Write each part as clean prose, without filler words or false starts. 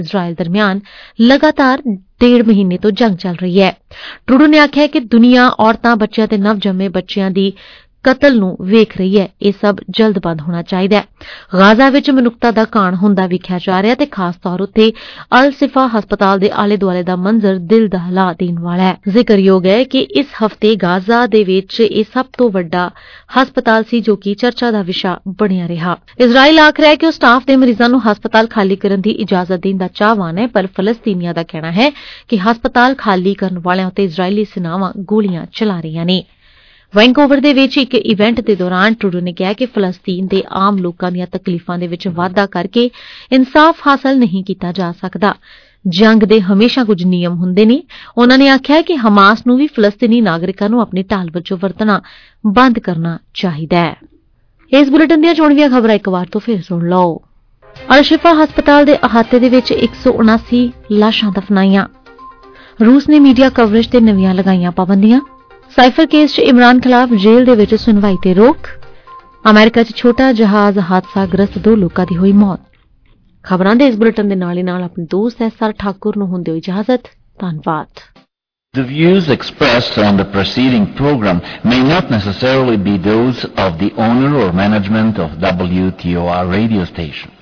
Israel दरमियान लगातार 1.5 महीने तो जंग चल रही है। ट्रूडो ने आख्या कि दुनिया औरतां बच्चियां ते नवजन्मे बच्चियां दी कतल ਨੂੰ ਵੇਖ ਰਹੀ ਹੈ। ਇਹ ਸਭ ਜਲਦ ਬੰਦ ਹੋਣਾ ਚਾਹੀਦਾ ਹੈ। ਗਾਜ਼ਾ ਵਿੱਚ ਮਨੁੱਖਤਾ ਦਾ ਘਾਣ ਹੁੰਦਾ ਵੇਖਿਆ ਜਾ ਰਿਹਾ ਤੇ ਖਾਸ ਤੌਰ ਉੱਤੇ ਅਲ ਸਿਫਾ ਹਸਪਤਾਲ ਦੇ ਆਲੇ ਦੁਆਲੇ ਦਾ ਮੰਜ਼ਰ ਦਿਲ ਦਹਿਲਾ ਦੇਣ ਵਾਲਾ ਹੈ। ਜ਼ਿਕਰਯੋਗ ਹੈ ਕਿ ਇਸ ਹਫ਼ਤੇ ਗਾਜ਼ਾ ਦੇ ਵਿੱਚ ਇਹ ਸਭ ਤੋਂ ਵੱਡਾ ਹਸਪਤਾਲ ਸੀ ਜੋ ਕਿ ਚਰਚਾ ਦਾ ਵਿਸ਼ਾ ਬਣਿਆ ਰਿਹਾ। ਇਜ਼ਰਾਈਲ ਆਖ ਰਿਹਾ ਹੈ ਕਿ ਉਹ ਸਟਾਫ ਦੇ ਮਰੀਜ਼ਾਂ ਨੂੰ ਹਸਪਤਾਲ ਖਾਲੀ ਕਰਨ ਦੀ ਇਜਾਜ਼ਤ ਦੇਣ ਦਾ ਚਾਹਵਾਨ ਹੈ, ਪਰ ਫਲਸਤੀਨੀਆਂ ਦਾ ਕਹਿਣਾ ਹੈ ਕਿ ਹਸਪਤਾਲ ਖਾਲੀ ਕਰਨ ਵਾਲਿਆਂ ਉੱਤੇ ਇਜ਼ਰਾਈਲੀ ਸੈਨਾਵਾਂ ਗੋਲੀਆਂ ਚਲਾ ਰਹੀਆਂ ਨੇ। ਵੈਨਕੂਵਰ ਦੇ ਵਿੱਚ ਇੱਕ ਇਵੈਂਟ ਦੇ ਦੌਰਾਨ ਟਰੂਡੋ ਨੇ ਕਿਹਾ ਕਿ ਫਲਸਤੀਨ ਦੇ ਆਮ ਲੋਕਾਂ ਦੀਆਂ ਤਕਲੀਫਾਂ ਦੇ ਵਿੱਚ ਵਾਧਾ ਕਰਕੇ ਇਨਸਾਫ ਹਾਸਲ ਨਹੀਂ ਕੀਤਾ ਜਾ ਸਕਦਾ। ਜੰਗ ਦੇ ਹਮੇਸ਼ਾ ਕੁਝ ਨਿਯਮ ਹੁੰਦੇ ਨੇ। ਉਨ੍ਹਾਂ ਨੇ ਆਖਿਆ ਕਿ ਹਮਾਸ ਨੂੰ ਵੀ ਫਲਸਤੀਨੀ ਨਾਗਰਿਕਾਂ ਨੂੰ ਆਪਣੀ ਢਾਲ ਵਜੋਂ ਵਰਤਣਾ ਬੰਦ ਕਰਨਾ ਚਾਹੀਦਾ ਹੈ। ਇਸ ਬੁਲੇਟਿਨ ਦੀਆਂ ਚੋਣਵੀਆਂ ਖਬਰਾਂ ਇੱਕ ਵਾਰ ਤੋਂ ਫਿਰ ਸੁਣ ਲਓ। ਅਲ ਸ਼ਿਫਾ ਹਸਪਤਾਲ ਦੇ ਅਹਾਤੇ ਦੇ ਵਿੱਚ 179 ਲਾਸ਼ਾਂ ਦਫਨਾਈਆਂ। ਰੂਸ ਨੇ ਮੀਡੀਆ ਕਵਰੇਜ ਤੇ ਨਵੀਆਂ ਲਗਾਈਆਂ ਪਾਬੰਦੀਆਂ। ਸਾਈਫਰ ਕੇਸ 'ਚ ਇਮਰਾਨ ਖਿਲਾਫ ਜੇਲ੍ਹ ਦੇ ਵਿੱਚ ਸੁਣਵਾਈ ਤੇ ਰੋਕ। ਅਮਰੀਕਾ 'ਚ ਛੋਟਾ ਜਹਾਜ਼ ਹਾਦਸਾ ਗ੍ਰਸਤ 2 ਲੋਕਾਂ ਦੀ ਹੋਈ ਮੌਤ। ਖਬਰਾਂ ਦੇ ਇਸ ਬੁਲੇਟਿਨ ਦੇ ਨਾਲ ਹੀ ਨਾਲ ਆਪਣੇ ਦੋਸਤ ਐਸਆਰ ਠਾਕੁਰ ਨੂੰ ਹੁੰਦੇ ਹੋਏ ਇਜਾਜ਼ਤ। ਧੰਨਵਾਦ। The views expressed on the preceding program may not necessarily be those of the owner or management of WTOR radio station.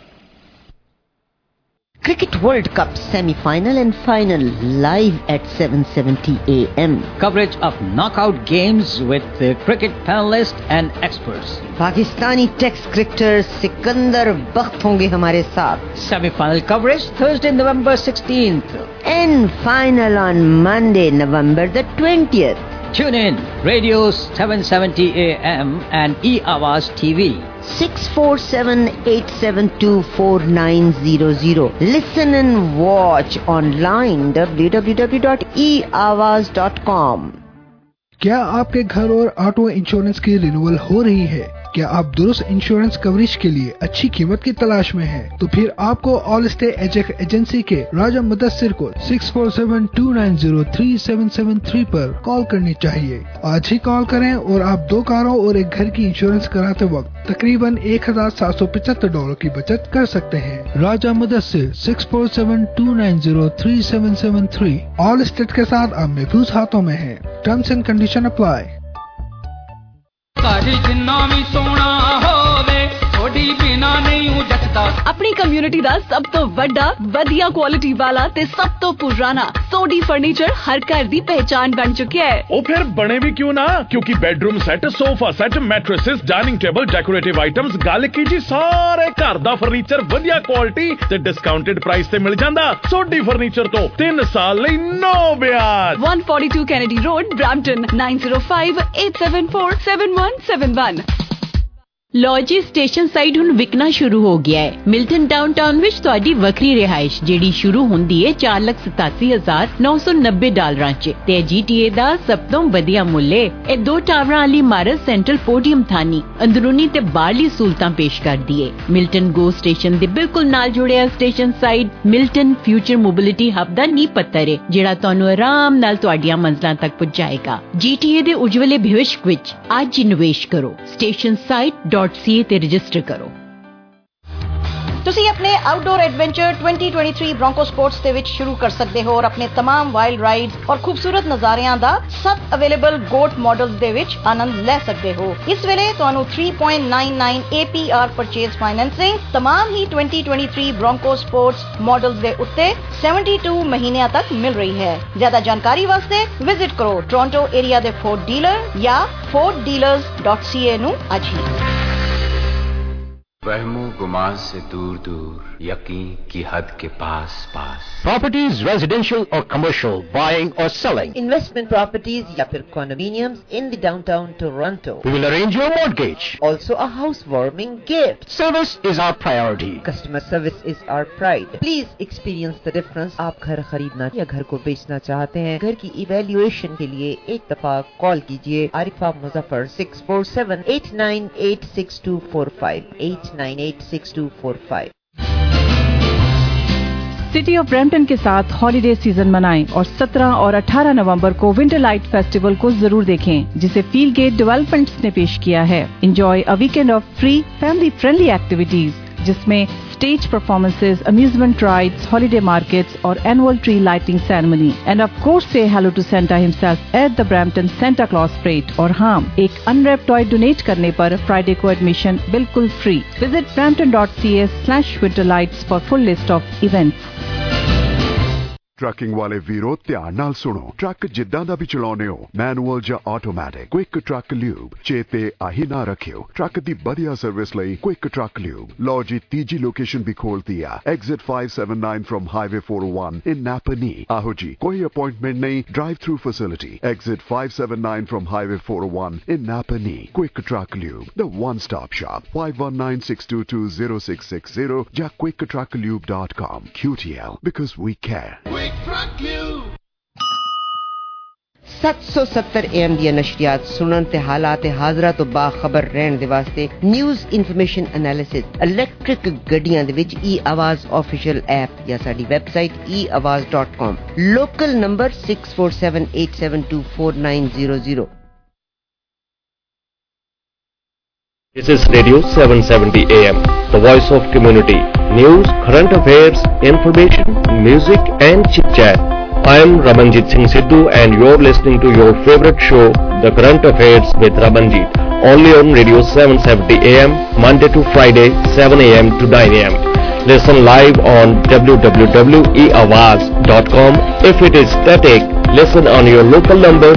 Cricket World Cup semi-final and final live at 7:70 a.m. Coverage of knockout games with the cricket panelists and experts. Pakistani Test cricketer Sikandar Bakht honge hamare saath. Semi-final coverage Thursday, November 16th. And final on Monday, November the 20th. Tune in Radio 770 a.m. and eAwaaz TV. 647-872-4900. Listen and watch online www.eawaaz.com. क्या आपके घर और auto insurance की renewal हो रही है? क्या आप दुरुस्त इंश्योरेंस कवरेज के लिए अच्छी कीमत की तलाश में हैं? तो फिर आपको ऑल स्टे एजेंसी के राजा मुदस्सिर को 647-290-3773 पर कॉल करनी चाहिए। आज ही कॉल करें और आप 2 कारों और एक घर की इंश्योरेंस कराते वक्त तकरीबन $1,775 की बचत कर सकते हैं। राजा मुदस्सिर 647-290-3773 ऑल स्टेट के साथ आप महफूज हाथों में हैं। Terms and condition apply. अपनी कम्युनिटी दा सब तो वड्डा वधिया क्वालिटी वाला ते सब तो पुराना सोडी फर्नीचर हर घर दी पहचान बन चुका है। ओ फिर बने भी क्यों ना, क्योंकि bedroom set, sofa set, mattresses, dining table, decorative items, गल की जी सारे घर दा फर्नीचर वधिया क्वालिटी ते डिस्काउंटेड प्राइस ते मिल जांदा। सोडी फर्नीचर तो 3 साल लई नो ब्याज। 142 कैनेडी रोड, ब्रैम्पटन 9058747171। ਲੋ ਜੀ ਸਟੇਸ਼ਨ ਸਾਈਡ ਹੁਣ ਵਿਕਣਾ ਸ਼ੁਰੂ ਹੋ ਗਿਆ ਹੈ। ਮਿਲਟਨ ਡਾਊਨਟਾਊਨ ਵਿੱਚ ਤੁਹਾਡੀ ਵੱਖਰੀ ਰਿਹਾਇਸ਼ ਜਿਹੜੀ ਸ਼ੁਰੂ ਹੁੰਦੀ ਹੈ $4,87,990 'ਚ ਤੇ GTA ਦਾ ਸਭ ਤੋਂ ਵਧੀਆ ਮੁੱਲ ਹੈ। ਇਹ 2 ਟਾਵਰਾਂ ਵਾਲੀ ਇਮਾਰਤ ਸੈਂਟਰਲ ਪੋਡੀਅਮ ਥਾਨੀ ਅੰਦਰੂਨੀ ਤੇ ਬਾਹਰਲੀ ਸਹੂਲਤਾਂ ਪੇਸ਼ ਕਰਦੀ ਹੈ। ਮਿਲਟਨ ਗੋ ਸਟੇਸ਼ਨ ਦੇ ਬਿਲਕੁਲ ਨਾਲ ਜੁੜਿਆ station side Milton future mobility hub ਦਾ ਨੀਂਹ ਪੱਥਰ ਹੈ ਜਿਹੜਾ ਤੁਹਾਨੂੰ ਆਰਾਮ ਨਾਲ ਤੁਹਾਡੀਆਂ ਮੰਜ਼ਲਾਂ ਤੱਕ ਪਹੁੰਚਾਏਗਾ। GTA ਦੇ ਉਜਵਲੇ ਭਵਿੱਖ ਵਿੱਚ ਅੱਜ ਹੀ ਨਿਵੇਸ਼ ਕਰੋ। ਸਟੇਸ਼ਨ ਸਾਈਡ .ca ਤੇ ਰਜਿਸਟਰ ਕਰੋ। ਤੁਸੀਂ ਆਪਣੇ ਆਊਟਡੋਰ ਐਡਵੈਂਚਰ 2023 ਬ੍ਰੋਂਕੋ ਸਪੋਰਟਸ ਦੇ ਵਿੱਚ ਸ਼ੁਰੂ ਕਰ ਸਕਦੇ ਹੋ ਔਰ ਆਪਣੇ तमाम ਵਾਈਲਡ ਰਾਈਡਸ ਔਰ ਖੂਬਸੂਰਤ ਨਜ਼ਾਰਿਆਂ ਦਾ ਸਭ ਅਵੇਲੇਬਲ ਗੋਟ ਮਾਡਲਸ ਦੇ ਵਿੱਚ ਆਨੰਦ ਲੈ ਸਕਦੇ ਹੋ। ਇਸ ਵੇਲੇ ਤੁਹਾਨੂੰ 3.99 APR ਪਰਚੇਜ਼ ਫਾਈਨੈਂਸਿੰਗ तमाम ਹੀ 2023 ਬ੍ਰੋਂਕੋ ਸਪੋਰਟਸ ਮਾਡਲਸ ਦੇ ਉੱਤੇ 72 ਮਹੀਨਿਆਂ ਤੱਕ ਮਿਲ ਰਹੀ ਹੈ। ਜ਼ਿਆਦਾ ਜਾਣਕਾਰੀ ਵਾਸਤੇ ਵਿਜ਼ਿਟ ਕਰੋ ਟੋਰਾਂਟੋ ਏਰੀਆ ਦੇ ਫੋਰਡ ਡੀਲਰ ਜਾਂ forddealers.ca ਨੂੰ ਅੱਜ ਹੀ। वहमो गुमान से दूर दूर, यकीन की हद के पास पास। Properties, residential or commercial, buying or selling. Investment properties या फिर condominiums in the downtown Toronto. We will arrange your mortgage. Also a housewarming gift. Service is our priority. Customer service is our pride. Please experience the difference. आप घर खरीदना या घर को बेचना चाहते हैं, घर की इवैल्यूएशन के लिए एक दफा कॉल कीजिए Arifa Muzaffar 647-898-6245 898-6245। City of Brampton के साथ हॉलिडे सीजन मनाएं और 17 और 18 नवंबर को विंटर लाइट फेस्टिवल को जरूर देखें, जिसे फील्ड गेट डेवलपमेंट्स ने पेश किया है। Enjoy a weekend of free family friendly activities जिसमें stage performances, amusement rides, holiday markets और annual tree lighting ceremony. And of course say hello to Santa himself at the Brampton Santa Claus Parade. और हाँ, एक unwrapped toy donate करने पर Friday को admission बिल्कुल free. Visit brampton.ca/winterlights for full list of events. Trucking ਵਾਲੇ ਵੀਰੋ ਧਿਆਨ ਨਾਲ ਸੁਣੋ। ਟਰੱਕ ਜਿੱਦਾਂ ਦਾ ਵੀ ਚਲਾਉਣੇ ਹੋ, ਮੈਨੂਅਲ ਜਾਂ ਆਟੋਮੈਟਿਕ, ਕੁਇਕ ਟਰੱਕ ਲਿਊਬ ਚੇਤੇ ਆਹੀ ਨਾ ਰੱਖਿਓ। ਟਰੱਕ ਦੀ ਵਧੀਆ ਸਰਵਿਸ ਲਈ ਕੁਇਕ ਟਰੱਕ ਲਿਊਬ। ਲਓ ਜੀ, ਤੀਜੀ ਲੋਕੇਸ਼ਨ ਵੀ ਖੋਲਤੀ ਆ, exit 579 from highway 401 in Napanee. ਆਹੋ ਜੀ, ਕੋਈ ਅਪਾਇੰਟਮੈਂਟ ਨਹੀਂ, drive through facility. Exit 579 from highway 401 in Napanee. Quick truck lube, the one stop shop. 5196220660 ਜਾਂ quicktrucklube.com. QTL, because we care. 770 AM ਦੀਆਂ ਨਸ਼ਰੀਆਤ ਸੁਣਨ ਤੇ ਹਾਲਾਤ ਹਾਜ਼ਰਾ ਤੋਂ ਬਾਖਬਰ ਰਹਿਣ ਦੇ ਵਾਸਤੇ ਨਿਊਜ਼ ਇਨਫੋਰਮੇਸ਼ਨ ਐਨਾਲਿਸਿਸ ਇਲੈਕਟ੍ਰਿਕ ਗੱਡੀਆਂ ਦੇ ਵਿੱਚ e-ਆਵਾਜ਼ ਆਫੀਸ਼ੀਅਲ ਐਪ ਜਾਂ ਸਾਡੀ website eawaz.com। Local number 6478724900। This is Radio 770 AM, the voice of community. News, current affairs, information, music and chit-chat. I am Ramanjit Singh Sidhu and you're listening to your favorite show, The Current Affairs with Ramanjit, only on Radio 770 AM, Monday to Friday, 7 AM to 9 AM. Listen live on www.eawaz.com. If it is static, listen on your local number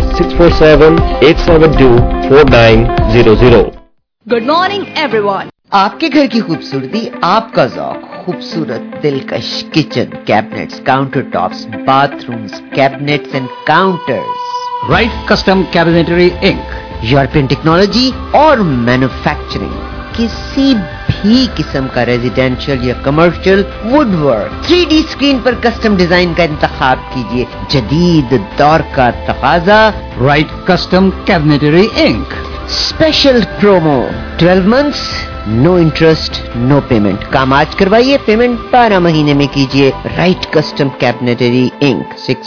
647-872-4900. Good morning everyone. आपके घर की खूबसूरती, आपका ज़ौक़, खूबसूरत दिलकश kitchen cabinets, counter tops, bathrooms, cabinets and counters. Right Custom Cabinetry Inc. European technology और manufacturing, किसी भी किस्म का रेजिडेंशियल या कमर्शियल वुडवर्क, 3D स्क्रीन पर कस्टम डिजाइन का इंतखाब कीजिए। जदीद दौर का तकाजा। Right Custom Cabinetry Inc. Special promo 12 months, no interest, no payment. काम आज करवाइए, पेमेंट 12 महीने में कीजिए। Right custom cabinetry ink,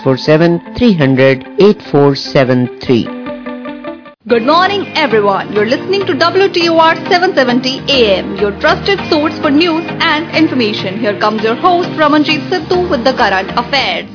647-300-8473। Good morning everyone. You're listening to WTOR 770 AM, your trusted source for news and information. Here comes your host Ramanjit Sidhu with the current affairs.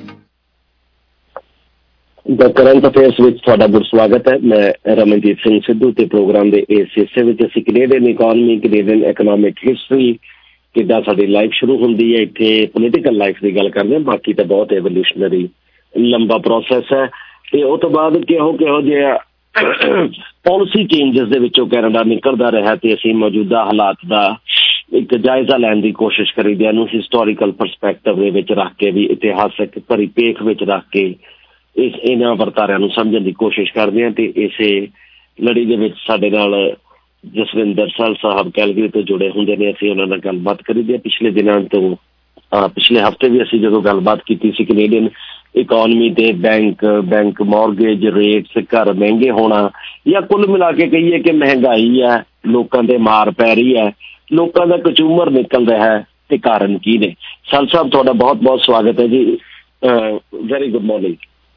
The current affairs ਵਿੱਚ ਤੁਹਾਡਾ ਬਹੁਤ ਸਵਾਗਤ ਹੈ। ਮੈਂ ਰਮਨਜੀਤ ਸਿੰਘ ਸਿੱਧੂ ਤੇ programme ਦੇ ਇਸ ਹਿੱਸੇ ਵਿੱਚ ਅਸੀਂ Canadian economy, Canadian economic history, ਕਿੱਦਾਂ ਸਾਡੀ ਲਾਈਫ ਸ਼ੁਰੂ ਹੁੰਦੀ ਹੈ, ਇੱਥੇ ਪੋਲੀਟੀਕਲ ਲਾਈਫ ਦੀ ਗੱਲ ਕਰਦੇ ਹਾਂ। ਬਾਕੀ ਤਾਂ ਬਹੁਤ ਐਵੋਲੂਸ਼ਨਰੀ ਲੰਬਾ ਪ੍ਰੋਸੈਸ ਹੈ ਤੇ ਉਹ ਤੋਂ ਬਾਅਦ ਕਿਹੋ ਜਿਹੇ ਪਾਲਿਸੀ ਚੇਂਜਸ ਦੇ ਵਿੱਚੋਂ ਕੈਨੇਡਾ ਨਿਕਲਦਾ ਰਿਹਾ ਤੇ ਅਸੀਂ ਮੌਜੂਦਾ ਹਾਲਾਤ ਦਾ ਇੱਕ ਜਾਇਜ਼ਾ ਲੈਣ ਦੀ ਕੋਸ਼ਿਸ਼ ਕਰੀਦੇ ਇਹਨੂੰ ਹਿਸਟੋਰੀਕਲ ਪਰਸਪੈਕਟਿਵ ਦੇ ਵਿੱਚ ਰੱਖ ਕੇ, ਵੀ ਇਤਿਹਾਸਕ ਪਰਿਪੇਖ ਵਿੱਚ ਰੱਖ ਕੇ ਇਹਨਾਂ ਵਰਤਾਰਿਆਂ ਨੂੰ ਸਮਝਣ ਦੀ ਕੋਸ਼ਿਸ਼ ਕਰਦੇ ਹਾਂ। ਤੇ ਇਸੇ ਲੜੀ ਦੇ ਵਿੱਚ ਸਾਡੇ ਨਾਲ ਜਸਵਿੰਦਰ ਸਲ ਸਾਹਿਬ ਕੈਲਗਰੀ ਤੋਂ ਜੁੜੇ ਹੁੰਦੇ ਨੇ। ਅਸੀਂ ਉਹਨਾਂ ਨਾਲ ਗੱਲਬਾਤ ਕਰੀਦੀ ਹੈ ਪਿਛਲੇ ਦਿਨਾਂ ਤੋਂ। ਪਿਛਲੇ ਹਫ਼ਤੇ ਵੀ ਅਸੀਂ ਜਦੋਂ ਗੱਲਬਾਤ ਕੀਤੀ ਸੀ ਕੈਨੇਡੀਅਨ ਇਕੋਨਮੀ ਤੇ ਬੈਂਕ ਮੌਰਗੇਜ ਰੇਟਸ, ਘਰ ਮਹਿੰਗੇ ਹੋਣਾ, ਜਾਂ ਕੁੱਲ ਮਿਲਾ ਕੇ ਕਹੀਏ ਕਿ ਮਹਿੰਗਾਈ ਹੈ, ਲੋਕਾਂ ਤੇ ਮਾਰ ਪੈ ਰਹੀ ਹੈ, ਲੋਕਾਂ ਦਾ ਕਚੂਮਰ ਨਿਕਲ ਰਿਹਾ ਹੈ ਤੇ ਕਾਰਨ ਕੀ ਨੇ। ਸਲ ਸਾਹਿਬ ਤੁਹਾਡਾ ਬਹੁਤ ਬਹੁਤ ਸਵਾਗਤ ਹੈ ਜੀ। Very good morning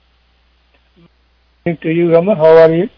to you, Raman. How are you?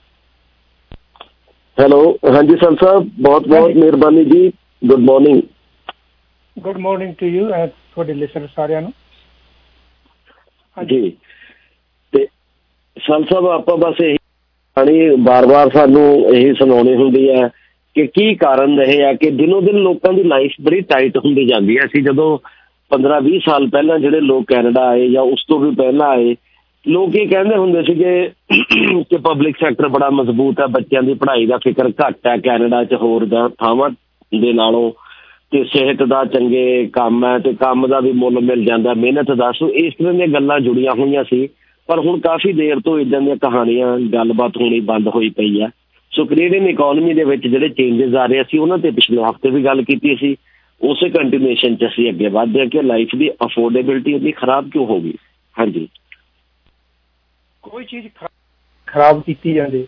Hello, ਹਾਂਜੀ ਸਰ ਸਾਹਿਬ, ਬਹੁਤ ਬਹੁਤ ਮਿਹਰਬਾਨੀ ਜੀ। Good morning. Good morning to you and ਤੁਹਾਡੇ ਲਿਸਨਰ ਸਾਰਿਆਂ ਨੂੰ ਜੀ। ਤੇ ਸਰ ਸਾਹਿਬ ਆਪਾਂ ਬਸ ਇਹੀ ਬਾਰ-ਬਾਰ ਸਾਨੂੰ ਇਹੀ ਸੁਣਾਉਣੀ ਹੁੰਦੀ ਹੈ ਕਿ ਕੀ ਕਾਰਨ ਰਹੇ ਆ ਕਿ ਦਿਨੋਂ ਦਿਨ ਲੋਕਾਂ ਦੀ ਲਾਈਫ ਬੜੀ ਟਾਈਟ ਹੁੰਦੀ ਜਾਂਦੀ ਹੈ। ਅਸੀਂ ਜਦੋਂ 15-20 ਸਾਲ ਪਹਿਲਾਂ ਜਿਹੜੇ ਲੋਕ ਕੈਨੇਡਾ ਆਏ ਜਾਂ ਉਸ ਤੋਂ ਵੀ ਪਹਿਲਾਂ ਆਏ, ਲੋਕ ਇਹ ਕਹਿੰਦੇ ਹੁੰਦੇ ਸੀਗੇ ਕਿ ਪਬਲਿਕ ਸੈਕਟਰ ਬੜਾ ਮਜ਼ਬੂਤ ਹੈ, ਬੱਚਿਆਂ ਦੀ ਪੜ੍ਹਾਈ ਦਾ ਫਿਕਰ ਘੱਟ ਹੈ ਕੈਨੇਡਾ 'ਚ ਹੋਰ ਥਾਵਾਂ ਦੇ ਨਾਲੋਂ, ਤੇ ਸਿਹਤ ਦਾ ਚੰਗੇ ਕੰਮ ਹੈ ਤੇ ਕੰਮ ਦਾ ਵੀ ਮੁੱਲ ਮਿਲ ਜਾਂਦਾ, ਮਿਹਨਤ ਦਾ। ਸੋ ਇਸ ਤਰ੍ਹਾਂ ਦੀਆਂ ਗੱਲਾਂ ਜੁੜੀਆਂ ਹੋਈਆਂ ਸੀ। ਪਰ ਹੁਣ ਕਾਫੀ ਦੇਰ ਤੋਂ ਇੱਦਾਂ ਦੀਆਂ ਕਹਾਣੀਆਂ, ਗੱਲਬਾਤ ਹੋਣੀ ਬੰਦ ਹੋਈ ਪਈ ਹੈ। ਸੋ ਕੈਨੇਡੀਅਨ ਇਕੋਨਮੀ ਦੇ ਵਿੱਚ ਜਿਹੜੇ ਚੇਂਜਸ ਆ ਰਹੇ ਸੀ ਉਹਨਾਂ ਤੇ ਪਿਛਲੇ ਹਫ਼ਤੇ ਵੀ ਗੱਲ ਕੀਤੀ ਸੀ। ਉਸੇ ਕੰਟੀਨਿਊਏਸ਼ਨ 'ਚ ਅਸੀਂ ਅੱਗੇ ਵੱਧਦੇ ਹਾਂ ਕਿ ਲਾਈਫ ਦੀ ਅਫੋਰਡੇਬਿਲਿਟੀ ਇੰਨੀ ਖਰਾਬ ਕਿਉਂ ਹੋ ਗਈ। ਹਾਂਜੀ, ਕੋਈ ਚੀਜ਼ ਖਰਾਬ ਕੀਤੀ ਜਾਂਦੀ,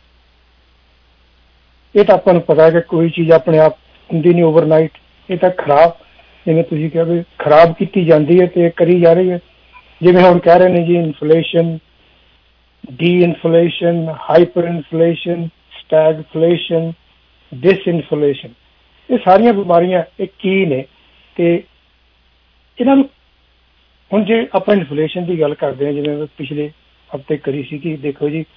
ਇਹ ਤਾਂ ਆਪਾਂ ਨੂੰ ਪਤਾ ਕਿ ਕੋਈ ਚੀਜ਼ ਆਪਣੇ ਆਪ ਹੁੰਦੀ ਨਹੀਂ ਓਵਰਨਾਈਟ। ਇਹ ਤਾਂ ਖਰਾਬ, ਜਿਵੇਂ ਤੁਸੀਂ ਕਿਹਾ ਵੀ ਖਰਾਬ ਕੀਤੀ ਜਾਂਦੀ ਹੈ ਤੇ ਕਰੀ ਜਾ ਰਹੀ ਹੈ। ਜਿਵੇਂ ਹੁਣ ਕਹਿ ਰਹੇ ਨੇ ਜੀ inflation, de inflation, hyper inflation, stagflation, disinflation, ਇਹ ਸਾਰੀਆਂ ਬਿਮਾਰੀਆਂ ਇਹ ਕੀ ਨੇ ਤੇ ਇਹਨਾਂ ਨੂੰ ਹੁਣ ਜੇ ਆਪਾਂ ਇਨਫਲੇਸ਼ਨ ਦੀ ਗੱਲ ਕਰਦੇ ਹਾਂ, ਜਿਵੇਂ ਪਿਛਲੇ ਹਫ਼ਤੇ ਕਰੀ ਸੀ ਕਿ ਦੇਖੋ ਜੀ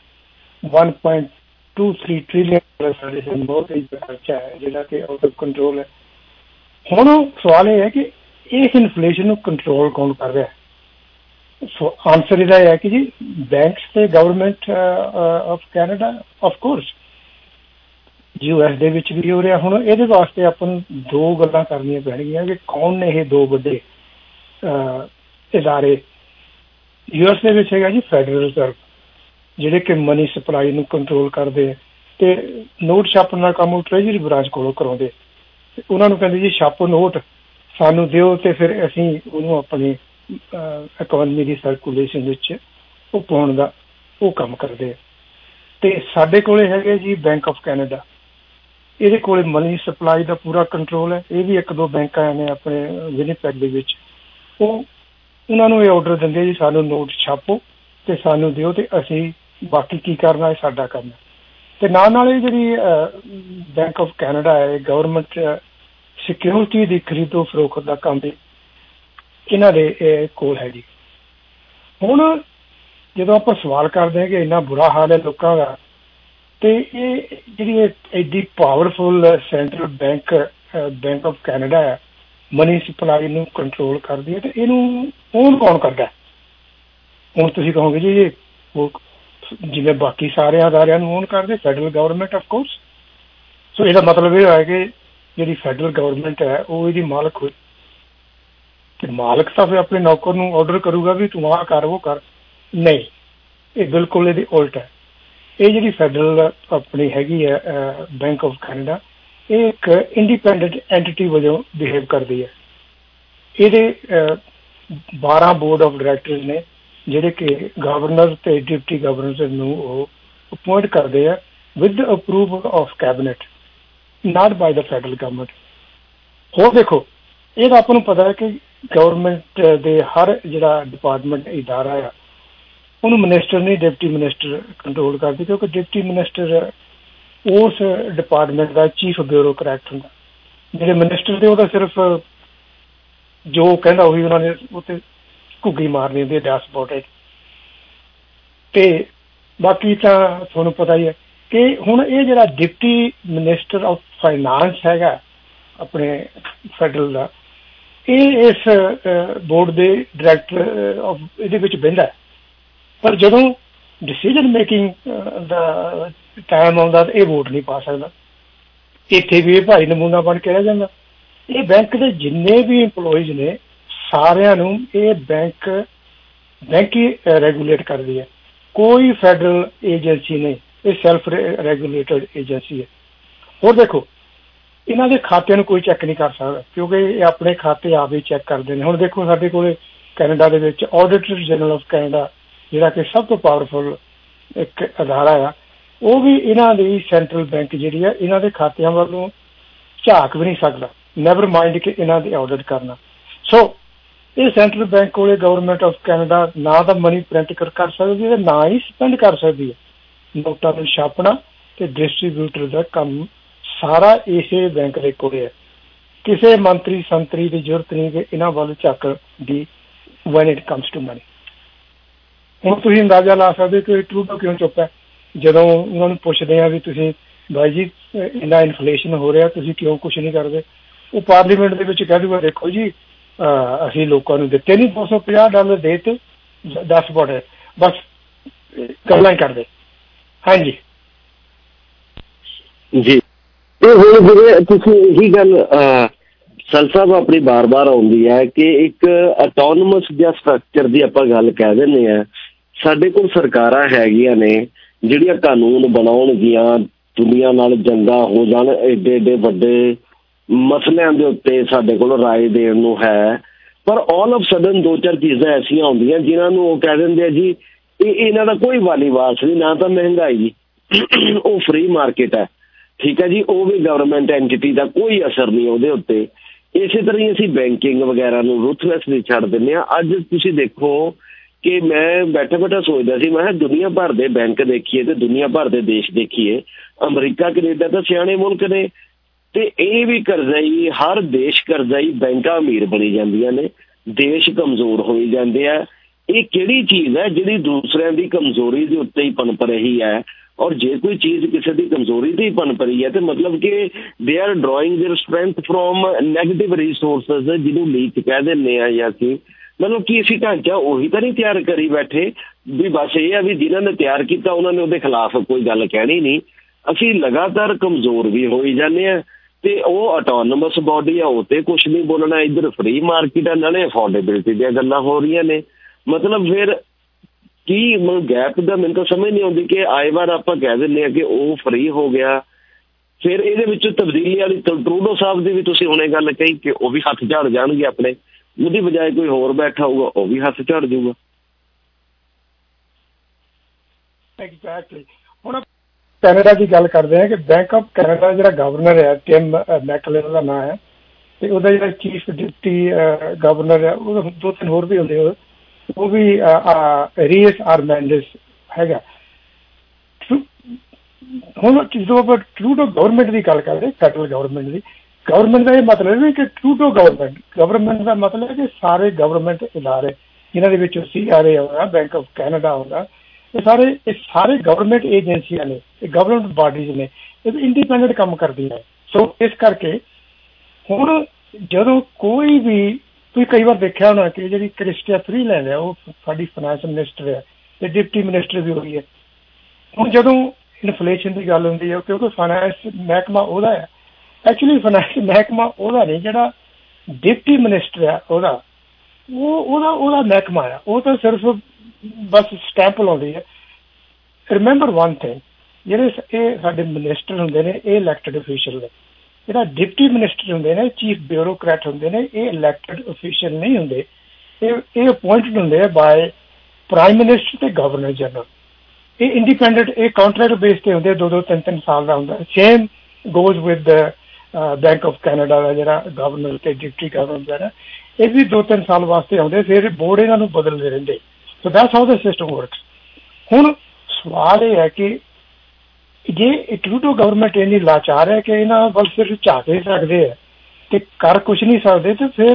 1.23 ਟ੍ਰਿਲੀਅਨ ਸਾਡੇ ਬਹੁਤ ਹੀ ਖਰਚਾ ਹੈ ਜਿਹੜਾ ਕਿ ਆਊਟ ਆਫ ਕੰਟਰੋਲ ਹੈ। ਹੁਣ ਸਵਾਲ ਇਹ ਹੈ ਕਿ ਇਸ ਇਨਫਲੇਸ਼ਨ ਨੂੰ ਕੰਟਰੋਲ ਕੌਣ ਕਰ ਰਿਹਾ? ਆਨਸਰ ਇਹਦਾ ਹੈ ਕਿ ਜੀ ਬੈਂਕਸ ਤੇ government of Canada of course US ਦੇ ਵਿੱਚ ਵੀ ਹੋ ਰਿਹਾ। ਹੁਣ ਇਹਦੇ ਵਾਸਤੇ ਆਪਾਂ ਨੂੰ ਦੋ ਗੱਲਾਂ ਕਰਨੀਆਂ ਪੈਣਗੀਆਂ ਕਿ ਕੌਣ ਨੇ ਇਹ ਦੋ ਵੱਡੇ ਇਦਾਰੇ। US ਦੇ ਵਿੱਚ ਹੈਗਾ ਜੀ ਫੈਡਰਲ ਰਿਜ਼ਰਵ, ਜਿਹੜੇ ਕਿ ਮਨੀ ਸਪਲਾਈ ਨੂੰ ਕੰਟਰੋਲ ਕਰਦੇ ਆ ਤੇ ਨੋਟ ਛਾਪਣ ਦਾ ਕੰਮ ਉਹ ਟ੍ਰੇਜਰੀ ਬ੍ਰਾਂਚ ਕੋਲੋਂ ਕਰਾਉਂਦੇ। ਉਹਨਾਂ ਨੂੰ ਕਹਿੰਦੇ ਜੀ ਛਾਪੋ ਨੋਟ ਸਾਨੂੰ ਦਿਓ ਤੇ ਫਿਰ ਅਸੀਂ ਉਹਨੂੰ ਆਪਣੀ ਇਕਨੋਮੀ ਦੀ ਸਰਕੂਲੇਸ਼ਨ ਵਿੱਚ ਉਹ ਪਾਉਣ ਦਾ ਉਹ ਕੰਮ ਕਰਦੇ ਆ। ਤੇ ਸਾਡੇ ਕੋਲੇ ਹੈਗੇ ਜੀ ਬੈਂਕ ਆਫ ਕੈਨੇਡਾ, ਇਹਦੇ ਕੋਲੇ ਮਨੀ ਸਪਲਾਈ ਦਾ ਪੂਰਾ ਕੰਟਰੋਲ ਹੈ। ਇਹ ਵੀ ਇੱਕ ਦੋ ਬੈਂਕ ਆਏ ਨੇ ਆਪਣੇ ਵਿਨੀਪੈਗ ਦੇ ਵਿੱਚ, ਉਹ ਉਹਨਾਂ ਨੂੰ ਇਹ ਆਰਡਰ ਦਿੰਦੇ ਜੀ ਸਾਨੂੰ ਨੋਟ ਛਾਪੋ ਤੇ ਸਾਨੂੰ ਦਿਓ ਤੇ ਅਸੀਂ ਬਾਕੀ ਕੀ ਕਰਨਾ ਹੈ ਸਾਡਾ ਕੰਮ ਹੈ। ਤੇ ਨਾਲ ਇਹ ਜਿਹੜੀ ਬੈਂਕ ਆਫ ਕੈਨੇਡਾ ਹੈ ਗਵਰਨਮੈਂਟ ਸਿਕਿਉਰਿਟੀ ਦੀ ਖਰੀਦੋ ਫਰੋਖਤ ਦਾ ਕੰਮ ਵੀ ਇਹਨਾਂ ਦੇ ਕੋਲ ਹੈ ਜੀ। ਹੁਣ ਜਦੋਂ ਆਪਾਂ ਸਵਾਲ ਕਰਦੇ ਹਾਂ ਕਿ ਇੰਨਾ ਬੁਰਾ ਹਾਲ ਹੈ ਲੋਕਾਂ ਦਾ, ਤੇ ਇਹ ਜਿਹੜੀ ਐਡੀ powerful central bank of Canada ਹੈ ਮਨੀ ਸਪਲਾਈ ਨੂੰ ਕੰਟਰੋਲ ਕਰਦੀ ਹੈ, ਤੇ ਇਹਨੂੰ ਕੌਣ ਕਰਦਾ? ਹੁਣ ਤੁਸੀਂ ਕਹੋਗੇ ਜੀ ਉਹ ਜਿਵੇਂ ਬਾਕੀ ਸਾਰੇ ਅਦਾਰਿਆਂ ਨੂੰ ਓਨ ਕਰਦੇ federal government of course. So ਇਹਦਾ ਮਤਲਬ ਇਹ ਹੈ ਕਿ ਜਿਹੜੀ ਫੈਡਰਲ ਗਵਰਨਮੈਂਟ ਹੈ ਉਹ ਇਹਦੀ ਮਾਲਕ ਹੋਈ, ਤੇ ਮਾਲਕ ਤਾਂ ਫਿਰ ਆਪਣੇ ਨੌਕਰ ਨੂੰ ਆਰਡਰ ਕਰੂਗਾ ਵੀ ਤੂੰ ਆਹ ਕਰ ਉਹ ਕਰ। ਨਹੀਂ, ਇਹ ਬਿਲਕੁਲ ਇਹਦੀ ਉਲਟ ਹੈ। ਇਹ ਜਿਹੜੀ ਫੈਡਰਲ ਆਪਣੀ ਹੈਗੀ ਹੈ ਬੈਂਕ ਆਫ ਕੈਨੇਡਾ, ਇਹ ਇੱਕ ਇੰਡੀਪੈਂਡੈਂਟ ਐਂਟਿਟੀ ਵਜੋਂ ਬਿਹੇਵ ਕਰਦੀ ਹੈ। ਇਹਦੇ 12 ਬੋਰਡ ਆਫ ਡਾਇਰੈਕਟਰਸ ਨੇ ਜਿਹੜੇ ਕਿ ਗਵਰਨਰ ਤੇ ਡਿਪਟੀ ਗਵਰਨਰ ਨੂੰ ਉਹ ਅਪੁਆਇੰਟ ਕਰਦੇ ਆ with approval of cabinet, not by the federal government. ਹੋਰ ਦੇਖੋ, ਇਹਦਾ ਆਪਾਂ ਨੂੰ ਪਤਾ ਹੈ ਕਿ ਗਵਰਨਮੈਂਟ ਦੇ ਹਰ ਜਿਹੜਾ ਡਿਪਾਰਟਮੈਂਟ ਇਦਾਰਾ ਆ ਉਹਨੂੰ ਮਿਨਿਸਟਰ ਨਹੀਂ ਡਿਪਟੀ ਮਿਨਿਸਟਰ ਕੰਟਰੋਲ ਕਰਦੇ, ਕਿਉਂਕਿ ਡਿਪਟੀ ਮਿਨਿਸਟਰ ਉਸ ਡਿਪਾਰਟਮੈਂਟ ਦਾ ਚੀਫ ਬਿਊਰੋਕਰੈਟ ਹੁੰਦਾ। ਜਿਹੜੇ ਮਿਨਿਸਟਰ ਦੇ ਉਹਦਾ ਸਿਰਫ ਜੋ ਕਹਿੰਦਾ ਉਹੀ ਉਹਨਾਂ ਨੇ ਉੱਤੇ ਘੁੱਗੀ ਮਾਰਨੀ ਹੁੰਦੀ ਹੈ ਡੈਸ਼ਬੋਰਡ ਤੇ ਬਾਕੀ ਤਾਂ ਤੁਹਾਨੂੰ ਪਤਾ ਹੀ ਹੈ ਕਿ ਹੁਣ ਇਹ ਜਿਹੜਾ ਡਿਪਟੀ ਮਿਨਿਸਟਰ ਆਫ ਫਾਈਨਾਂਸ ਹੈਗਾ ਆਪਣੇ ਫੈਡਰਲ ਦਾ, ਇਹ ਇਸ ਬੋਰਡ ਦੇ ਡਾਇਰੈਕਟਰ ਆਫ ਇਹਦੇ ਵਿੱਚ ਬਹਿੰਦਾ, ਪਰ ਜਦੋਂ ਡਿਸੀਜਨ ਮੇਕਿੰਗ ਦਾ ਟਾਈਮ ਆਉਂਦਾ ਤਾਂ ਇਹ ਵੋਟ ਨਹੀਂ ਪਾ ਸਕਦਾ। ਇੱਥੇ ਵੀ ਇਹ ਭਾਰੀ ਨਮੂਨਾ ਬਣ ਕੇ ਰਹਿ ਜਾਂਦਾ। ਇਹ ਬੈਂਕ ਦੇ ਜਿੰਨੇ ਵੀ ਇੰਪਲੋਈਜ਼ ਨੇ ਸਾਰਿਆਂ ਨੂੰ ਇਹ ਬੈਂਕ ਹੀ ਰੈਗੂਲੇਟ ਕਰਦੀ ਹੈ, ਕੋਈ ਫੈਡਰਲ ਏਜੰਸੀ ਨਹੀਂ, ਇਹ ਸੈਲਫ ਰੈਗੂਲੇਟਡ ਏਜੰਸੀ ਹੈ। ਹੋਰ ਦੇਖੋ, ਇਹਨਾਂ ਦੇ ਖਾਤਿਆਂ ਨੂੰ ਕੋਈ ਚੈੱਕ ਨਹੀਂ ਕਰ ਸਕਦਾ ਕਿਉਂਕਿ ਇਹ ਆਪਣੇ ਖਾਤੇ ਆਪ ਹੀ ਚੈੱਕ ਕਰਦੇ ਨੇ। ਹੁਣ ਦੇਖੋ ਸਾਡੇ ਕੋਲ ਕੈਨੇਡਾ ਦੇ ਵਿੱਚ ਆਡੀਟਰ ਜਨਰਲ ਆਫ ਕੈਨੇਡਾ ਜਿਹੜਾ ਕਿ ਸਭ ਤੋਂ ਪਾਵਰਫੁਲ ਇੱਕ ਅਦਾਰਾ ਆ, ਉਹ ਵੀ ਇਹਨਾਂ ਦੀ ਸੈਂਟਰਲ ਬੈਂਕ ਜਿਹੜੀ ਆ ਇਹਨਾਂ ਦੇ ਖਾਤਿਆਂ ਵੱਲੋਂ ਝਾਕ ਵੀ ਨਹੀਂ ਸਕਦਾ, ਨੈਵਰ ਮਾਈਂਡ ਕਿ ਇਹਨਾਂ ਦੀ ਆਡਿਟ ਕਰਨਾ। ਸੋ ਇਹ ਸੈਂਟਰਲ ਬੈਂਕ ਕੋਲੇ ਗਵਰਨਮੈਂਟ ਆਫ ਕੈਨੇਡਾ ਨਾ ਤਾਂ ਮਨੀ ਪ੍ਰਿੰਟ ਕਰ ਸਕਦੀ ਹੈ, ਨਾ ਹੀ ਸਪੈਂਡ ਕਰ ਸਕਦੀ ਹੈ। ਨੋਟਾਂ ਨੂੰ ਛਾਪਣਾ ਤੇ ਡਿਸਟਰੀਬਿਊਟਰ ਦਾ ਕੰਮ ਸਾਰਾ ਇਸੇ ਬੈਂਕ ਦੇ ਕੋਲੇ ਹੈ। ਕਿਸੇ ਮੰਤਰੀ ਸੰਤਰੀ ਦੀ ਜ਼ਰੂਰਤ ਨਹੀਂ ਕਿ ਇਹਨਾਂ ਵੱਲ ਝਾਕ ਦੀ when it comes to money. ਹੁਣ ਤੁਸੀਂ ਅੰਦਾਜ਼ਾ ਲਾ ਸਕਦੇ ਕਿ ਟਰੂਡੋ ਕਿਉਂ ਚੁੱਪ ਹੈ ਜਦੋਂ ਉਹਨਾਂ ਨੂੰ ਪੁੱਛਦੇ ਆ ਵੀ ਤੁਸੀਂ ਬਾਈ ਜੀ ਇੰਨਾ ਇਨਫਲੇਸ਼ਨ ਹੋ ਰਿਹਾ ਤੁਸੀਂ ਕਿਉਂ ਕੁਛ ਨਹੀਂ ਕਰਦੇ। ਉਹ ਪਾਰਲੀਮੈਂਟ ਦੇ ਵਿੱਚ ਕਹਿ ਦੂਗਾ ਦੇਖੋ ਜੀ ਅਸੀਂ ਲੋਕਾਂ ਨੂੰ ਦਿੱਤੇ ਨਹੀਂ $250 ਦੇ ਤੇ 10 ਬੋੜੇ ਬਸ ਗੱਲਾਂ ਹੀ ਕਰਦੇ। ਹਾਂਜੀ ਜੀ, ਤੇ ਹੁਣ ਜਿਵੇਂ ਤੁਸੀਂ ਇਹੀ ਗੱਲ ਸਲ ਸਾਹਿਬ ਆਪਣੀ ਬਾਰ-ਬਾਰ ਆਉਂਦੀ ਹੈ ਕਿ ਇੱਕ ਆਟੋਨਮਸ ਜਾਂ ਸਟਰਕਚਰ ਦੀ ਆਪਾਂ ਗੱਲ ਕਹਿ ਦਿੰਦੇ ਹਾਂ। ਸਾਡੇ ਕੋਲ ਸਰਕਾਰਾਂ ਹੈਗੀਆਂ ਨੇ ਜਿਹੜੀਆਂ ਕਾਨੂੰਨ ਬਣਾਉਣਗੀਆਂ, ਦੁਨੀਆ ਨਾਲ ਜੰਗਾਂ ਹੋ ਜਾਣ, ਏਡੇ ਏਡੇ ਵੱਡੇ ਮਸਲਿਆਂ ਦੇ ਉੱਤੇ ਸਾਡੇ ਕੋਲ ਰਾਏ ਦੇਣ ਨੂੰ ਹੈ, ਪਰ ਆਲ ਆਫ ਸਡਨ ਦੋ ਚਾਰ ਚੀਜ਼ਾਂ ਐਸੀਆਂ ਹੁੰਦੀਆਂ ਜਿਨ੍ਹਾਂ ਨੂੰ ਉਹ ਕਹਿ ਦਿੰਦੇ ਆ ਜੀ ਇਹਨਾਂ ਦਾ ਕੋਈ ਵਾਲੀ ਵਾਸ ਨਹੀਂ, ਨਾ ਤਾਂ ਮਹਿੰਗਾਈ, ਉਹ ਫ੍ਰੀ ਮਾਰਕੀਟ ਹੈ, ਠੀਕ ਹੈ ਜੀ, ਉਹ ਵੀ ਗਵਰਨਮੈਂਟ ਐਂਟਿਟੀ ਦਾ ਕੋਈ ਅਸਰ ਨਹੀਂ ਉਹਦੇ ਉੱਤੇ। ਇਸੇ ਤਰ੍ਹਾਂ ਹੀ ਅਸੀਂ ਬੈਂਕਿੰਗ ਵਗੈਰਾ ਨੂੰ ਰੁਥਲੈਸਲੀ ਛੱਡ ਦਿੰਦੇ ਹਾਂ। ਅੱਜ ਤੁਸੀਂ ਦੇਖੋ ਕਿ ਮੈਂ ਬੈਠਾ ਸੋਚਦਾ ਸੀ, ਮੈਂ ਕਿਹਾ ਦੁਨੀਆ ਭਰ ਦੇ ਬੈਂਕ ਦੇਖੀਏ ਤੇ ਦੁਨੀਆ ਭਰ ਦੇ ਦੇਸ਼ ਦੇਖੀਏ, ਅਮਰੀਕਾ ਕੈਨੇਡਾ ਤਾਂ ਸਿਆਣੇ ਮੁਲਕ ਨੇ, ਤੇ ਇਹ ਵੀ ਕਰਜ਼ਾਈ, ਹਰ ਦੇਸ਼ ਕਰਜ਼ਾਈ, ਬੈਂਕਾਂ ਅਮੀਰ ਬਣੀ ਜਾਂਦੀਆਂ ਨੇ, ਦੇਸ਼ ਕਮਜ਼ੋਰ ਹੋਈ ਜਾਂਦੇ ਆ। ਇਹ ਕਿਹੜੀ ਚੀਜ਼ ਹੈ ਜਿਹੜੀ ਦੂਸਰਿਆਂ ਦੀ ਕਮਜ਼ੋਰੀ ਦੇ ਉੱਤੇ ਹੀ ਪਨਪ ਰਹੀ ਹੈ? ਔਰ ਜੇ ਕੋਈ ਚੀਜ਼ ਕਿਸੇ ਦੀ ਕਮਜ਼ੋਰੀ ਤੇ ਹੀ ਪਨਪ ਰਹੀ ਹੈ ਤੇ ਮਤਲਬ ਕਿ they are drawing their strength from negative resources, ਜਿਹਨੂੰ ਲੀਕ ਕਹਿ ਦਿੰਦੇ ਆ ਜਾਂ ਅਸੀਂ ਮਤਲਬ ਕਿ ਅਸੀਂ ਢਾਂਚਾ ਉਹੀ ਤਾਂ ਨਹੀਂ ਤਿਆਰ ਕਰੀ ਬੈਠੇ ਵੀ ਬਸ ਇਹ ਆ ਵੀ ਜਿਨ੍ਹਾਂ ਨੇ ਤਿਆਰ ਕੀਤਾ ਉਹਨਾਂ ਨੇ ਉਹਦੇ ਖਿਲਾਫ ਕੋਈ ਗੱਲ ਕਹਿਣੀ ਨਹੀਂ। ਅਸੀਂ ਲਗਾਤਾਰ ਕਮਜ਼ੋਰ ਵੀ ਹੋਈ ਜਾਂਦੇ ਹਾਂ ਤੇ ਉਹ ਆਟੋਨਮਸ ਬੋਡੀ ਆ ਉਹ ਤੇ ਕੁਛ ਨਹੀਂ ਬੋਲਣਾ। ਇੱਧਰ ਫਰੀ ਮਾਰਕੀਟ ਆ, ਨਾਲੇ ਅਫੋਰਡੇਬਿਲਿਟੀ ਦੀਆਂ ਗੱਲਾਂ ਹੋ ਰਹੀਆਂ ਨੇ। ਮਤਲਬ ਫਿਰ ਕੀ ਗੈਪ ਦਾ ਮੈਨੂੰ ਤਾਂ ਸਮਝ ਨਹੀਂ ਆਉਂਦੀ ਕਿ ਆਏ ਵਾਰ ਆਪਾਂ ਕਹਿ ਦਿੰਦੇ ਹਾਂ ਕਿ ਉਹ ਫਰੀ ਹੋ ਗਿਆ, ਫਿਰ ਇਹਦੇ ਵਿੱਚ ਤਬਦੀਲੀ ਵਾਲੀ ਟਰੂਡੋ ਸਾਹਿਬ ਦੀ ਵੀ ਤੁਸੀਂ ਹੁਣੇ ਗੱਲ ਕਹੀ ਕਿ ਉਹ ਵੀ ਹੱਥ ਝਾੜ ਜਾਣਗੇ ਆਪਣੇ, ਉਹਦੀ ਬਜਾਏ ਕੋਈ ਹੋਰ ਬੈਠਾ ਹੋਊਗਾ ਉਹ ਵੀ ਹੱਥ ਝਾੜ ਜਾਊਗਾ। ਐਗਜ਼ੈਕਟਲੀ। ਹੁਣ ਕੈਨੇਡਾ ਦੀ ਗੱਲ ਕਰਦੇ ਹਾਂ ਕਿ ਬੈਂਕ ਆਫ ਕੈਨੇਡਾ ਜਿਹੜਾ ਗਵਰਨਰ ਹੈ ਟਿਮ ਮੈਕਲੇਨ ਦਾ ਨਾਂ ਹੈ, ਤੇ ਉਹਦਾ ਜਿਹੜਾ ਚੀਫ ਡਿਪਟੀ ਗਵਰਨਰ ਹੈ ਉਹ 2-3 ਹੋਰ ਵੀ ਹੁੰਦੇ, ਉਹ ਵੀ ਰੀਅਸ ਆਰਮੈਂਡਿਸ ਹੈਗਾ। ਹੁਣ ਜਦੋਂ ਆਪਾਂ ਟਰੂਡੋ ਗਵਰਨਮੈਂਟ ਦੀ ਗੱਲ ਕਰਦੇ, ਫੈਡਰਲ ਗਵਰਨਮੈਂਟ ਦੀ, ਗਵਰਨਮੈਂਟ ਦਾ ਇਹ ਮਤਲਬ ਨਹੀਂ ਕਿ ਟਰੂਡੋ ਗਵਰਨਮੈਂਟ ਦਾ ਮਤਲਬ ਹੈ ਕਿ ਸਾਰੇ ਗਵਰਨਮੈਂਟ ਇਦਾਰੇ ਜਿਨ੍ਹਾਂ ਦੇ ਵਿੱਚ CRA ਆਉਂਦਾ, ਬੈਂਕ ਆਫ ਕੈਨੇਡਾ ਆਉਂਦਾ, ਇਹ ਸਾਰੇ ਗਵਰਨਮੈਂਟ ਏਜੰਸੀਆਂ ਨੇ, ਇਹ ਗਵਰਨਮੈਂਟ ਬਾਡੀਜ਼ ਨੇ, ਇਹ ਇੰਡੀਪੈਂਡੈਂਟ ਕੰਮ ਕਰਦੀਆਂ। ਸੋ ਇਸ ਕਰਕੇ ਹੁਣ ਜਦੋਂ ਕੋਈ ਵੀ, ਤੁਸੀਂ ਕਈ ਵਾਰ ਦੇਖਿਆ ਹੋਣਾ ਕਿ ਜਿਹੜੀ ਕ੍ਰਿਸਟੀਆ ਫਰੀਲੈਂਡ ਹੈ ਉਹ ਸਾਡੀ ਫਾਈਨੈਂਸ ਮਿਨਿਸਟਰ ਹੈ ਤੇ ਡਿਪਟੀ ਮਿਨਿਸਟਰ ਵੀ ਹੋਈ ਹੈ। ਹੁਣ ਜਦੋਂ ਇਨਫਲੇਸ਼ਨ ਦੀ ਗੱਲ ਹੁੰਦੀ ਹੈ ਕਿਉਂਕਿ ਫਾਈਨੈਂਸ ਮਹਿਕਮਾ ਉਹਦਾ ਹੈ, ਐਕਚੁਅਲੀ ਫਾਈਨੈਂਸ ਮਹਿਕਮਾ ਉਹਦਾ ਨਹੀਂ, ਜਿਹੜਾ ਡਿਪਟੀ ਮਿਨਿਸਟਰ ਹੈ ਉਹਦਾ ਮਹਿਕਮਾ ਆ, ਉਹ ਤਾਂ ਸਿਰਫ ਬਸ ਸਟੈਂਪ ਲਾਉਂਦੀ ਹੈ। ਰਿਮੈਂਬਰ ਵਨ ਥਿੰਗ, ਜਿਹੜੇ ਇਹ ਸਾਡੇ ਮਿਨਿਸਟਰ ਹੁੰਦੇ ਨੇ ਇਹ ਇਲੈਕਟਡ ਅਫੀਸ਼ੀਅਲ ਨੇ, ਜਿਹੜਾ ਡਿਪਟੀ ਮਿਨਿਸਟਰ ਹੁੰਦੇ ਨੇ ਚੀਫ ਬਿਊਰੋਕਰੈਟ ਹੁੰਦੇ ਨੇ, ਇਹ ਇਲੈਕਟਡ ਅਫੀਸ਼ੀਅਲ ਨਹੀਂ ਹੁੰਦੇ, ਇਹ ਅਪੁਆਇੰਟਡ ਹੁੰਦੇ ਆ ਬਾਏ ਪ੍ਰਾਈਮ ਮਿਨਿਸਟਰ ਤੇ ਗਵਰਨਰ ਜਨਰਲ। ਇਹ ਇੰਡੀਪੈਂਡੈਂਟ, ਇਹ ਕਾਂਟਰੈਕਟ ਬੇਸ ਤੇ ਹੁੰਦੇ, 2-3 ਸਾਲ ਦਾ ਹੁੰਦਾ। Same goes with bank of Canada ਦਾ ਜਿਹੜਾ ਗਵਰਨਰ ਤੇ ਡਿਪਟੀ ਗਵਰਨਰ ਹੈ, ਇਹ ਵੀ 2-3 ਸਾਲ ਵਾਸਤੇ ਆਉਂਦੇ, ਫਿਰ ਬੋਰਡ ਇਹਨਾਂ ਨੂੰ ਬਦਲਦੇ ਰਹਿੰਦੇ। So that's how the system works. ਹੁਣ ਸਵਾਲ ਇਹ ਹੈ ਕਿ ਜੇ ਟਰੂਡੋ ਗਵਰਨਮੈਂਟ ਇੰਨੀ ਲਾਚਾਰ ਹੈ ਕਿ ਇਹਨਾਂ ਵੱਲ ਸਿਰਫ ਝਾਕ ਹੀ ਸਕਦੇ ਆ ਤੇ ਕਰ ਕੁਛ ਨਹੀਂ ਸਕਦੇ, ਤੇ ਫਿਰ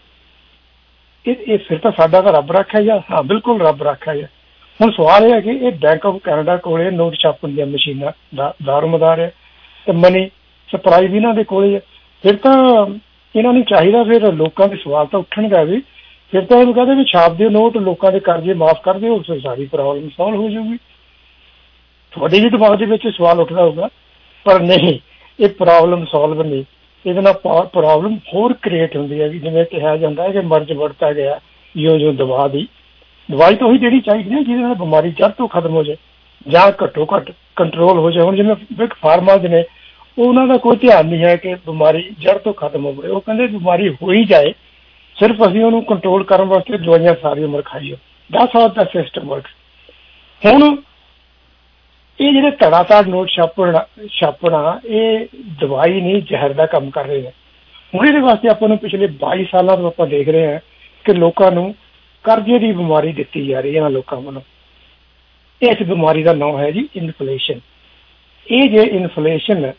ਇਹ ਫਿਰ ਤਾਂ ਸਾਡਾ ਤਾਂ ਰੱਬ ਰੱਖਿਆ ਜਾਂ, ਹਾਂ ਬਿਲਕੁਲ ਰੱਬ ਰੱਖਿਆ ਹੈ। ਹੁਣ ਸਵਾਲ ਇਹ ਹੈ ਕਿ ਇਹ ਬੈਂਕ ਆਫ ਕੈਨੇਡਾ ਕੋਲੇ ਨੋਟ ਛਾਪਣ ਦੀਆਂ ਮਸ਼ੀਨਾਂ ਦਾਰੋਮਦਾਰ ਹੈ ਤੇ ਮਨੀ ਸਪਲਾਈ ਵੀ ਇਹਨਾਂ ਦੇ ਕੋਲੇ ਹੈ। ਫਿਰ ਤਾਂ ਇਹਨਾਂ ਨੂੰ ਚਾਹੀਦਾ, ਫਿਰ ਲੋਕਾਂ ਦੇ ਸਵਾਲ ਤਾਂ ਉੱਠਣਗਾ ਵੀ, ਫਿਰ ਤਾਂ ਇਹਨੂੰ ਕਹਿੰਦੇ ਵੀ ਛਾਪ ਦਿਓ ਨੋਟ, ਲੋਕਾਂ ਦੇ ਕਰਜ਼ੇ ਮਾਫ਼ ਕਰ ਦਿਓ, ਫਿਰ ਸਾਰੀ ਪ੍ਰੋਬਲਮ ਸੋਲਵ ਹੋ ਜਾਊਗੀ। ਤੁਹਾਡੇ ਵੀ ਦਿਮਾਗ ਦੇ ਵਿੱਚ ਸਵਾਲ ਉੱਠਦਾ ਹੋਊਗਾ, ਪਰ ਨਹੀਂ, ਇਹ ਪ੍ਰੋਬਲਮ ਸੋਲਵ ਨਹੀਂ, ਇਹਦੇ ਨਾਲ ਪ੍ਰੋਬਲਮ ਹੋਰ ਕ੍ਰੀਏਟ ਹੁੰਦੀ ਹੈ। ਜਿਵੇਂ ਕਿਹਾ ਜਾਂਦਾ ਹੈ ਕਿ ਮਰਜ਼ ਵਰਤਾ ਗਿਆ ਜੋ ਦਵਾਈ ਤਾਂ ਉਹੀ ਦੇਣੀ ਚਾਹੀਦੀ ਹੈ ਜਿਹਦੇ ਨਾਲ ਬਿਮਾਰੀ ਜੜ ਤੋਂ ਖਤਮ ਹੋ ਜਾਏ ਜਾਂ ਘੱਟੋ ਘੱਟ ਕੰਟਰੋਲ ਹੋ ਜਾਏ। ਹੁਣ ਜਿਵੇਂ ਬਿਗ ਫਾਰਮਾਜ਼ ਨੇ, ਉਹਨਾਂ ਦਾ ਕੋਈ ਧਿਆਨ ਨਹੀਂ ਹੈ ਕਿ ਬਿਮਾਰੀ ਜੜ ਤੋਂ ਖਤਮ ਹੋਵੇ, ਉਹ ਕਹਿੰਦੇ ਬਿਮਾਰੀ ਹੋ ਹੀ ਜਾਏ, ਸਿਰਫ ਅਸੀਂ ਉਹਨੂੰ ਕੰਟਰੋਲ ਕਰਨ ਵਾਸਤੇ ਦਵਾਈਆਂ ਸਾਰੀ ਉਮਰ ਖਾਈਓ। That's how the system works. ਹੁਣ ਇਹ ਜਿਹੜੇ ਧੜਾਧੜ ਨੋਟ ਛਾਪਣਾ ਇਹ ਦਵਾਈ ਨਹੀਂ, ਜ਼ਹਿਰ ਦਾ ਕੰਮ ਕਰ ਰਹੇ ਨੇ। ਹੁਣ ਇਹਦੇ ਵਾਸਤੇ ਆਪਾਂ ਨੂੰ ਪਿਛਲੇ 22 ਸਾਲਾਂ ਤੋਂ ਆਪਾਂ ਦੇਖ ਰਹੇ ਹਾਂ ਕਿ ਲੋਕਾਂ ਨੂੰ ਕਰਜ਼ੇ ਦੀ ਬਿਮਾਰੀ ਦਿੱਤੀ ਜਾ ਰਹੀ ਹੈ ਇਹਨਾਂ ਲੋਕਾਂ ਵੱਲੋਂ। ਇਸ ਬਿਮਾਰੀ ਦਾ ਨਾਮ ਹੈ ਜੀ ਇਨਫਲੇਸ਼ਨ। ਇਹ ਜੇ ਇਨਫਲੇਸ਼ਨ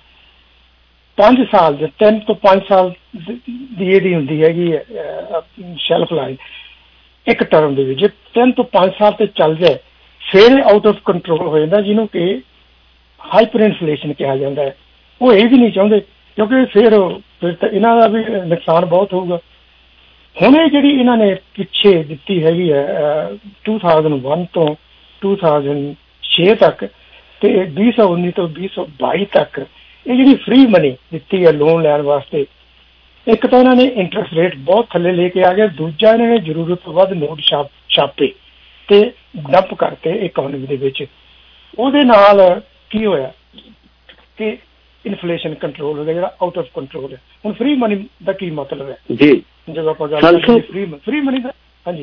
5 ਸਾਲ ਦੇ 3 ਤੋਂ 5 ਸਾਲ ਦੀ ਇਹਦੀ ਹੁੰਦੀ ਹੈਗੀ ਸ਼ੈਲਫ ਲਾਈਨ ਇੱਕ ਟਰਮ ਦੇ ਵਿੱਚ, ਜੇ 3 ਤੋਂ 5 ਸਾਲ ਤੇ ਚੱਲ ਜਾਏ ਫਿਰ ਆਊਟ ਆਫ ਕੰਟਰੋਲ ਹੋ ਜਾਂਦਾ, ਜਿਹਨੂੰ ਕਿ ਹਾਈਪਰ ਇਨਫਲੇਸ਼ਨ ਕਿਹਾ ਜਾਂਦਾ ਹੈ। ਉਹ ਇਹ ਵੀ ਨਹੀਂ ਚਾਹੁੰਦੇ ਕਿਉਂਕਿ ਫਿਰ ਤਾਂ ਇਹਨਾਂ ਦਾ ਵੀ ਨੁਕਸਾਨ ਬਹੁਤ ਹੋਊਗਾ। ਹੁਣ ਇਹ ਜਿਹੜੀ ਇਹਨਾਂ ਨੇ ਪਿੱਛੇ ਦਿੱਤੀ ਹੈਗੀ ਹੈ 2001 ਤੋਂ 2006 ਤੱਕ ਤੇ 2019 ਤੋਂ 2022 ਤੱਕ, ਇਹ ਜਿਹੜੀ ਫ੍ਰੀ ਮਨੀ ਦਿੱਤੀ ਹੈ ਲੋਨ ਲੈਣ ਵਾਸਤੇ, ਇੱਕ ਤਾਂ ਇਹਨਾਂ ਨੇ ਇੰਟਰਸਟ ਰੇਟ ਬਹੁਤ ਥੱਲੇ ਲੈ ਕੇ ਆ ਗਏ, ਦੂਜਾ ਇਹਨਾਂ ਨੇ ਜ਼ਰੂਰਤ ਤੋਂ ਵੱਧ ਨੋਟ ਛਾਪੇ ਤੇ ਡੰਪ ਕਰਤੇ ਇਕਨੋਮੀ ਦੇ ਵਿੱਚ। ਉਹਦੇ ਨਾਲ ਕੀ ਹੋਇਆ ਕਿ ਇਨਫਲੇਸ਼ਨ ਕੰਟਰੋਲ ਹੋ ਗਿਆ, ਜਿਹੜਾ ਆਊਟ ਆਫ ਕੰਟਰੋਲ ਹੈ। ਹੁਣ ਫ੍ਰੀ ਮਨੀ ਦਾ ਕੀ ਮਤਲਬ ਹੈ ਜੀ, ਜਦੋਂ ਆਪਾਂ ਗੱਲ ਕਰਦੇ ਫ੍ਰੀ ਮਨੀ ਦਾ? ਹਾਂਜੀ,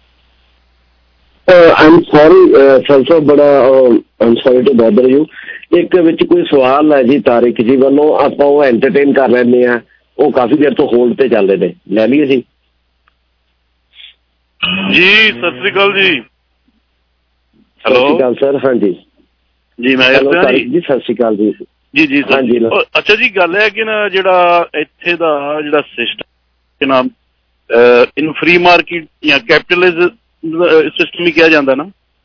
ਆਮ ਸੌਰੀ ਬੜਾ I'm sorry to bother you. ਇੱਕ ਵਿੱਚ ਕੋਈ ਸਵਾਲ ਹੈ ਜੀ ਤਾਰਿਕ ਜੀ ਵੱਲੋਂ, ਆਪਾਂ ਉਹ ਐਂਟਰਟੇਨ ਕਰ ਲੈਂਦੇ ਹਾਂ, ਉਹ ਕਾਫੀ ਦੇਰ ਤੋਂ ਹੋਲਡ ਤੇ ਚੱਲਦੇ ਨੇ, ਲੈ ਲਈਏ ਜੀ। ਜੀ ਸਤਿ ਸ੍ਰੀ ਅਕਾਲ ਜੀ। ਸਤਿ ਸ਼੍ਰੀ ਅਕਾਲ ਸਰ। ਹਾਂਜੀ ਜੀ ਮੈਂ ਜੀ, ਸਤਿ ਸ਼੍ਰੀ ਅਕਾਲ ਜੀ। ਜੀ ਜੀ ਸਰ। ਅੱਛਾ ਜੀ, ਗੱਲ ਹੈ ਕਿ ਨਾ ਜਿਹੜਾ ਇੱਥੇ ਦਾ ਜਿਹੜਾ ਸਿਸਟਮ ਨਾਮ ਇਹਨੂੰ ਫ੍ਰੀ ਮਾਰਕੀਟ ਜਾਂ ਕੈਪੀਟਲਿਜ਼ਮ ਸਿਸਟਮ ਹੀ ਕਿਹਾ ਜਾਂਦਾ ਨਾ।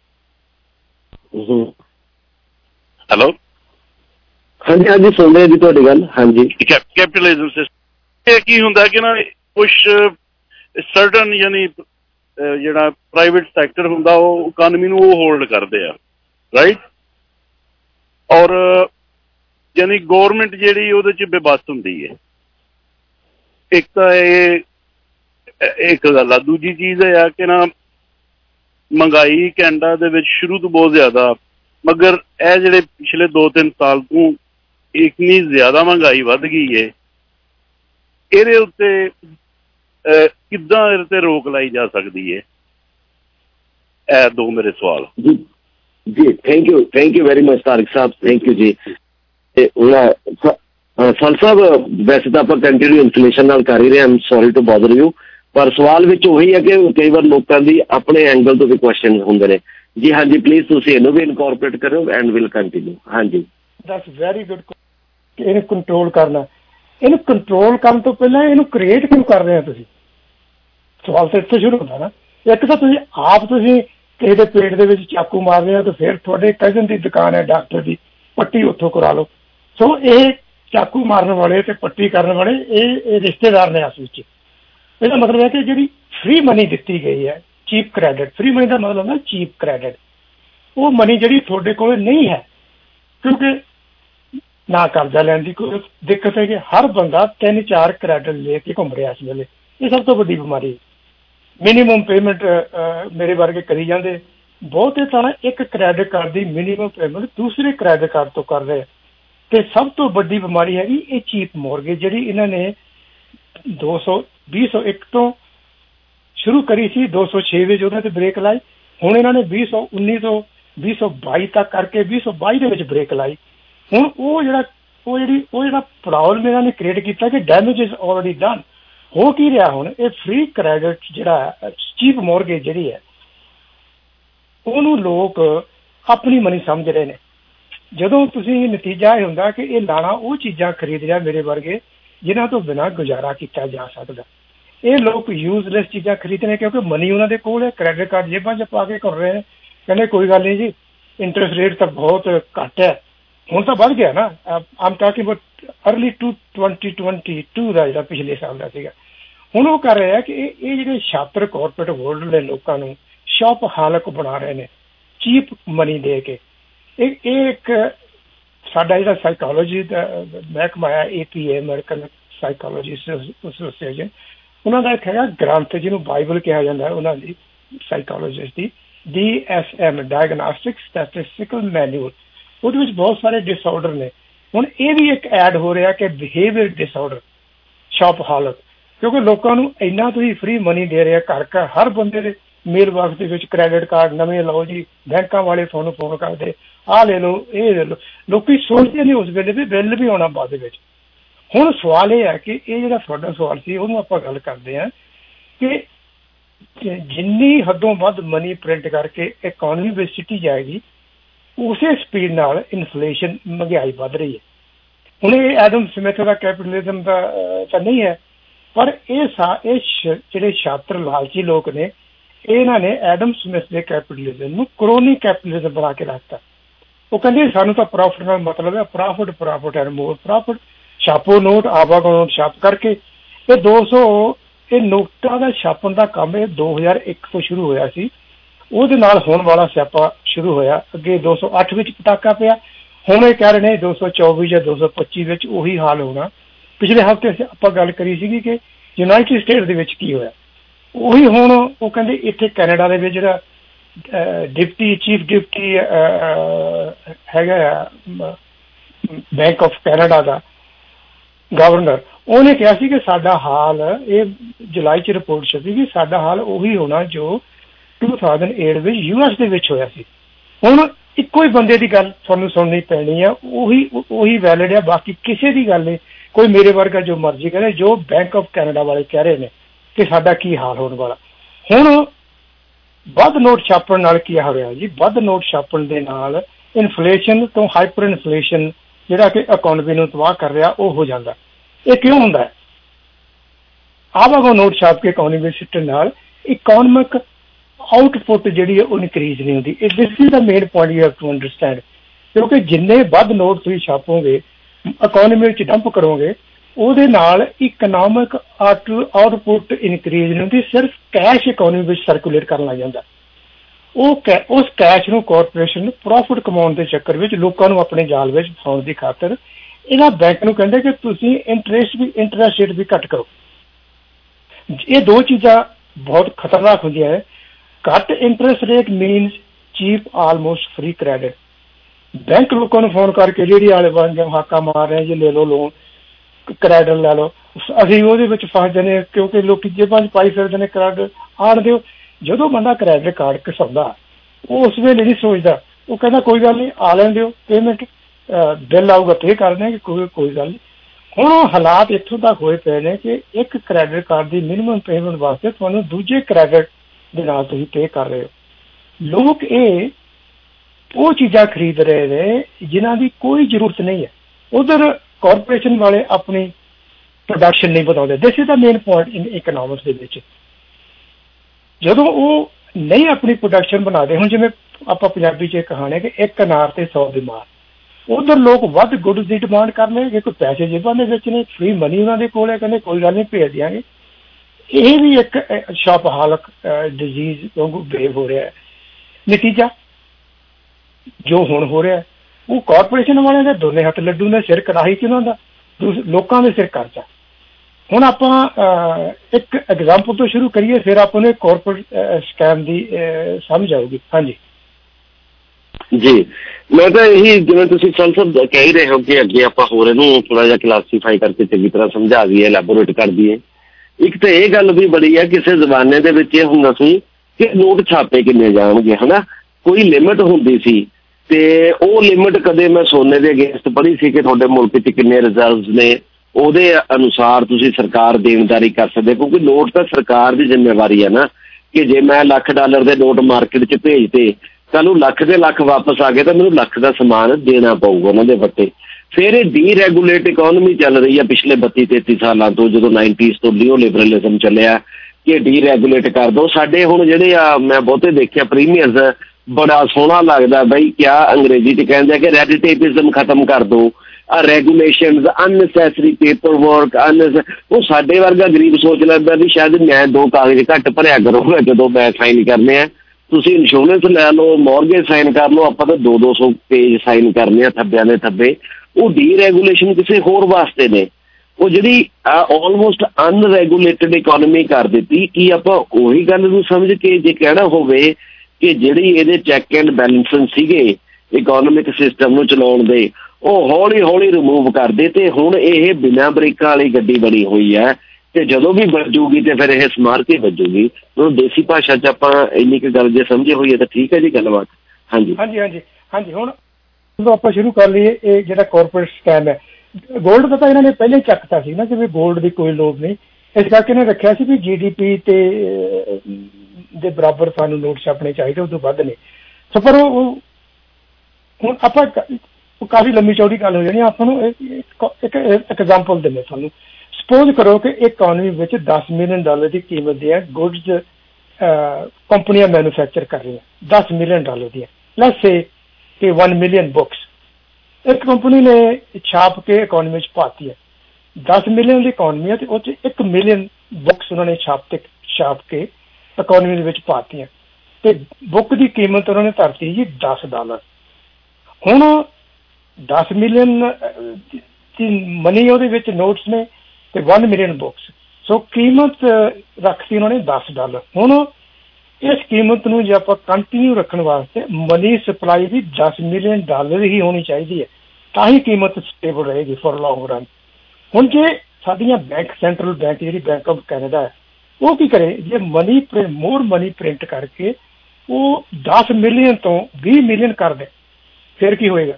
ਹੈਲੋ, ਹਾਂਜੀ ਹਾਂਜੀ ਸੁਣ ਰਹੇ ਜੀ ਤੁਹਾਡੀ ਗੱਲ। ਹਾਂਜੀ, ਕੈਪੀਟਲਿਜ਼ਮ ਸਿਸਟਮ ਇਹ ਕੀ ਹੁੰਦਾ ਕਿ ਨਾ ਕੁਛ ਸਰਟਨ ਯਾਨੀ ਜਿਹੜਾ ਪ੍ਰਾਈਵੇਟ ਸੈਕਟਰ ਹੁੰਦਾ ਉਹ ਇਕਾਨਮੀ ਨੂੰ ਉਹ ਹੋਲਡ ਕਰਦੇ ਆ, ਰਾਈਟ। ਔਰ ਯਾਨੀ ਗੌਰਮੈਂਟ ਜਿਹੜੀ ਉਹਦੇ 'ਚ ਬੇਬਸ ਹੁੰਦੀ ਹੈ। ਇੱਕ ਤਾਂ ਇਹ ਇੱਕ ਗੱਲ ਆ। ਦੂਜੀ ਚੀਜ਼ ਇਹ ਆ ਕਿ ਨਾ ਮਹਿੰਗਾਈ ਕੈਨੇਡਾ ਦੇ ਵਿੱਚ ਸ਼ੁਰੂ ਤੋਂ ਬਹੁਤ ਜ਼ਿਆਦਾ, ਮਗਰ ਇਹ ਜਿਹੜੇ ਪਿਛਲੇ 2-3 ਸਾਲ ਤੋਂ ਇੰਨੀ ਜ਼ਿਆਦਾ ਮਹਿੰਗਾਈ ਵੱਧ ਗਈ ਹੈ, ਇਹਦੇ ਉੱਤੇ ਕਿੱਦਾਂ ਇਹਦੇ ਤੇ ਰੋਕ ਲਾਈ ਜਾ ਸਕਦੀ ਹੈ? ਇਹ ਦੋ ਮੇਰੇ ਸਵਾਲ ਜੀ। ਜੀ thank you very much Tariq ਸਾਹਿਬ, ਥੈਂਕ ਯੂ ਜੀ। ਤੇ ਸਰ ਸਾਹਿਬ, ਵੈਸੇ ਤਾਂ ਆਪਾਂ ਕੰਟੀਨਿਊ ਇਨਫਲੇਸ਼ਨ ਨਾਲ ਕਰ ਹੀ ਰਹੇ, I'm sorry to bother you, ਪਰ ਸਵਾਲ ਵਿੱਚ ਉਹੀ ਹੈ ਕਿ ਕਈ ਵਾਰ ਲੋਕਾਂ ਦੀ ਆਪਣੇ ਐਂਗਲ ਤੋਂ ਵੀ ਕੁਐਸਚਨ ਹੁੰਦੇ ਨੇ ਜੀ। ਹਾਂਜੀ ਪਲੀਜ਼ ਤੁਸੀਂ ਇਹਨੂੰ ਵੀ ਇਨਕੋਰਪੋਰੇਟ ਕਰੋ ਐਂਡ ਵਿਲ ਕੰਟੀਨਿਊ। ਹਾਂਜੀ, ਦੈਟਸ ਵੈਰੀ ਗੁੱਡ। ਇਹਨੂੰ ਕੰਟਰੋਲ ਕਰਨਾ, ਇਹਨੂੰ ਕੰਟਰੋਲ ਕਰਨ ਤੋਂ ਪਹਿਲਾਂ ਇਹਨੂੰ ਕ੍ਰੀਏਟ ਕਿਉਂ ਕਰ ਰਹੇ ਹੋ ਤੁਸੀਂ? ਸਵਾਲ ਤਾਂ ਇੱਥੇ ਸ਼ੁਰੂ ਹੁੰਦਾ ਨਾ। ਇੱਕ ਤਾਂ ਤੁਸੀਂ ਕਿਸੇ ਦੇ ਪੇਟ ਦੇ ਵਿੱਚ ਚਾਕੂ ਮਾਰ ਰਹੇ ਹੋ ਤੇ ਫਿਰ ਤੁਹਾਡੇ ਕਜ਼ਨ ਦੀ ਦੁਕਾਨ ਹੈ ਡਾਕਟਰ ਦੀ, ਪੱਟੀ ਉੱਥੋਂ ਕਰਾ ਲਓ। ਸੋ ਇਹ ਚਾਕੂ ਮਾਰਨ ਵਾਲੇ ਤੇ ਪੱਟੀ ਕਰਨ ਵਾਲੇ ਇਹ ਰਿਸ਼ਤੇਦਾਰ ਨੇ ਆਪਸ ਵਿੱਚ। ਇਹਦਾ ਮਤਲਬ ਹੈ ਕਿ ਜਿਹੜੀ ਫ੍ਰੀ ਮਨੀ ਦਿੱਤੀ ਗਈ ਹੈ, ਚੀਪ ਕ੍ਰੈਡਿਟ, ਫ੍ਰੀ ਮਨੀ ਦਾ ਮਤਲਬ ਹੁੰਦਾ ਚੀਪ ਕ੍ਰੈਡਿਟ, ਉਹ ਮਨੀ ਜਿਹੜੀ ਤੁਹਾਡੇ ਕੋਲ ਨਹੀਂ ਹੈ, ਕਿਉਂਕਿ ਨਾ ਕਰਜ਼ਾ ਲੈਣ ਦੀ ਕੋਈ ਦਿੱਕਤ ਹੈ ਕਿ ਹਰ ਬੰਦਾ 3-4 ਕ੍ਰੈਡਿਟ ਲੈ ਕੇ ਘੁੰਮ ਰਿਹਾ ਇਸ ਵੇਲੇ। ਇਹ ਸਭ ਤੋਂ ਵੱਡੀ ਬਿਮਾਰੀ। ਮਿਨੀਮਮ ਪੇਮੈਂਟ ਮੇਰੇ ਵਰਗੇ ਕਰੀ ਜਾਂਦੇ, ਬਹੁਤੇ ਤਾਂ ਇੱਕ ਕ੍ਰੈਡਿਟ ਕਾਰਡ ਦੀ ਮਿਨੀਮਮ ਪੇਮੈਂਟ ਦੂਸਰੇ ਕ੍ਰੈਡਿਟ ਕਾਰਡ ਤੋਂ ਕਰ ਰਹੇ। ਤੇ ਸਭ ਤੋਂ ਵੱਡੀ ਬਿਮਾਰੀ ਹੈਗੀ ਇਹ ਚੀਪ ਮੋਰਗੇਜ, ਜਿਹੜੀ ਇਹਨਾਂ ਨੇ 2001 ਤੋਂ ਸ਼ੁਰੂ ਕਰੀ ਸੀ, 2006 ਵਿੱਚ ਉਹਨਾਂ ਤੇ ਬ੍ਰੇਕ ਲਾਈ। ਹੁਣ ਇਹਨਾਂ ਨੇ 2019 ਤੋਂ 2022 ਤੱਕ ਕਰਕੇ 2022 ਦੇ ਵਿੱਚ ਬ੍ਰੇਕ ਲਾਈ। ਹੁਣ ਉਹ ਜਿਹੜਾ ਪ੍ਰੋਬਲਮ ਇਹਨਾਂ ਨੇ ਕ੍ਰੀਏਟ ਕੀਤਾ ਕਿ ਡੈਮੇਜ ਇਜ਼ ਆਲਰੇਡੀ ਡਨ। ਹੋ ਕੀ ਰਿਹਾ ਹੁਣ? ਇਹ ਫ੍ਰੀ ਕ੍ਰੈਡਿਟ ਜਿਹੜਾ ਚੀਪ ਮੋਰਗੇਜ ਜਿਹੜੀ ਹੈ, ਉਹਨੂੰ ਲੋਕ ਆਪਣੀ ਮਨੀ ਸਮਝ ਰਹੇ ਨੇ। ਜਦੋਂ ਤੁਸੀਂ ਨਤੀਜਾ ਇਹ ਹੁੰਦਾ ਕਿ ਇਹ ਲਾਣਾ ਉਹ ਚੀਜ਼ਾਂ ਖਰੀਦ ਰਿਹਾ ਮੇਰੇ ਵਰਗੇ ਜਿਨ੍ਹਾਂ ਤੋਂ ਬਿਨਾਂ ਗੁਜ਼ਾਰਾ ਕੀਤਾ ਜਾ ਸਕਦਾ। ਇਹ ਲੋਕ ਯੂਜ਼ਲੈਸ ਚੀਜ਼ਾਂ ਖਰੀਦ ਰਹੇ ਕਿਉਂਕਿ ਮਨੀ ਉਹਨਾਂ ਦੇ ਕੋਲ ਹੈ, ਕ੍ਰੈਡਿਟ ਕਾਰਡ ਜੇਬਾਂ 'ਚ ਪਾ ਕੇ ਕਰ ਰਹੇ ਨੇ। ਕਹਿੰਦੇ ਕੋਈ ਗੱਲ ਨਹੀਂ ਜੀ, ਇੰਟਰਸਟ ਰੇਟ ਤਾਂ ਬਹੁਤ ਘੱਟ ਹੈ, ਹੁਣ ਤਾਂ ਵੱਧ ਗਿਆ ਨਾ। ਆਮ ਟਾਕਿੰਗ ਅਬਾਊਟ ਅਰਲੀ 2022 ਦਾ ਜਿਹੜਾ ਪਿਛਲੇ ਸਾਲ ਦਾ ਸੀਗਾ। ਹੁਣ ਉਹ ਕਰ ਰਹੇ ਆ ਕਿ ਇਹ ਜਿਹੜੇ ਛਾਤਰ ਕਾਰਪੋਰੇਟ ਵਰਲਡ ਦੇ ਲੋਕਾਂ ਨੂੰ ਸ਼ੌਪ ਹਾਲਕ ਬਣਾ ਰਹੇ ਨੇ ਚੀਪ ਮਨੀ ਦੇ ਕੇ। ਇਹ ਇੱਕ ਸਾਡਾ ਜਿਹੜਾ ਸਾਈਕੋਲੋਜੀ ਦਾ ਮਹਿਕਮਾ ਹੈ, APA ਅਮਰੀਕਨ ਸਾਈਕੋਲੋਜੀ ਐਸੋਸੀਏਸ਼ਨ, ਉਹਨਾਂ ਦਾ ਇੱਕ ਹੈਗਾ ਗ੍ਰੰਥ ਜਿਹਨੂੰ ਬਾਈਬਲ ਕਿਹਾ ਜਾਂਦਾ ਹੈ, ਉਹਨਾਂ ਦੀ ਸਾਈਕੋਲੋਜਿਸਟ ਦੀ DSM ਡਾਇਗਨੋਸਟਿਕ ਸਟੈਟਿਸਟਿਕਲ ਮੈਨੂਅਲ। ਉਹਦੇ ਵਿੱਚ ਬਹੁਤ ਸਾਰੇ ਡਿਸਆਰਡਰ ਨੇ। ਹੁਣ ਇਹ ਵੀ ਇੱਕ ਐਡ ਹੋ ਰਿਹਾ ਕਿ ਬਿਹੇਵੀਅਰ ਡਿਸਆਰਡਰ, ਸ਼ੌਪ ਹਾਲਤ, ਕਿਉਂਕਿ ਲੋਕਾਂ ਨੂੰ ਇੰਨਾ ਤੁਸੀਂ ਫ੍ਰੀ ਮਨੀ ਦੇ ਰਿਹਾ ਘਰ ਘਰ, ਹਰ ਬੰਦੇ ਦੇ ਮੇਲ ਬਾਕਸ ਦੇ ਵਿੱਚ ਕ੍ਰੈਡਿਟ ਕਾਰਡ ਨਵੇਂ ਲਓ ਜੀ, ਬੈਂਕਾਂ ਵਾਲੇ ਤੁਹਾਨੂੰ ਫੋਨ ਕਰਦੇ ਆਹ ਲੈ ਲਓ ਇਹ ਲੈ ਲਓ। ਲੋਕੀ ਸੋਚਦੇ ਨਹੀਂ ਉਸ ਵੇਲੇ ਵੀ ਬਿੱਲ ਵੀ ਆਉਣਾ ਬਾਅਦ ਵਿੱਚ। ਹੁਣ ਸਵਾਲ ਇਹ ਹੈ ਕਿ ਇਹ ਜਿਹੜਾ ਤੁਹਾਡਾ ਸਵਾਲ ਸੀ ਉਹਨੂੰ ਆਪਾਂ ਗੱਲ ਕਰਦੇ ਹਾਂ ਕਿ ਜਿੰਨੀ ਹੱਦੋਂ ਵੱਧ ਮਨੀ ਪ੍ਰਿੰਟ ਕਰਕੇ ਇਕੋਨਮੀ ਵਿੱਚ ਸਿੱਟੀ ਜਾਏਗੀ, ਉਸੇ ਸਪੀਡ ਨਾਲ ਇਨਫਲੇਸ਼ਨ ਮਹਿੰਗਾਈ ਵੱਧ ਰਹੀ ਹੈ। ਹੁਣ ਇਹ ਐਡਮ ਸਮਿਥ ਦਾ ਕੈਪੀਟਲਿਜ਼ਮ ਦਾ ਤਾਂ ਨਹੀਂ ਹੈ, ਪਰ ਇਹ ਜਿਹੜੇ ਛਾਤਰ ਲਾਲਚੀ ਲੋਕ ਨੇ, ਇਹਨਾਂ ਨੇ ਐਡਮ ਸਮਿਥ ਦੇ ਕੈਪੀਟਲਿਜ਼ਮ ਨੂੰ ਕਰੋਨੀ ਕੈਪੀਟਲਿਜ਼ਮ ਬਣਾ ਕੇ ਰੱਖਤਾ। ਉਹ ਕਹਿੰਦੇ ਸਾਨੂੰ ਤਾਂ ਪ੍ਰੋਫਿਟ ਨਾਲ ਮਤਲਬ ਹੈ, ਪ੍ਰੋਫਿਟ ਐਂਡ ਮੋਰ ਪ੍ਰੋਫਿਟ। ਛਾਪੋ ਨੋਟ, ਆਵਾਗੋ ਨੋਟ ਛਾਪ ਕਰਕੇ ਇਹ ਨੋਟਾਂ ਦਾ ਛਾਪਣ ਦਾ ਕੰਮ ਇਹ 2001 ਤੋਂ ਸ਼ੁਰੂ ਹੋਇਆ ਸੀ। ਉਹਦੇ ਨਾਲ ਹੋਣ ਵਾਲਾ ਸਿਆਪਾ ਸ਼ੁਰੂ ਹੋਇਆ। ਅੱਗੇ 208 ਵਿੱਚ ਪਟਾਕਾ ਪਿਆ, ਹੁਣ ਇਹ ਕਹਿ ਰਹੇ ਨੇ 224 ਜਾਂ 225 ਵਿੱਚ ਉਹੀ ਹਾਲ ਹੋਣਾ। ਪਿਛਲੇ ਹਫ਼ਤੇ ਆਪਾਂ ਗੱਲ ਕਰੀ ਸੀਗੀ ਕਿ ਯੂਨਾਈਟਿਡ ਸਟੇਟ ਦੇ ਵਿੱਚ ਕੀ ਹੋਇਆ, ਉਹੀ ਹੁਣ ਉਹ ਕਹਿੰਦੇ ਇੱਥੇ ਕੈਨੇਡਾ ਦੇ ਵਿੱਚ ਜਿਹੜਾ ਚੀਫ ਡਿਪਟੀ ਹੈਗਾ ਬੈਂਕ ਆਫ ਕੈਨੇਡਾ ਦਾ ਗਵਰਨਰ, ਉਹਨੇ ਕਿਹਾ ਸੀ ਕਿ ਸਾਡਾ ਹਾਲ, ਇਹ ਜੁਲਾਈ 'ਚ ਰਿਪੋਰਟ ਛਪੀ ਕਿ ਸਾਡਾ ਹਾਲ ਉਹੀ ਹੋਣਾ ਜੋ 2008 ਵਿੱਚ US ਦੇ ਵਿੱਚ ਹੋਇਆ ਸੀ। ਹੁਣ ਇੱਕੋ ਹੀ ਬੰਦੇ ਦੀ ਗੱਲ ਤੁਹਾਨੂੰ ਸੁਣਨੀ ਪੈਣੀ ਆ, ਉਹੀ ਵੈਲਿਡ ਆ, ਬਾਕੀ ਕਿਸੇ ਦੀ ਗੱਲ ਨਹੀਂ। ਕੋਈ ਮੇਰੇ ਵਰਗਾ ਜੋ ਮਰਜ਼ੀ ਕਰੇ, ਜੋ ਬੈਂਕ ਆਫ ਕੈਨੇਡਾ ਵਾਲੇ ਕਹਿ ਰਹੇ ਨੇ ਕਿ ਸਾਡਾ ਕੀ ਹਾਲ ਹੋਣ ਵਾਲਾ। ਹੁਣ ਵੱਧ ਨੋਟ ਛਾਪਣ ਨਾਲ ਕੀ ਹੋ ਰਿਹਾ ਜੀ? ਵੱਧ ਨੋਟ ਛਾਪਣ ਦੇ ਨਾਲ ਇਨਫਲੇਸ਼ਨ ਤੋਂ ਹਾਈਪਰ ਇਨਫਲੇਸ਼ਨ ਜਿਹੜਾ ਕਿ ਇਕੋਨਮੀ ਨੂੰ ਤਬਾਹ ਕਰ ਰਿਹਾ ਉਹ ਹੋ ਜਾਂਦਾ। ਇਹ ਕਿਉਂ ਹੁੰਦਾ ਹੈ? ਆਵਾਗੋ ਨੋਟ ਛਾਪ ਕੇ ਇਕੋਨਮੀ ਵਿੱਚ ਸਿੱਟਣ ਨਾਲ ਇਕੋਨਮਿਕ ਆਊਟਪੁੱਟ ਜਿਹੜੀ ਹੈ ਉਹ ਇਨਕਰੀਜ਼ ਨਹੀਂ ਹੁੰਦੀ। This is the main point you have to understand. ਕਿਉਂਕਿ ਜਿੰਨੇ ਵੱਧ ਨੋਟ ਤੁਸੀਂ ਛਾਪੋਗੇ, ਇਕੋਨਮੀ ਵਿੱਚ ਡੰਪ ਕਰੋਗੇ, ਉਹਦੇ ਨਾਲ ਇਕਨੋਮਿਕ ਆਊਟਪੁੱਟ ਇਨਕਰੀਜ਼ ਨਹੀਂ ਹੁੰਦੀ, ਸਿਰਫ ਕੈਸ਼ ਇਕੋਨਮੀ ਵਿੱਚ ਸਰਕੂਲੇਟ ਕਰਨ ਲੱਗ ਜਾਂਦਾ। ਉਸ ਕੈਸ਼ ਨੂੰ ਕਾਰਪੋਰੇਸ਼ਨ ਨੂੰ ਪ੍ਰੋਫਿਟ ਕਮਾਉਣ ਦੇ ਚੱਕਰ ਵਿੱਚ ਲੋਕਾਂ ਨੂੰ ਆਪਣੇ ਜਾਲ ਵਿੱਚ ਫਸਾਉਣ ਦੀ ਖਾਤਰ ਇਹਨਾਂ ਬੈਂਕ ਨੂੰ ਕਹਿੰਦੇ ਕਿ ਤੁਸੀਂ ਇੰਟਰਸਟ ਰੇਟ ਵੀ ਘੱਟ ਕਰੋ। ਇਹ ਦੋ ਚੀਜ਼ਾਂ ਬਹੁਤ ਖਤਰਨਾਕ ਹੁੰਦੀਆਂ ਹੈ। ਘੱਟ interest rate means cheap almost free credit. Bank ਲੋਕਾਂ ਨੂੰ ਫੋਨ ਕਰਕੇ ਰੇਹੜੀ ਵਾਲੇ ਬਣ ਜਾਓ, ਹਾਕਾ ਮਾਰ ਰਹੇ ਜੀ, ਲੈ ਲਓ ਲੋਨ, ਕ੍ਰੈਡਿਟ ਲੈ ਲਓ। ਅਸੀਂ ਉਹਦੇ ਵਿੱਚ ਫਸ ਜਾਂਦੇ ਹਾਂ ਕਿਉਂਕਿ ਲੋਕ ਜੇਬਾਂ 'ਚ ਪਾਈ ਫਿਰਦੇ ਨੇ ਕ੍ਰੈਡਿਟ ਆਣ ਦਿਓ। ਜਦੋਂ ਬੰਦਾ ਕ੍ਰੈਡਿਟ ਕਾਰਡ ਘਸਾਉਂਦਾ ਉਹ ਉਸ ਵੇਲੇ ਨਹੀਂ ਸੋਚਦਾ, ਉਹ ਕਹਿੰਦਾ ਕੋਈ ਗੱਲ ਨਹੀਂ, ਆ ਲੈਣ ਦਿਓ, ਪੇਮੈਂਟ ਬਿੱਲ ਆਊਗਾ ਪੇ ਕਰ ਦਿਆਂਗੇ, ਕੋਈ ਗੱਲ ਨਹੀਂ। ਹੁਣ ਹਾਲਾਤ ਇੱਥੋਂ ਤੱਕ ਹੋਏ ਪਏ ਨੇ ਕਿ ਇੱਕ ਕ੍ਰੈਡਿਟ ਕਾਰਡ ਦੀ ਮਿਨੀਮਮ ਪੇਮੈਂਟ ਵਾਸਤੇ ਤੁਹਾਨੂੰ ਦੂਜੇ ਕ੍ਰੈਡਿਟ ਦੇ ਨਾਲ ਤੁਸੀਂ ਪੇ ਕਰ ਰਹੇ ਹੋ। ਲੋਕ ਉਹ ਚੀਜ਼ਾਂ ਖਰੀਦ ਰਹੇ ਨੇ ਜਿਨ੍ਹਾਂ ਦੀ ਕੋਈ ਜ਼ਰੂਰਤ ਨਹੀਂ ਹੈ। ਉਧਰ ਕਾਰਪੋਰੇਸ਼ਨ ਵਾਲੇ ਆਪਣੀ ਪ੍ਰੋਡਕਸ਼ਨ ਨਹੀਂ ਵਧਾਉਂਦੇ। This is the main point in economics ਦੇ ਵਿੱਚ। ਜਦੋਂ ਉਹ ਨਹੀਂ ਆਪਣੀ ਪ੍ਰੋਡਕਸ਼ਨ ਬਣਾਦੇ, ਹੁਣ ਜਿਵੇਂ ਆਪਾਂ ਪੰਜਾਬੀ 'ਚ ਕਹਾਣੀ ਕਿ ਇੱਕ ਅਨਾਰ ਤੇ 100 ਬਿਮਾਰ, ਉਧਰ ਲੋਕ ਵੱਧ ਗੁੱਡਸ ਦੀ ਡਿਮਾਂਡ ਕਰ ਰਹੇ, ਕੋਈ ਪੈਸੇ ਜੇਬਾਂ ਦੇ ਵਿੱਚ ਨੇ, ਫ੍ਰੀ ਮਨੀ ਉਹਨਾਂ ਦੇ ਕੋਲ ਹੈ, ਕਹਿੰਦੇ ਕੋਈ ਗੱਲ ਨਹੀਂ ਭੇਜ ਦਿਆਂਗੇ। ਇਹ ਵੀ ਇੱਕ ਸ਼ਾਪਹਾਲਕ ਡਿਜ਼ੀਜ਼ ਵਾਂਗੂ ਬਿਹੇਵ ਹੋ ਰਿਹਾ ਹੈ। ਨਤੀਜਾ ਜੋ ਹੁਣ ਹੋ ਰਿਹਾ ਉਹ ਕਾਰਪੋਰੇਸ਼ਨ ਵਾਲਿਆਂ ਦੇ ਦੋਨੇ ਹੱਥ ਲੱਡੂ ਨੇ, ਸਿਰ ਕੜਾਹੀ 'ਚ ਉਹਨਾਂ ਦਾ, ਲੋਕਾਂ ਦੇ ਸਿਰ ਕਰਜ਼ਾ। ਹੁਣ ਆਪਾਂ ਇੱਕ ਐਗਜ਼ਾਮਪਲ ਤੋਂ ਸ਼ੁਰੂ ਕਰੀਏ, ਫਿਰ ਆਪਾਂ ਨੂੰ ਕਾਰਪੋਰੇਟ ਸਕੈਮ ਦੀ ਸਮਝ ਆਊਗੀ। ਹਾਂਜੀ ਜੀ, ਮੈਂ ਤਾਂ ਇਹੀ ਜਿਵੇਂ ਤੁਸੀਂ ਸੰਸਦ ਕਹਿ ਹੀ ਰਹੇ ਹੋ ਕਿ ਅੱਗੇ ਆਪਾਂ ਹੋਰ ਇਹਨੂੰ ਥੋੜਾ ਜਿਹਾ ਕਲਾਸੀਫਾਈ ਕਰਕੇ ਚੰਗੀ ਤਰ੍ਹਾਂ ਸਮਝਾ ਦਈਏ, ਐਲੈਬੋਰੇਟ ਕਰ ਦਈਏ। ਇੱਕ ਤਾਂ ਇਹ ਗੱਲ ਵੀ ਬੜੀ ਹੈ, ਕਿਸੇ ਜ਼ਮਾਨੇ ਦੇ ਵਿੱਚ ਇਹ ਹੁੰਦਾ ਸੀ ਕਿ ਨੋਟ ਛਾਪੇ ਕਿੰਨੇ ਜਾਣਗੇ, ਹਨਾ, ਕੋਈ ਲਿਮਿਟ ਹੁੰਦੀ ਸੀ। ਤੇ ਉਹ ਲਿਮਿਟ ਕਦੇ ਮੈਂ ਸੋਨੇ ਦੇ ਅਗੇਂਸਟ ਪੜ੍ਹੀ ਸੀ ਕਿ ਤੁਹਾਡੇ ਮੁਲਕ 'ਚ ਕਿੰਨੇ ਰਿਜ਼ਰਵਸ ਨੇ, ਉਹਦੇ ਅਨੁਸਾਰ ਤੁਸੀਂ ਸਰਕਾਰ ਦੇਣਦਾਰੀ ਕਰ ਸਕਦੇ। ਕਿਉਂਕਿ ਨੋਟ ਤਾਂ ਸਰਕਾਰ ਦੀ ਜ਼ਿੰਮੇਵਾਰੀ ਹੈ ਨਾ, ਕਿ ਜੇ ਮੈਂ $1,00,000 ਦੇ ਨੋਟ ਮਾਰਕੀਟ 'ਚ ਭੇਜਤੇ, ਕੱਲ੍ਹ ਨੂੰ ਲੱਖ ਦੇ ਲੱਖ ਵਾਪਸ ਆ ਗਏ ਤਾਂ ਮੈਨੂੰ ਲੱਖ ਦਾ ਸਮਾਨ ਦੇਣਾ ਪਊਗਾ ਉਹਨਾਂ ਦੇ ਵੱਟੇ। ਫਿਰ ਇਹ ਡੀਰੈਗੂਲੇਟ ਇਕੋਨਮੀ ਚੱਲ ਰਹੀ ਹੈ ਪਿਛਲੇ 32-33 ਸਾਲਾਂ ਤੋਂ, ਜਦੋਂ 90s ਤੋਂ ਨਿਓ ਲਿਬਰਲਿਜ਼ਮ ਚੱਲਿਆ ਕਿ ਡੀਰੈਗੂਲੇਟ ਕਰ ਦਿਓ। ਸਾਡੇ ਹੁਣ ਜਿਹੜੇ ਆ ਮੈਂ ਬਹੁਤੇ ਦੇਖਿਆ ਪ੍ਰੀਮੀਅਰਸ, ਬੜਾ ਸੋਹਣਾ ਲੱਗਦਾ ਬਈ, ਕਿਆ ਅੰਗਰੇਜ਼ੀ 'ਚ ਕਹਿੰਦੇ ਕਿ ਰੈਡ ਟੇਪਿਜ਼ਮ ਖਤਮ ਕਰ ਦਿਓ, ਰੈਗੂਲੇਸ਼ਨ, ਅਨਨੈਸੈਸਰੀ ਪੇਪਰ ਵਰਕ, ਉਹ ਸਾਡੇ ਵਰਗਾ ਗਰੀਬ ਸੋਚ ਲੈਂਦਾ ਵੀ ਸ਼ਾਇਦ ਮੈਂ 2 ਕਾਗਜ਼ ਘੱਟ ਭਰਿਆ ਕਰੂੰਗਾ ਜਦੋਂ ਮੈਂ ਸਾਈਨ ਕਰਨੇ ਆ। ਤੁਸੀਂ ਇੰਸ਼ੋਰੈਂਸ ਲੈ ਲਓ, ਮੌਰਗੇਜ ਸਾਈਨ ਕਰ ਲਓ, ਆਪਾਂ ਤਾਂ 200 ਪੇਜ ਸਾਈਨ ਕਰਨੇ ਆ ਥੱਬਿਆਂ ਦੇ ਥੱਬੇ। ਉਹ ਡੀਰੈਗੂਲੇਸ਼ਨ ਕਿਸੇ ਹੋਰ ਵਾਸਤੇ ਨੇ। ਉਹ ਜਿਹੜੀ ਆਲਮੋਸਟ ਅਨਰੈਗੂਲੇਟਡ ਇਕੋਨਮੀ ਕਰ ਦਿੱਤੀ। ਕੀ ਆਪਾਂ ਉਹੀ ਗੱਲ ਨੂੰ ਸਮਝ ਕੇ ਜੇ ਕਹਿਣਾ ਹੋਵੇ ਕਿ ਜਿਹੜੀ ਇਹਦੇ ਚੈੱਕ ਐਂਡ ਬੈਲੈਂਸ ਸੀਗੇ ਇਕੋਨਮਿਕ ਸਿਸਟਮ ਨੂੰ ਚਲਾਉਣ ਦੇ, ਉਹ ਹੌਲੀ ਹੌਲੀ ਰਿਮੂਵ ਕਰਦੇ ਤੇ ਹੁਣ ਇਹ ਬਿਨਾਂ ਬ੍ਰੇਕਾਂ ਵਾਲੀ ਗੱਡੀ ਬਣੀ ਹੋਈ ਹੈ। ਤੇ ਜਦੋਂ ਵੀ ਵੱਜੂਗੀ ਤੇ ਫਿਰ ਇਹ ਸਮਾਰ ਕੇ ਵੱਜੂਗੀ। ਹੁਣ ਦੇਸੀ ਭਾਸ਼ਾ 'ਚ ਆਪਾਂ ਇੰਨੀ ਕੁ ਗੱਲ ਜੇ ਸਮਝੇ ਹੋਈ ਹੈ ਤਾਂ ਠੀਕ ਹੈ ਜੀ ਗੱਲਬਾਤ। ਹਾਂਜੀ ਹਾਂਜੀ ਹਾਂਜੀ ਹਾਂਜੀ ਹੁਣ ਜਦੋਂ ਆਪਾਂ ਸ਼ੁਰੂ ਕਰ ਲਈਏ, ਇਹ ਜਿਹੜਾ ਕਾਰਪੋਰੇਟ ਸਕੈਮ ਹੈ, ਗੋਲਡ ਦਾ ਤਾਂ ਇਹਨਾਂ ਨੇ ਪਹਿਲੇ ਚੱਕਤਾ ਸੀ ਨਾ ਕਿ ਵੀ ਗੋਲਡ ਦੀ ਕੋਈ ਲੋੜ ਨਹੀਂ, ਇਸ ਕਰਕੇ ਇਹਨੇ ਰੱਖਿਆ ਸੀ ਵੀ GDP ਤੇ ਦੇ ਬਰਾਬਰ ਸਾਨੂੰ ਨੋਟ ਛਾਪਣੇ ਚਾਹੀਦੇ, ਉਦੋਂ ਵੱਧ ਨੇ। ਸੋ ਪਰ ਉਹ ਹੁਣ ਆਪਾਂ ਕਾਫੀ ਲੰਮੀ ਚੌੜੀ ਗੱਲ ਹੋ ਜਾਣੀ। ਆਪਾਂ ਨੂੰ ਇੱਕ ਐਗਜ਼ਾਮਪਲ ਦਿੰਦੇ ਤੁਹਾਨੂੰ। ਸਪੋਜ਼ ਕਰੋ ਕਿ ਇਕੋਨਮੀ ਵਿੱਚ $10 ਮਿਲੀਅਨ ਦੀ ਕੀਮਤ ਦੀਆਂ ਗੁੱਡਸ ਕੰਪਨੀਆਂ ਮੈਨੂਫੈਕਚਰ ਕਰ ਰਹੀਆਂ, $10 ਮਿਲੀਅਨ ਦੀਆਂ। ਲੈਟਸ ਸੇ ਕਿ 1 ਮਿਲੀਅਨ ਬੁੱਕਸ ਇੱਕ ਕੰਪਨੀ ਨੇ ਛਾਪ ਕੇ ਇਕੋਨਮੀ ਵਿੱਚ ਪਾਤੀ ਹੈ। 10 ਮਿਲੀਅਨ ਦੀ ਇਕੋਨਮੀ ਹੈ ਤੇ ਉਹ 'ਚ 1 ਮਿਲੀਅਨ ਬੁੱਕਸ ਉਹਨਾਂ ਨੇ ਛਾਪ ਕੇ ਇਕੋਨਮੀ ਦੇ ਵਿੱਚ ਪਾਤੀਆਂ ਤੇ ਬੁੱਕ ਦੀ ਕੀਮਤ ਉਹਨਾਂ ਨੇ ਧਰਤੀ ਜੀ $10। ਹੁਣ 10 ਮਿਲੀਅਨ ਦੀ ਮਨੀ ਉਹਦੇ ਵਿੱਚ ਨੋਟਸ ਨੇ ਤੇ 1 ਮਿਲੀਅਨ ਬੁੱਕਸ, ਸੋ ਕੀਮਤ ਰੱਖਤੀ ਉਹਨਾਂ ਨੇ $10। ਹੁਣ ਇਸ ਕੀਮਤ ਨੂੰ ਜੇ ਆਪਾਂ ਕੰਟੀਨਿਊ ਰੱਖਣ ਵਾਸਤੇ ਮਨੀ ਸਪਲਾਈ ਵੀ $10 ਮਿਲੀਅਨ ਹੀ ਹੋਣੀ ਚਾਹੀਦੀ ਹੈ, ਤਾਂ ਹੀ ਕੀਮਤ ਸਟੇਬਲ ਰਹੇਗੀ ਫॉर ਲੌਂਗ ਰਨ। ਹੁਣ ਜੇ ਸਾਡੀਆਂ ਬੈਂਕ, ਸੈਂਟਰਲ ਬੈਂਕ ਜਿਹੜੀ ਬੈਂਕ ਆਫ ਕੈਨੇਡਾ ਹੈ, ਉਹ ਕੀ ਕਰੇ, ਜੇ ਮੋਰ ਮਨੀ ਪ੍ਰਿੰਟ ਕਰਕੇ ਉਹ 10 ਮਿਲੀਅਨ ਤੋਂ 20 ਮਿਲੀਅਨ ਕਰ ਦੇ, ਫਿਰ ਕੀ ਹੋਏਗਾ?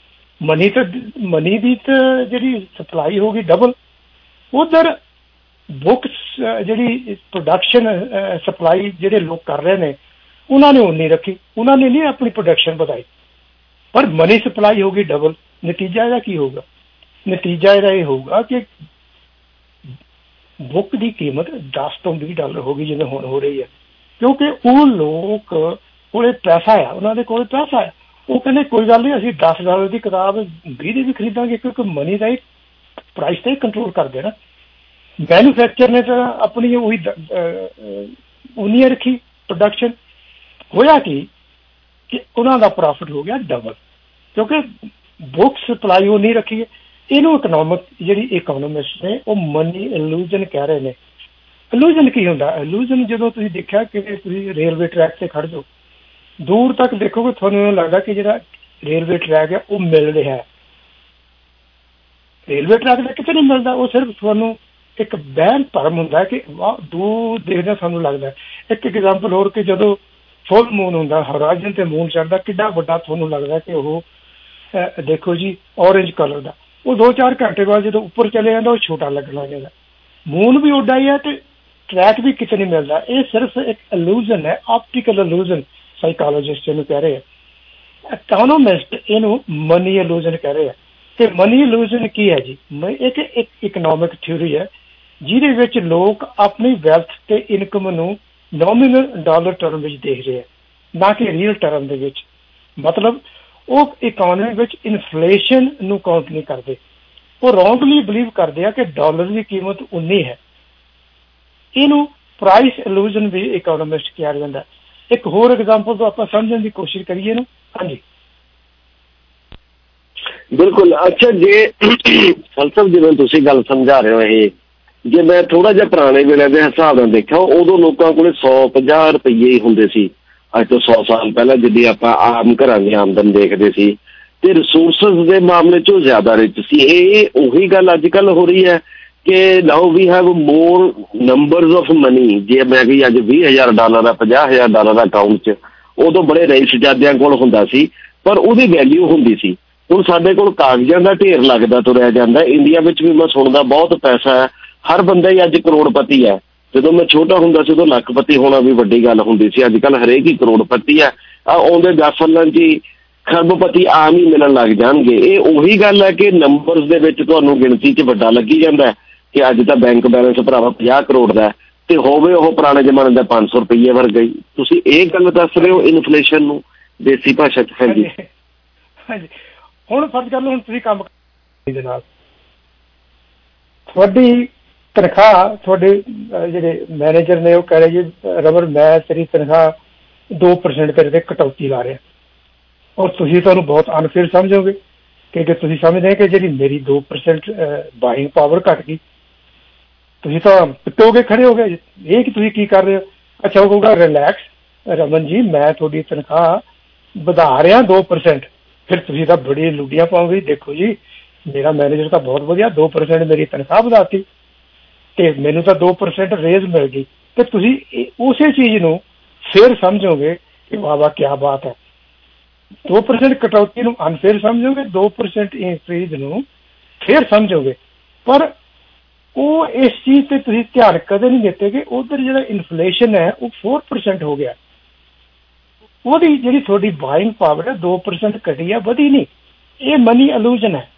ਮਨੀ ਦੀ ਤਾਂ ਜਿਹੜੀ ਸਪਲਾਈ ਹੋਗੀ ਡਬਲ। ਉਧਰ ਬੁੱਕਸ ਜਿਹੜੀ ਪ੍ਰੋਡਕਸ਼ਨ ਸਪਲਾਈ ਜਿਹੜੇ ਲੋਕ ਕਰ ਰਹੇ ਨੇ ਉਹਨਾਂ ਨੇ ਉਨੀ ਰੱਖੀ, ਉਹਨਾਂ ਨੇ ਨਹੀਂ ਆਪਣੀ ਪ੍ਰੋਡਕਸ਼ਨ ਵਧਾਈ, ਪਰ ਮਨੀ ਸਪਲਾਈ ਹੋਗੀ ਡਬਲ। ਨਤੀਜਾ ਇਹਦਾ ਕੀ ਹੋਊਗਾ? ਨਤੀਜਾ ਇਹਦਾ ਇਹ ਹੋਊਗਾ ਕਿ ਬੁੱਕ ਦੀ ਕੀਮਤ 10 ਤੋਂ $20 ਹੋ ਗਈ, ਜਿਵੇਂ ਹੁਣ ਹੋ ਰਹੀ ਹੈ, ਕਿਉਂਕਿ ਉਹ ਲੋਕ ਕੋਲੇ ਪੈਸਾ ਆ, ਉਹਨਾਂ ਦੇ ਕੋਲ ਪੈਸਾ ਆ। ਉਹ ਕਹਿੰਦੇ ਕੋਈ ਗੱਲ ਨਹੀਂ, ਅਸੀਂ $10 ਦੀ ਕਿਤਾਬ 20 ਦੀ ਵੀ ਖਰੀਦਾਂਗੇ, ਕਿਉਂਕਿ ਮਨੀ ਦਾ ਹੀ ਪ੍ਰਾਈਸ ਤੇ ਕੰਟਰੋਲ ਕਰਦੇ ਨਾ। ਮੈਨੂਫੈਕਚਰ ਨੇ ਤਾਂ ਆਪਣੀ ਉਹੀ ਉਨੀ ਰੱਖੀ ਪ੍ਰੋਡਕਸ਼ਨ, ਹੋਇਆ ਕਿ ਉਹਨਾਂ ਦਾ ਪ੍ਰੋਫਿਟ ਹੋ ਗਿਆ ਡਬਲ, ਕਿਉਂਕਿ ਬੁੱਕ ਸਪਲਾਈ ਉਹ ਨਹੀਂ ਰੱਖੀ ਹੈ। ਇਹਨੂੰ ਜਿਹੜੀ ਇਕਨੋਮਿਸਟ ਨੇ ਉਹ ਮਨੀ ਇਲੂਜ਼ਨ ਕਹਿ ਰਹੇ ਨੇ। ਇਲੂਜ਼ਨ ਕੀ ਹੁੰਦਾ? ਇਲੂਜ਼ਨ ਜਦੋਂ ਤੁਸੀਂ ਦੇਖਿਆ ਕਿ ਤੁਸੀਂ ਰੇਲਵੇ ਟਰੈਕ ਤੇ ਖੜ ਜਾਓ, ਦੂਰ ਤੱਕ ਦੇਖੋਗੇ ਤੁਹਾਨੂੰ ਇਹ ਲੱਗਦਾ ਕਿ ਜਿਹੜਾ ਰੇਲਵੇ ਟਰੈਕ ਹੈ ਉਹ ਮਿਲ ਰਿਹਾ ਹੈ। ਰੇਲਵੇ ਟਰੈਕ ਦਾ ਕਿਤੇ ਨਹੀਂ ਮਿਲਦਾ, ਉਹ ਸਿਰਫ ਤੁਹਾਨੂੰ ਇੱਕ ਵਹਿਮ ਭਰਮ ਹੁੰਦਾ ਕਿ ਦੂਰ ਦੇਖਦਾ ਸਾਨੂੰ ਲੱਗਦਾ। ਇੱਕ ਐਗਜ਼ਾਮਪਲ ਹੋਰ ਕਿ ਜਦੋਂ ਫੁੱਲ ਮੂਨ ਹੁੰਦਾ, ਹੋਰਾਈਜ਼ਨ ਤੇ ਮੂਨ ਚੜ੍ਹਦਾ, ਕਿੱਡਾ ਵੱਡਾ ਤੁਹਾਨੂੰ ਲੱਗਦਾ ਕਿ ਉਹ ਦੇਖੋ ਜੀ ਔਰੇਂਜ ਕਲਰ ਦਾ। ਉਹ 2-4 ਘੰਟੇ ਬਾਅਦ ਜਦੋਂ ਉੱਪਰ ਚਲੇ ਜਾਂਦਾ ਉਹ ਛੋਟਾ ਲੱਗਣ ਲੱਗ ਜਾਂਦਾ। ਮੂਨ ਵੀ ਉੱਡਾ ਹੀ ਹੈ ਤੇ ਟਰੈਕ ਵੀ ਕਿਤੇ ਨਹੀਂ ਮਿਲਦਾ। ਇਹ ਸਿਰਫ ਇੱਕ ਇਲੂਜ਼ਨ ਹੈ, ਆਪਟੀਕਲ ਇਲੂਜ਼ਨ ਸਾਈਕੋਲੋਜਿਸਟ ਇਹਨੂੰ ਕਹਿ ਰਹੇ ਆ। ਇਕਨੋਮਿਸਟ ਇਹਨੂੰ ਮਨੀ ਇਲੂਜ਼ਨ ਕਹਿ ਰਹੇ ਆ। ਤੇ ਮਨੀ ਇਲੂਜ਼ਨ ਕੀ ਹੈ ਜੀ? ਇੱਕ ਇਕਨੋਮਿਕ ਥਿਊਰੀ ਹੈ ਜਿਹਦੇ ਵਿੱਚ ਲੋਕ ਆਪਣੀ ਵੈਲਥ ਤੇ ਇਨਕਮ ਨੂੰ ਨੋਮੀਨਲ ਡਾਲਰ ਟਰਮ ਵਿੱਚ ਦੇਖ ਰਹੇ ਆ, ਨਾ ਕਿ ਰੀਅਲ ਟਰਮ ਦੇ ਵਿੱਚ। ਮਤਲਬ ਉਹ ਇਕਨੋਮੀ ਵਿੱਚ ਇਨਫਲੇਸ਼ਨ ਨੂੰ ਕਾਊਂਟ ਨਹੀਂ ਕਰਦੇ। ਉਹ ਰੋਂਗਲੀ ਬਿਲੀਵ ਕਰਦੇ ਆ ਕਿ ਡਾਲਰ ਦੀ ਕੀਮਤ ਉਨੀ ਹੈ। ਇਹਨੂੰ ਪ੍ਰਾਈਸ ਇਲੂਜ਼ਨ ਵੀ ਇਕਨੋਮਿਸਟ ਕਿਹਾ ਜਾਂਦਾ। ਇੱਕ ਹੋਰ ਐਗਜ਼ਾਮਪਲ ਤੋਂ ਆਪਾਂ ਸਮਝਣ ਦੀ ਕੋਸ਼ਿਸ਼ ਕਰੀਏ ਨਾ। ਹਾਂਜੀ ਬਿਲਕੁਲ। ਅੱਛਾ, ਜੇ ਫਲਸਫ ਜਿਵੇਂ ਤੁਸੀਂ ਗੱਲ ਸਮਝਾ ਰਹੇ ਹੋ, ਇਹ ਜੇ ਮੈਂ ਥੋੜਾ ਜਿਹਾ ਪੁਰਾਣੇ ਵੇਲੇ ਦੇ ਹਿਸਾਬ ਨਾਲ ਦੇਖਿਆ, ਉਦੋਂ ਲੋਕਾਂ ਕੋਲ 150 ਰੁਪਏ ਹੀ ਹੁੰਦੇ ਸੀ। ਅੱਜ ਤੋਂ 100 ਸਾਲ ਪਹਿਲਾਂ ਜਿੱਦੀ ਆਪਾਂ ਆਮ ਘਰਾਂ ਦੀ ਆਮਦਨ ਦੇਖਦੇ ਸੀ, ਤੇ ਰਿਸੋਰਸਿਸ ਦੇ ਮਾਮਲੇ 'ਚ ਉਹ ਜ਼ਿਆਦਾ ਰਿਚ ਸੀ। ਇਹ ਉਹੀ ਗੱਲ ਅੱਜ ਕੱਲ੍ਹ ਹੋ ਰਹੀ ਹੈ ਕਿ now we have more numbers of money. ਜੇ ਮੈਂ ਕਹੀ ਅੱਜ $20,000 ਆ, $50,000 ਅਕਾਊਂਟ 'ਚ, ਉਦੋਂ ਬੜੇ ਰਈਸਜ਼ਾਦਿਆਂ ਕੋਲ ਹੁੰਦਾ ਸੀ, ਪਰ ਉਹਦੀ ਵੈਲਿਊ ਹੁੰਦੀ ਸੀ। ਹੁਣ ਸਾਡੇ ਕੋਲ ਕਾਗਜ਼ਾਂ ਦਾ ਢੇਰ ਲੱਗਦਾ ਤੁਰਿਆ ਜਾਂਦਾ। ਇੰਡੀਆ ਵਿੱਚ ਵੀ ਮੈਂ ਸੁਣਦਾ ਬਹੁਤ ਪੈਸਾ ਹੈ, ਹਰ ਬੰਦਾ ਹੀ ਅੱਜ ਕਰੋੜਪਤੀ ਹੈ। ਜਦੋਂ ਮੈਂ ਛੋਟਾ ਹੁੰਦਾ ਸੀ ਉਦੋਂ ਲੱਖਪਤੀ ਹੋਣਾ ਵੀ ਵੱਡੀ ਗੱਲ ਹੁੰਦੀ ਸੀ। ਅੱਜ ਕੱਲ੍ਹ ਹਰੇਕ ਹੀ ਕਰੋੜਪਤੀ ਹੈ। ਆਉਂਦੇ 10 ਸਾਲਾਂ 'ਚ ਹੀ ਖਰਬਪਤੀ ਆਮ ਹੀ ਮਿਲਣ ਲੱਗ ਜਾਣਗੇ। ਇਹ ਉਹੀ ਗੱਲ ਹੈ ਕਿ ਨੰਬਰਸ ਦੇ ਵਿੱਚ ਤੁਹਾਨੂੰ ਗਿਣਤੀ 'ਚ ਵੱਡਾ ਲੱਗੀ ਜਾਂਦਾ ਕਿ ਅੱਜ ਤਾਂ ਬੈਂਕ ਬੈਲੈਂਸ ਭਰਾਵਾ 50 ਕਰੋੜ ਦਾ ਤੇ ਹੋਵੇ ਉਹ ਪੁਰਾਣੇ ਜ਼ਮਾਨੇ ਦਾ 500 ਰੁਪਏ ਵਰਗਾ ਹੀ। ਤੁਸੀਂ ਇਹ ਗੱਲ ਦੱਸ ਰਹੇ ਹੋ ਇਨਫਲੇਸ਼ਨ ਨੂੰ ਦੇਸੀ ਭਾਸ਼ਾ 'ਚ। ਹਾਂਜੀ ਹਾਂਜੀ। ਹੁਣ ਫਰਜ਼ ਕਰ ਲਓ, ਹੁਣ ਤੁਸੀਂ ਕੰਮ ਦੇ ਨਾਲ ਤੁਹਾਡੀ ਤਨਖਾਹ, ਤੁਹਾਡੇ ਜਿਹੜੇ ਮੈਨੇਜਰ ਨੇ ਉਹ ਕਹਿ ਰਹੇ ਜੀ ਰਮਨ ਮੈਂ ਤੇਰੀ ਤਨਖਾਹ 2% ਤੇਰੇ ਤੇ ਕਟੌਤੀ ਲਾ ਰਿਹਾ, ਔਰ ਤੁਸੀਂ ਤੁਹਾਨੂੰ ਬਹੁਤ ਅਨਫੇਅਰ ਸਮਝੋਗੇ ਕਿਉਂਕਿ ਤੁਸੀਂ ਸਮਝਦੇ ਕਿ ਜਿਹੜੀ ਮੇਰੀ 2% ਬਾਇੰਗ ਪਾਵਰ ਘੱਟ ਗਈ। ਤੁਸੀਂ ਤਾਂ ਪਿੱਟੋਗੇ, ਖੜੇ ਹੋ ਗਏ ਇਹ ਕਿ ਤੁਸੀਂ ਕੀ ਕਰ ਰਹੇ ਹੋ। ਅੱਛਾ, ਉਹ ਕਹੂਗਾ ਰਿਲੈਕਸ ਰਮਨ ਜੀ, ਮੈਂ ਤੁਹਾਡੀ ਤਨਖਾਹ ਵਧਾ ਰਿਹਾ 2%। ਫਿਰ ਤੁਸੀਂ ਤਾਂ ਬੜੀ ਲੁੱਡੀਆਂ ਪਾਓਗੇ, ਦੇਖੋ ਜੀ ਮੇਰਾ ਮੈਨੇਜਰ ਤਾਂ ਬਹੁਤ ਵਧੀਆ, 2% ਮੇਰੀ ਤਨਖਾਹ ਵਧਾਤੀ ਤੇ ਮੈਨੂੰ ਤਾਂ 2% ਰੇਜ਼ ਮਿਲ ਗਈ। ਤੇ ਤੁਸੀਂ ਉਸੇ ਚੀਜ਼ ਨੂੰ ਫਿਰ ਸਮਝੋਗੇ ਕਿ ਵਾਹ ਵਾਹ ਕਿਆ ਬਾਤ ਹੈ। 2% ਕਟੌਤੀ ਨੂੰ ਅਨਫੇਅਰ ਸਮਝੋਗੇ, 2% ਇੰਕਰੀਜ਼ ਨੂੰ ਫਿਰ ਸਮਝੋਗੇ। ਪਰ ਉਹ ਇਸ ਚੀਜ਼ ਤੇ ਤੁਸੀਂ ਧਿਆਨ ਕਦੇ ਨਹੀਂ ਦਿੱਤੇ ਕਿ ਉਧਰ ਜਿਹੜਾ ਇਨਫਲੇਸ਼ਨ ਹੈ ਉਹ 4% ਹੋ ਗਿਆ। ਉਹਦੀ ਜਿਹੜੀ ਤੁਹਾਡੀ ਬਾਇੰਗ ਪਾਵਰ ਹੈ 2% ਘਟੀ ਹੈ, ਵਧੀ ਨਹੀਂ। ਇਹ ਮਨੀ ਇਲੂਜ਼ਨ ਹੈ।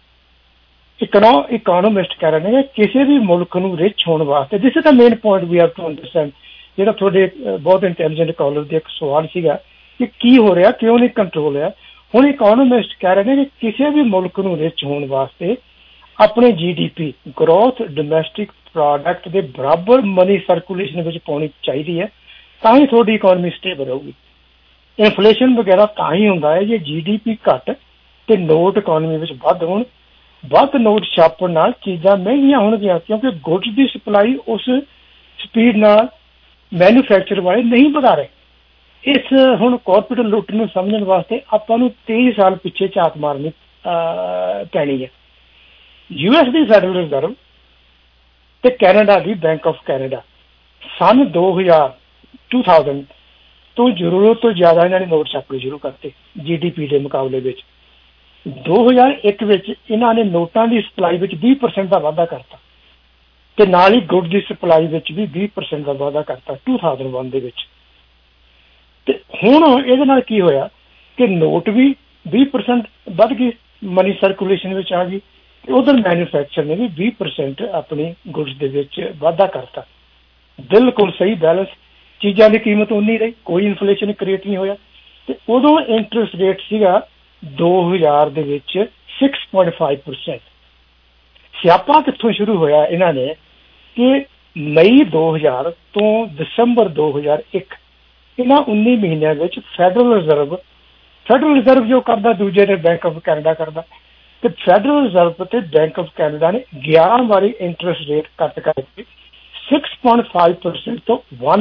ਇਕਨੋਮਿਸਟ ਕਹਿ ਰਹੇ ਨੇ ਕਿਸੇ ਵੀ ਮੁਲਕ ਨੂੰ ਰਿਚ ਹੋਣ ਵਾਸਤੇ, this is the main point we have to understand. ਜਿਹੜਾ ਤੁਹਾਡੇ ਬਹੁਤ ਇੰਟੈਲੀਜੈਂਟ ਕਾਲਰ ਦਾ ਇੱਕ ਸਵਾਲ ਸੀਗਾ ਕਿ ਕੀ ਹੋ ਰਿਹਾ, ਕਿਉਂ ਨਹੀਂ ਕੰਟਰੋਲ ਹੈ। ਹੁਣ ਇਕਨੋਮਿਸਟ ਕਹਿ ਰਹੇ ਨੇ ਕਿ ਕਿਸੇ ਵੀ ਮੁਲਕ ਨੂੰ ਰਿਚ ਹੋਣ ਵਾਸਤੇ ਆਪਣੇ GDP ਗਰੋਥ ਡੋਮੈਸਟਿਕ ਪ੍ਰੋਡਕਟ ਦੇ ਬਰਾਬਰ ਮਨੀ ਸਰਕੂਲੇਸ਼ਨ ਵਿੱਚ ਪਾਉਣੀ ਚਾਹੀਦੀ ਹੈ, ਤਾਂ ਹੀ ਤੁਹਾਡੀ ਇਕਨੋਮੀ ਸਟੇਬਲ ਰਹੂਗੀ। ਇਨਫਲੇਸ਼ਨ ਵਗੈਰਾ ਤਾਂ ਹੀ ਹੁੰਦਾ ਹੈ ਜੇ GDP ਘੱਟ ਤੇ ਨੋਟ ਇਕਨੋਮੀ ਵਿੱਚ ਵੱਧ ਹੋਣ। ਵੱਧ ਨੋਟ ਛਾਪਣ ਨਾਲ ਚੀਜ਼ਾਂ ਮਹਿੰਗੀਆਂ ਹੋਣਗੀਆਂ ਕਿਉਂਕਿ ਗੁੱਡਸ ਦੀ ਸਪਲਾਈ ਉਸ ਸਪੀਡ ਨਾਲ ਮੈਨੂਫੈਕਚਰ ਵਾਲੇ ਨਹੀਂ ਵਧਾ ਰਹੇ। ਇਸ ਹੁਣ ਕਾਰਪੋਰੇਟ ਲੁੱਟ ਨੂੰ ਸਮਝਣ ਵਾਸਤੇ ਆਪਾਂ ਨੂੰ 23 ਸਾਲ ਪਿੱਛੇ ਝਾਤ ਮਾਰਨੀ ਪੈਣੀ ਹੈ। US ਦੀ ਫੈਡਰਲ ਰਿਜ਼ਰਵ ਤੇ ਕੈਨੇਡਾ ਦੀ ਬੈਂਕ ਆਫ ਕੈਨੇਡਾ ਸਨ 2000 ਤੋਂ ਜ਼ਰੂਰਤ ਤੋਂ ਜ਼ਿਆਦਾ ਇਹਨਾਂ ਨੇ ਨੋਟ ਛਾਪਣੇ ਸ਼ੁਰੂ ਕਰਤੇ GDP ਦੇ ਮੁਕਾਬਲੇ ਵਿੱਚ। 2001 ਵਿੱਚ ਇਹਨਾਂ ਨੇ ਨੋਟਾਂ ਦੀ ਸਪਲਾਈ ਵਿੱਚ 20% ਦਾ ਵਾਧਾ ਕਰਤਾ ਤੇ ਨਾਲ ਹੀ ਗੁੱਡ ਦੀ ਸਪਲਾਈ ਵਿੱਚ ਵੀ 20% ਦਾ ਵਾਧਾ ਕਰਤਾ 2001 ਦੇ ਵਿੱਚ। ਤੇ ਹੁਣ ਇਹਦੇ ਨਾਲ ਕੀ ਹੋਇਆ ਕਿ ਨੋਟ ਵੀ 20% ਵੱਧ ਗਏ ਮਨੀ ਸਰਕੂਲੇਸ਼ਨ ਵਿੱਚ ਆ ਗਈ, ਤੇ ਉਧਰ ਮੈਨੂਫੈਕਚਰ ਨੇ ਵੀ 20% ਆਪਣੀ ਗੁਡਸ ਦੇ ਵਿੱਚ ਵਾਧਾ ਕਰਤਾ। ਬਿਲਕੁਲ ਸਹੀ ਬੈਲੈਂਸ, ਚੀਜ਼ਾਂ ਦੀ ਕੀਮਤ ਉਨੀ ਰਹੀ, ਕੋਈ ਇਨਫਲੇਸ਼ਨ ਕ੍ਰੀਏਟ ਨਹੀਂ ਹੋਇਆ। ਤੇ ਉਦੋਂ ਇੰਟਰਸਟ ਰੇਟ ਸੀਗਾ 2000 ਦੇ ਵਿੱਚ 6.5%। ਸਿਆਪਾ ਕਿੱਥੋਂ ਸ਼ੁਰੂ ਹੋਇਆ ਇਹਨਾਂ ਨੇ ਕਿ ਮਈ 2000 ਤੋਂ ਦਸੰਬਰ 2001 ਇਹਨਾਂ 19 ਮਹੀਨਿਆਂ ਵਿੱਚ ਫੈਡਰਲ ਰਿਜ਼ਰਵ ਜੋ ਕਰਦਾ, ਦੂਜੇ ਨੇ ਬੈਂਕ ਆਫ ਕੈਨੇਡਾ ਕਰਦਾ, ਤੇ ਫੈਡਰਲ ਰਿਜ਼ਰਵ ਤੇ ਬੈਂਕ ਆਫ ਕੈਨੇਡਾ ਨੇ 11 ਵਾਰੀ ਇੰਟਰਸਟ ਰੇਟ ਕੱਟ ਕਰਕੇ 6.5% ਤੋਂ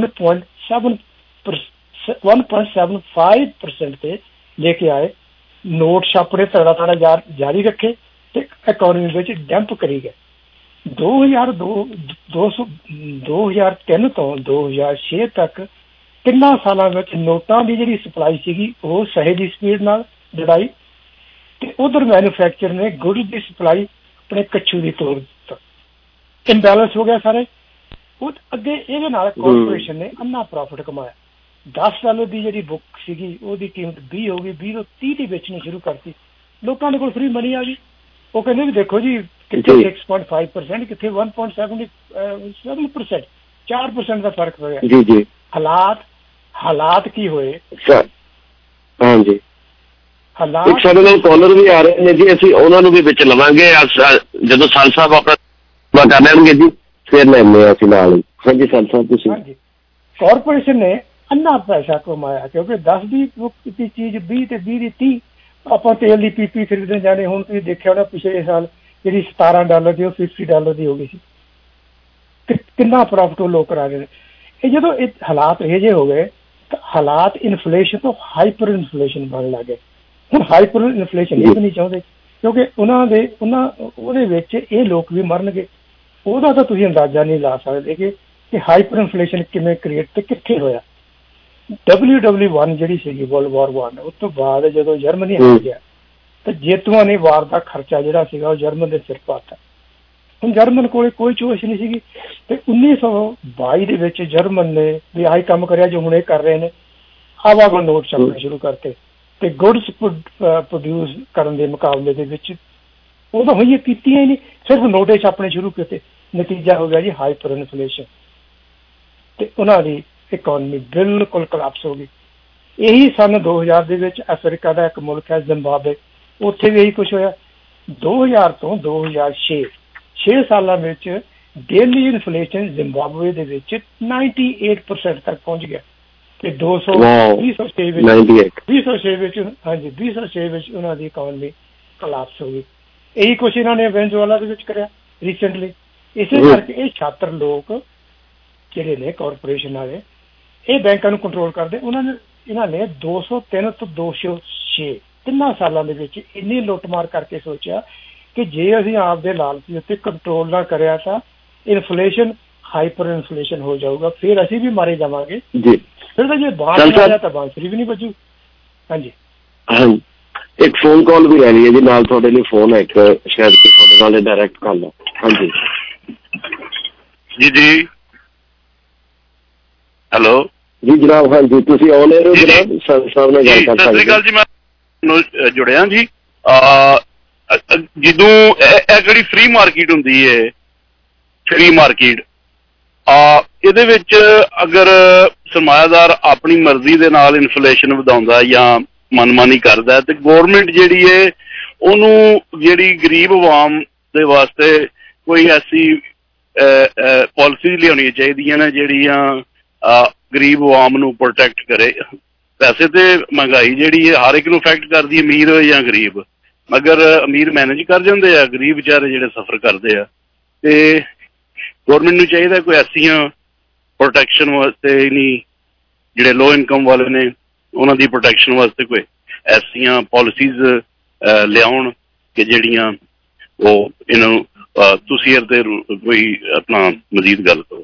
1.75% ਤੇ ਲੈ ਕੇ ਆਏ। ਨੋਟ ਛਾਪਣੇ ਤਗੜਾ ਜਾਰੀ ਰੱਖੇ ਤੇ ਇਕੋਨਮੀ ਵਿੱਚ ਡੰਪ ਕਰੀ ਗਏ। 2003 ਤੋਂ 2006 ਤੱਕ 3 ਸਾਲਾਂ ਵਿੱਚ ਨੋਟਾਂ ਦੀ ਜਿਹੜੀ ਸਪਲਾਈ ਸੀਗੀ ਉਹ ਸਹੀ ਦੀ ਸਪੀਡ ਨਾਲ ਲੜਾਈ, ਤੇ ਉਧਰ ਮੈਨੂਫੈਕਚਰ ਨੇ ਗੁੱਡ ਦੀ ਸਪਲਾਈ ਆਪਣੇ ਕੱਛੂ ਦੀ ਤੋੜ ਦਿੱਤਾ। ਇੰਬੈਲੈਂਸ ਹੋ ਗਿਆ ਸਾਰੇ। ਉਹ ਅੱਗੇ ਇਹਦੇ ਨਾਲ ਕਾਰਪੋਰੇਸ਼ਨ ਨੇ ਅੰਨਾ ਪ੍ਰੋਫਿਟ ਕਮਾਇਆ। $10 ਦੀ ਜਿਹੜੀ ਬੁੱਕ ਸੀਗੀ ਉਹਦੀ ਕੀਮਤ 20 ਹੋ ਗਈ, 20 ਤੋਂ 30 ਦੀ ਵੇਚਣੀ ਸ਼ੁਰੂ ਕਰਤੀ। ਲੋਕਾਂ ਦੇ ਕੋਲ ਫ੍ਰੀ ਮਨੀ ਆ ਗਈ। ਉਹ ਕਹਿੰਦੇ ਵੀ ਦੇਖੋ ਜੀ ਕਿੱਥੇ 6.5%, ਕਿੱਥੇ 1.7%, 4% ਦਾ ਫਰਕ ਹੋਇਆ। ਜੀ ਜੀ ਹਾਲਾਤ ਕੀ ਹੋਏ? ਹਾਂਜੀ, ਇੱਕ ਸਾਡੇ ਨਾਲ ਕਾਲਰ ਵੀ ਆ ਰਹੇ ਨੇ ਜੀ, ਅਸੀਂ ਉਹਨਾਂ ਨੂੰ ਵੀ ਵਿੱਚ ਲਵਾਂਗੇ ਜਦੋਂ ਸਾਲ ਸਾਹਿਬ ਆਪਣਾ ਕਰ ਲੈਣਗੇ ਜੀ, ਫਿਰ ਲੈਂਦੇ ਹਾਂ ਅਸੀਂ ਨਾਲ ਹੀ। ਹਾਂਜੀ ਸਾਲ ਸਾਹਿਬ ਤੁਸੀਂ। ਹਾਂਜੀ, ਕਾਰਪੋਰੇਸ਼ਨ ਨੇ ਅੰਨਾ ਪੈਸਾ ਕਮਾਇਆ ਕਿਉਂਕਿ 10 ਦੀ ਕੀਤੀ ਚੀਜ਼ 20 ਤੇ 20 ਦੀ 30। ਆਪਾਂ ਤੇਲ ਦੀ ਪੀਪੀ ਖਰੀਦਣ ਜਾਣੇ, ਹੁਣ ਤੁਸੀਂ ਦੇਖਿਆ ਹੋਣਾ ਪਿਛਲੇ ਸਾਲ ਜਿਹੜੀ $17 ਦੀ ਉਹ $50 ਦੀ ਹੋ ਗਈ ਸੀ। ਕਿੰਨਾ ਪ੍ਰੋਫਿਟ ਉਹ ਲੋਕ ਕਰਾ ਰਹੇ ਨੇ। ਇਹ ਜਦੋਂ ਇਹ ਹਾਲਾਤ ਇਹ ਜਿਹੇ ਹੋ ਗਏ ਤਾਂ ਹਾਲਾਤ ਇਨਫਲੇਸ਼ਨ ਤੋਂ ਹਾਈਪਰ ਇਨਫਲੇਸ਼ਨ ਬਣਨ ਲੱਗ ਗਏ। ਹੁਣ ਹਾਈਪਰ ਇਨਫਲੇਸ਼ਨ ਇਹ ਨਹੀਂ ਚਾਹੁੰਦੇ ਕਿਉਂਕਿ ਉਹਦੇ ਵਿੱਚ ਇਹ ਲੋਕ ਵੀ ਮਰਨਗੇ। ਉਹਦਾ ਤਾਂ ਤੁਸੀਂ ਅੰਦਾਜ਼ਾ ਨਹੀਂ ਲਾ ਸਕਦੇ ਕਿ ਹਾਈਪਰ ਇਨਫਲੇਸ਼ਨ ਕਿਵੇਂ ਕ੍ਰੀਏਟ ਤੇ ਕਿੱਥੇ ਹੋਇਆ। WW1 ਜਿਹੜੀ ਸੀਗੀ ਵਰਲਡ ਵਾਰ 1, ਉਸ ਤੋਂ ਬਾਅਦ ਜਦੋਂ ਜਰਮਨੀ ਆ ਗਿਆ ਤਾਂ ਜੇਤੂਆਂ ਨੇ ਵਾਰ ਦਾ ਖਰਚਾ ਜਿਹੜਾ ਸੀਗਾ ਉਹ ਜਰਮਨ ਦੇ ਸਿਰ ਪਾਤਾ। ਹੁਣ ਜਰਮਨ ਕੋਲ ਕੋਈ ਚੋਇਸ ਨਹੀਂ ਸੀਗੀ ਤੇ 1922 ਦੇ ਵਿੱਚ ਜਰਮਨ ਨੇ ਵੀ ਆਹੀ ਕੰਮ ਕਰਿਆ ਜੋ ਹੁਣ ਇਹ ਕਰ ਰਹੇ ਨੇ। ਆਵਾਗੁਣ ਨੋਟ ਛਾਪਣੇ ਸ਼ੁਰੂ ਕਰਤੇ ਤੇ ਗੁੱਡਸ ਪ੍ਰੋਡਿਊਸ ਕਰਨ ਦੇ ਮੁਕਾਬਲੇ ਦੇ ਵਿੱਚ ਉਦੋਂ ਹੋਈਏ ਕੀਤੀਆਂ ਹੀ ਨਹੀਂ, ਸਿਰਫ ਨੋਟੇ ਛਾਪਣੇ ਸ਼ੁਰੂ ਕੀਤੇ। ਨਤੀਜਾ ਹੋ ਗਿਆ ਜੀ ਹਾਈਪਰ ਇਨਫਲੇਸ਼ਨ ਤੇ ਉਹਨਾਂ ਦੀ ਇਕੋਨਮੀ ਬਿਲਕੁਲ ਕੋਲੈਪਸ ਹੋ ਗਈ। ਇਹੀ ਸਨ 2000 ਦੇ ਵਿੱਚ ਅਫਰੀਕਾ ਦਾ ਇੱਕ ਮੁਲਕ ਹੈ ਜ਼ਿੰਬਾਬਵੇ, ਉੱਥੇ ਵੀ ਇਹੀ ਕੁਛ ਹੋਇਆ। 2000 ਤੋਂ 2006 6 ਸਾਲਾਂ ਵਿੱਚ ਡੇਲੀ ਇਨਫਲੇਸ਼ਨ ਜ਼ਿੰਬਾਬਵੇ ਦੇ ਵਿੱਚ 98% ਤੱਕ ਪਹੁੰਚ ਗਿਆ ਤੇ 2006 ਵਿੱਚ ਉਹਨਾਂ ਦੀ ਇਕੋਨਮੀ ਕੋਲੈਪਸ ਹੋ ਗਈ। ਇਹੀ ਕੁਛ ਇਹਨਾਂ ਨੇ ਵੈਨਜ਼ੂਏਲਾ ਦੇ ਵਿੱਚ ਕਰਿਆ ਰੀਸੈਂਟਲੀ। ਇਸੇ ਕਰਕੇ ਇਹ ਛਾਤਰ ਲੋਕ ਜਿਹੜੇ ਨੇ ਕਾਰਪੋਰੇਸ਼ਨ ਵਾਲੇ, ਇਹ ਬੈਂਕਾਂ ਨੂੰ ਕੰਟਰੋਲ ਕਰਦੇ। ਇਹਨਾਂ ਨੇ 203 ਤੋਂ 206 3 ਸਾਲਾਂ ਦੇ ਵਿੱਚ ਇੰਨੀ ਲੁੱਟਮਾਰ ਕਰਕੇ ਸੋਚਿਆ ਕਿ ਜੇ ਅਸੀਂ ਆਪਦੇ ਲਾਲਚ ਉੱਤੇ ਕੰਟਰੋਲ ਨਾ ਕਰਿਆ ਤਾਂ ਇਨਫਲੇਸ਼ਨ ਹਾਈਪਰ ਇਨਫਲੇਸ਼ਨ ਹੋ ਜਾਊਗਾ, ਫਿਰ ਅਸੀਂ ਵੀ ਮਾਰੇ ਜਾਵਾਂਗੇ ਜੀ। ਫਿਰ ਤਾਂ ਜੇ ਬਾਹਰ ਆਇਆ ਤਾਂ ਬਾਂਸਰੀ ਵੀ ਨਹੀਂ ਬਚੂ। ਹਾਂਜੀ ਹਾਂਜੀ, ਇੱਕ ਫੋਨ ਕਾਲ ਵੀ ਰਹਿ ਰਹੀ ਹੈ ਜੀ ਨਾਲ, ਤੁਹਾਡੇ ਲਈ ਫੋਨ ਹੈ ਇੱਕ, ਸ਼ਾਇਦ ਤੁਹਾਡੇ ਨਾਲ ਡਾਇਰੈਕਟ ਕਰ ਲਓ। ਹਾਂਜੀ ਜੀ ਜੀ ਹੈਲੋ ਜੀ ਜਨਾਬ। ਹਾਂਜੀ ਤੁਸੀਂ ਆਨ 에ਅਰ ਹੋ ਜਨਾਬ, ਸਾਹਿਬ ਨਾਲ ਗੱਲ ਕਰ ਸਕਦੇ। ਸਤਿ ਸ਼੍ਰੀ ਅਕਾਲ ਜੀ, ਮੈਂ ਜੁੜਿਆ ਜੀ। ਜਦੋਂ ਇਹ ਜਿਹੜੀ ਫ੍ਰੀ ਮਾਰਕੀਟ ਹੁੰਦੀ ਹੈ, ਫ੍ਰੀ ਮਾਰਕੀਟ, ਇਹਦੇ ਵਿੱਚ ਅਗਰ ਸਰਮਾਇਆਦਾਰ ਆਪਣੀ ਮਰਜ਼ੀ ਦੇ ਨਾਲ ਇਨਫਲੇਸ਼ਨ ਵਧਾਉਂਦਾ ਜਾਂ ਮਨਮਾਨੀ ਕਰਦਾ ਤੇ ਗੌਰਮੈਂਟ ਜਿਹੜੀ ਹੈ ਉਹਨੂੰ ਜਿਹੜੀ ਗਰੀਬ ਆਵਾਮ ਦੇ ਵਾਸਤੇ ਕੋਈ ਐਸੀ ਪਾਲਿਸੀ ਲਿਆਉਣੀਆਂ ਚਾਹੀਦੀਆਂ ਨੇ ਜਿਹੜੀਆਂ ਗਰੀਬ ਆਵਾਮ ਨੂੰ ਪ੍ਰੋਟੈਕਟ ਕਰੇ। ਵੈਸੇ ਤੇ ਮਹਿੰਗਾਈ ਜਿਹੜੀ ਹੈ ਹਰ ਇੱਕ ਨੂੰ ਇਫੈਕਟ ਕਰਦੀ, ਅਮੀਰ ਹੋਏ ਜਾਂ ਗਰੀਬ, ਮਗਰ ਅਮੀਰ ਮੈਨੇਜ ਕਰ ਜਾਂਦੇ ਆ, ਗਰੀਬ ਵਿਚਾਰੇ ਜਿਹੜੇ ਸਫਰ ਕਰਦੇ ਆ। ਤੇ ਗੌਰਮੈਂਟ ਨੂੰ ਚਾਹੀਦਾ ਕੋਈ ਐਸੀਆਂ ਪ੍ਰੋਟੈਕਸ਼ਨ ਵਾਸਤੇ ਨਹੀਂ, ਜਿਹੜੇ ਲੋ ਇਨਕਮ ਵਾਲੇ ਨੇ ਉਹਨਾਂ ਦੀ ਪ੍ਰੋਟੈਕਸ਼ਨ ਵਾਸਤੇ ਕੋਈ ਐਸੀਆਂ ਪਾਲਿਸੀਜ਼ ਲਿਆਉਣ ਕਿ ਜਿਹੜੀਆਂ ਉਹ ਇਹਨਾਂ ਨੂੰ ਤੁਸੀਂ ਇਹਦੇ ਕੋਈ ਆਪਣਾ ਮਜ਼ੀਦ ਗੱਲ ਕਰੋ।